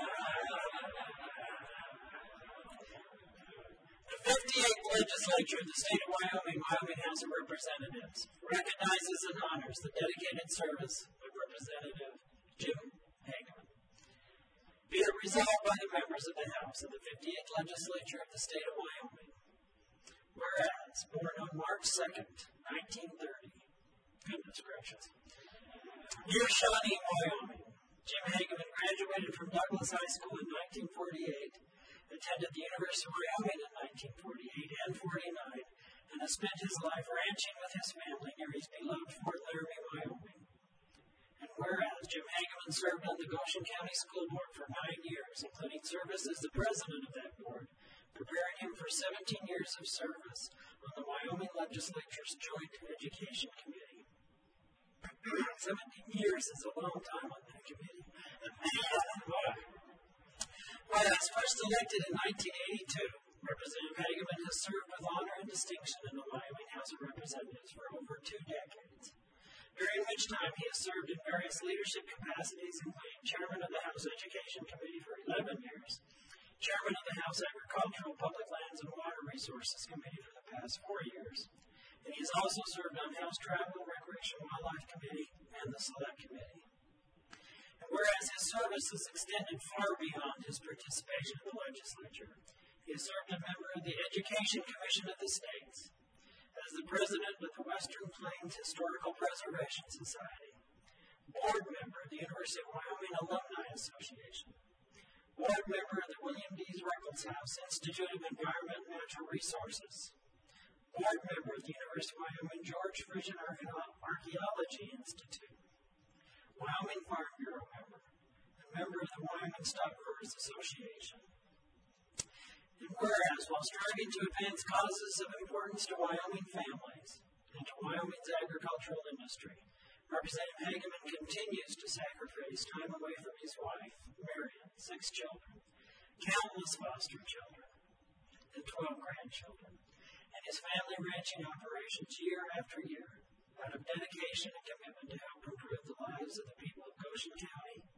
The 58th Legislature of the State of Wyoming, Wyoming House of Representatives, recognizes and honors the dedicated service of Representative Jim Hageman. Be it resolved by the members of the House of the 58th Legislature of the State of Wyoming, whereas born on March 2nd, 1930, goodness gracious, near Shawnee, Wyoming, Jim Hageman graduated from Douglas High School in 1948, attended the University of Wyoming in 1948 and 49, and has spent his life ranching with his family near his beloved Fort Laramie, Wyoming. And whereas Jim Hageman served on the Goshen County School Board for 9 years, including service as the president of that board, preparing him for 17 years of service on the Wyoming Legislature's Joint Education Committee. 17 years is a long time on that committee. Whereas first elected in 1982, Representative Hageman has served with honor and distinction in the Wyoming House of Representatives for over 2 decades, during which time he has served in various leadership capacities, including Chairman of the House Education Committee for 11 years, Chairman of the House Agricultural, Public Lands, and Water Resources Committee for the past 4 years, and he has also served on House Travel, Recreation, Wildlife Committee, and the Select Committee. And whereas his service has extended far beyond his participation in the legislature, he has served as a member of the Education Commission of the States, as the president of the Western Plains Historical Preservation Society, board member of the University of Wyoming Alumni Association, board member of the William D. Ruckelshaus Institute of Environment and Natural Resources, board member of the University of Wyoming George Frisian Archaeology Institute, Wyoming Farm Bureau member, and member of the Wyoming Stock Growers Association. And whereas, while striving to advance causes of importance to Wyoming families and to Wyoming's agricultural industry, Representative Hageman continues to sacrifice time away from his wife, Marion, 6 children, countless foster children, and 12 grandchildren, and his family ranching operations year after year, out of dedication and commitment to help improve the lives of the people of Goshen County,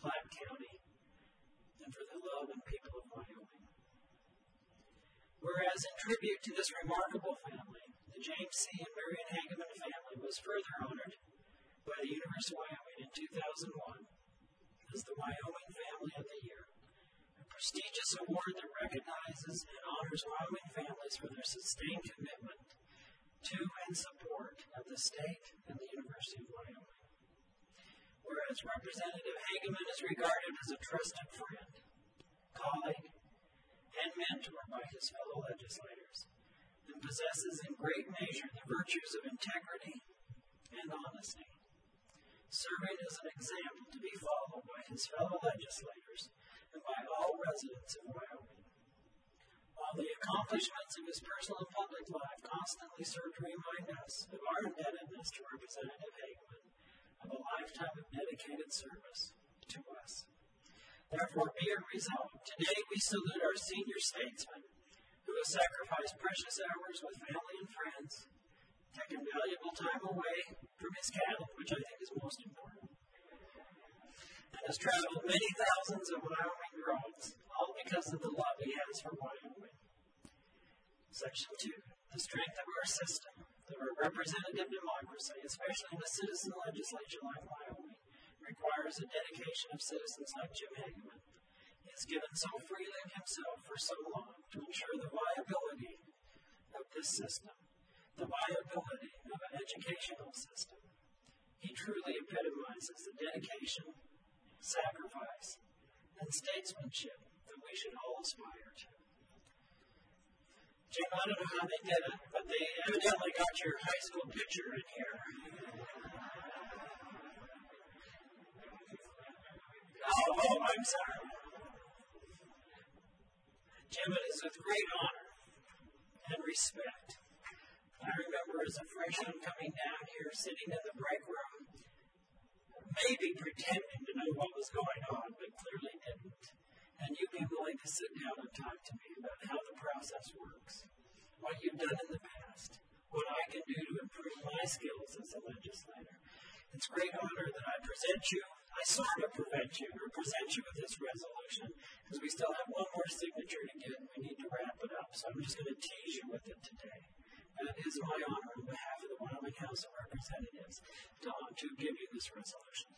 Platte County and for the love and people of Wyoming. Whereas in tribute to this remarkable family, the James C. and Marion Hageman family was further honored by the University of Wyoming in 2001 as the Wyoming Family of the Year, a prestigious award that recognizes and honors Wyoming families for their sustained commitment to and support of the state and the University of Wyoming. Whereas Representative Hageman is regarded as a trusted friend, colleague, and mentor by his fellow legislators, and possesses in great measure the virtues of integrity and honesty, serving as an example to be followed by his fellow legislators and by all residents of Wyoming. While the accomplishments of his personal and public life constantly serve to remind us of our indebtedness to Representative Hageman, of a lifetime of dedicated service to us. Therefore, be it resolved, today we salute our senior statesman who has sacrificed precious hours with family and friends, taken valuable time away from his cattle, which I think is most important, and has traveled many thousands of Wyoming roads, all because of the love he has for Wyoming. Section 2. The strength of our system, of our representative democracy, especially in a citizen legislature like Wyoming, requires a dedication of citizens like Jim Hageman. He has given so freely of himself for so long to ensure the viability of this system, the viability of an educational system. He truly epitomizes the dedication, sacrifice, and statesmanship that we should all aspire to. Jim, I don't know how they did it, but they evidently got your high school picture in here. Oh, I'm sorry. Jim, it is with great honor and respect. I remember as a freshman coming down here, sitting in the break room, maybe pretending to know what was going on, but clearly didn't. And you'd be willing to sit down and talk to me about how the process works, what you've done in the past, what I can do to improve my skills as a legislator. It's great honor that I present you with this resolution, because we still have one more signature to get and we need to wrap it up. So I'm just going to tease you with it today. And it is my honor on behalf of the Wyoming House of Representatives to give you this resolution.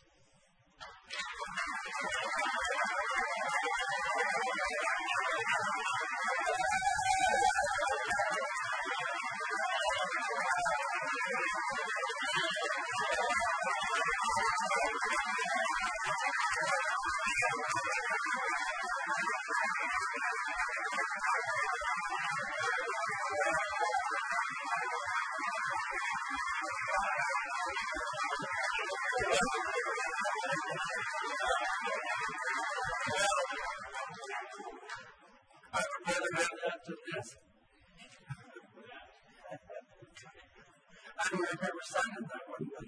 I don't remember signing that one, but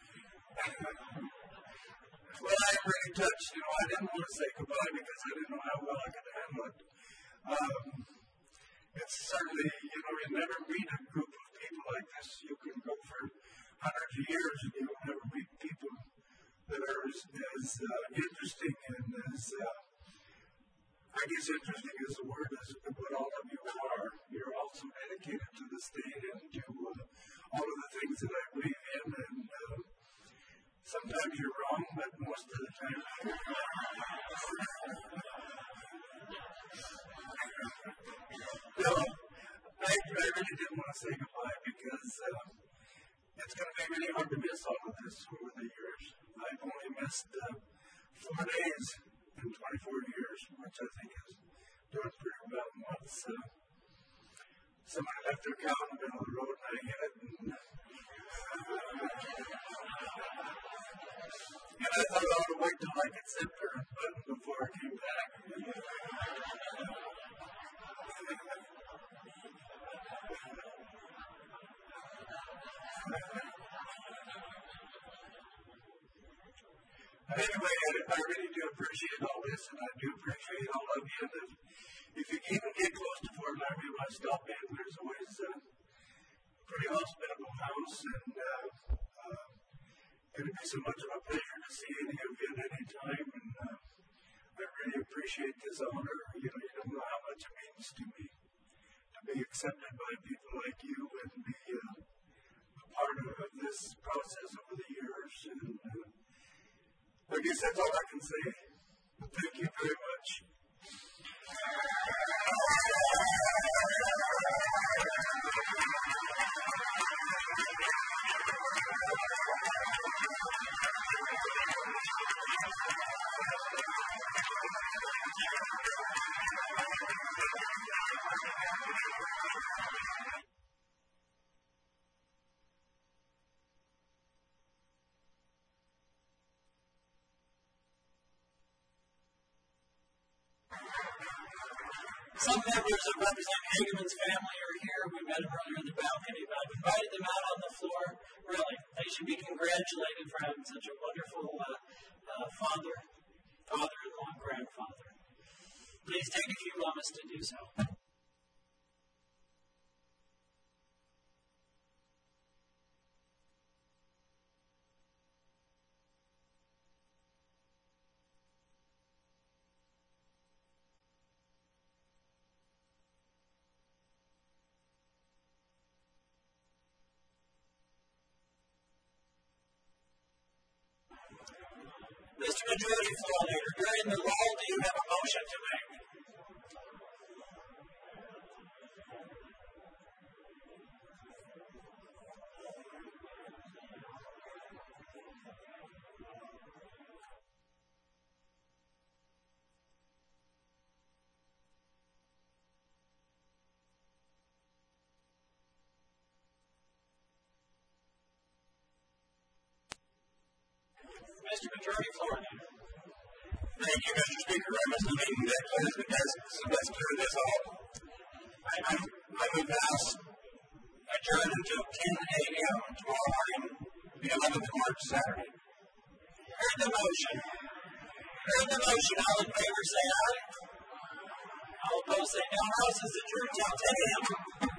well, I am really touched. I didn't want to say goodbye because I didn't know how well I could handle it. It's certainly, you never meet a group of people like this. You can go for hundreds of years and you'll never meet people that are as interesting and as, I guess interesting is the word, as what all of you are. You're also dedicated to the state and to all of the things that I believe in, and sometimes you're wrong, but most of the time you're no, I really didn't want to say goodbye because it's going to be really hard to miss all of this over the years. I've only missed 4 days in 24 years, which I think is doing pretty well. Once somebody left their cow in the middle of the road and I hit it, and I thought I ought to wait till I could sit there and button before I came back. Anyway, I really do appreciate all this, and I do appreciate all of you. And if you even get close to Fort Laramie, when I stop in, there's always a pretty hospitable house, and it'd be so much of a pleasure to see any of you at any time. And as owner, you don't know how much it means to me to be accepted by people like you and be a part of this process over the years. And I guess that's all I can say. Thank you very much. Some members of Representative Hageman's family are here. We met them earlier in the balcony, but I've invited them out on the floor. Really, they should be congratulated for having such a wonderful father-in-law, grandfather. Please take a few moments to do so. Mr. Majority Floor Leader, during the lull, do you have a motion to make? Mr. Majority Floor Leader. Thank you, Mr. Speaker. I'm assuming that let's clear this off. I move the House adjourn until 10 a.m. tomorrow morning, the 11th of March, Saturday. Heard the motion. All in favor say aye. All opposed say no. House is adjourned until 10 a.m.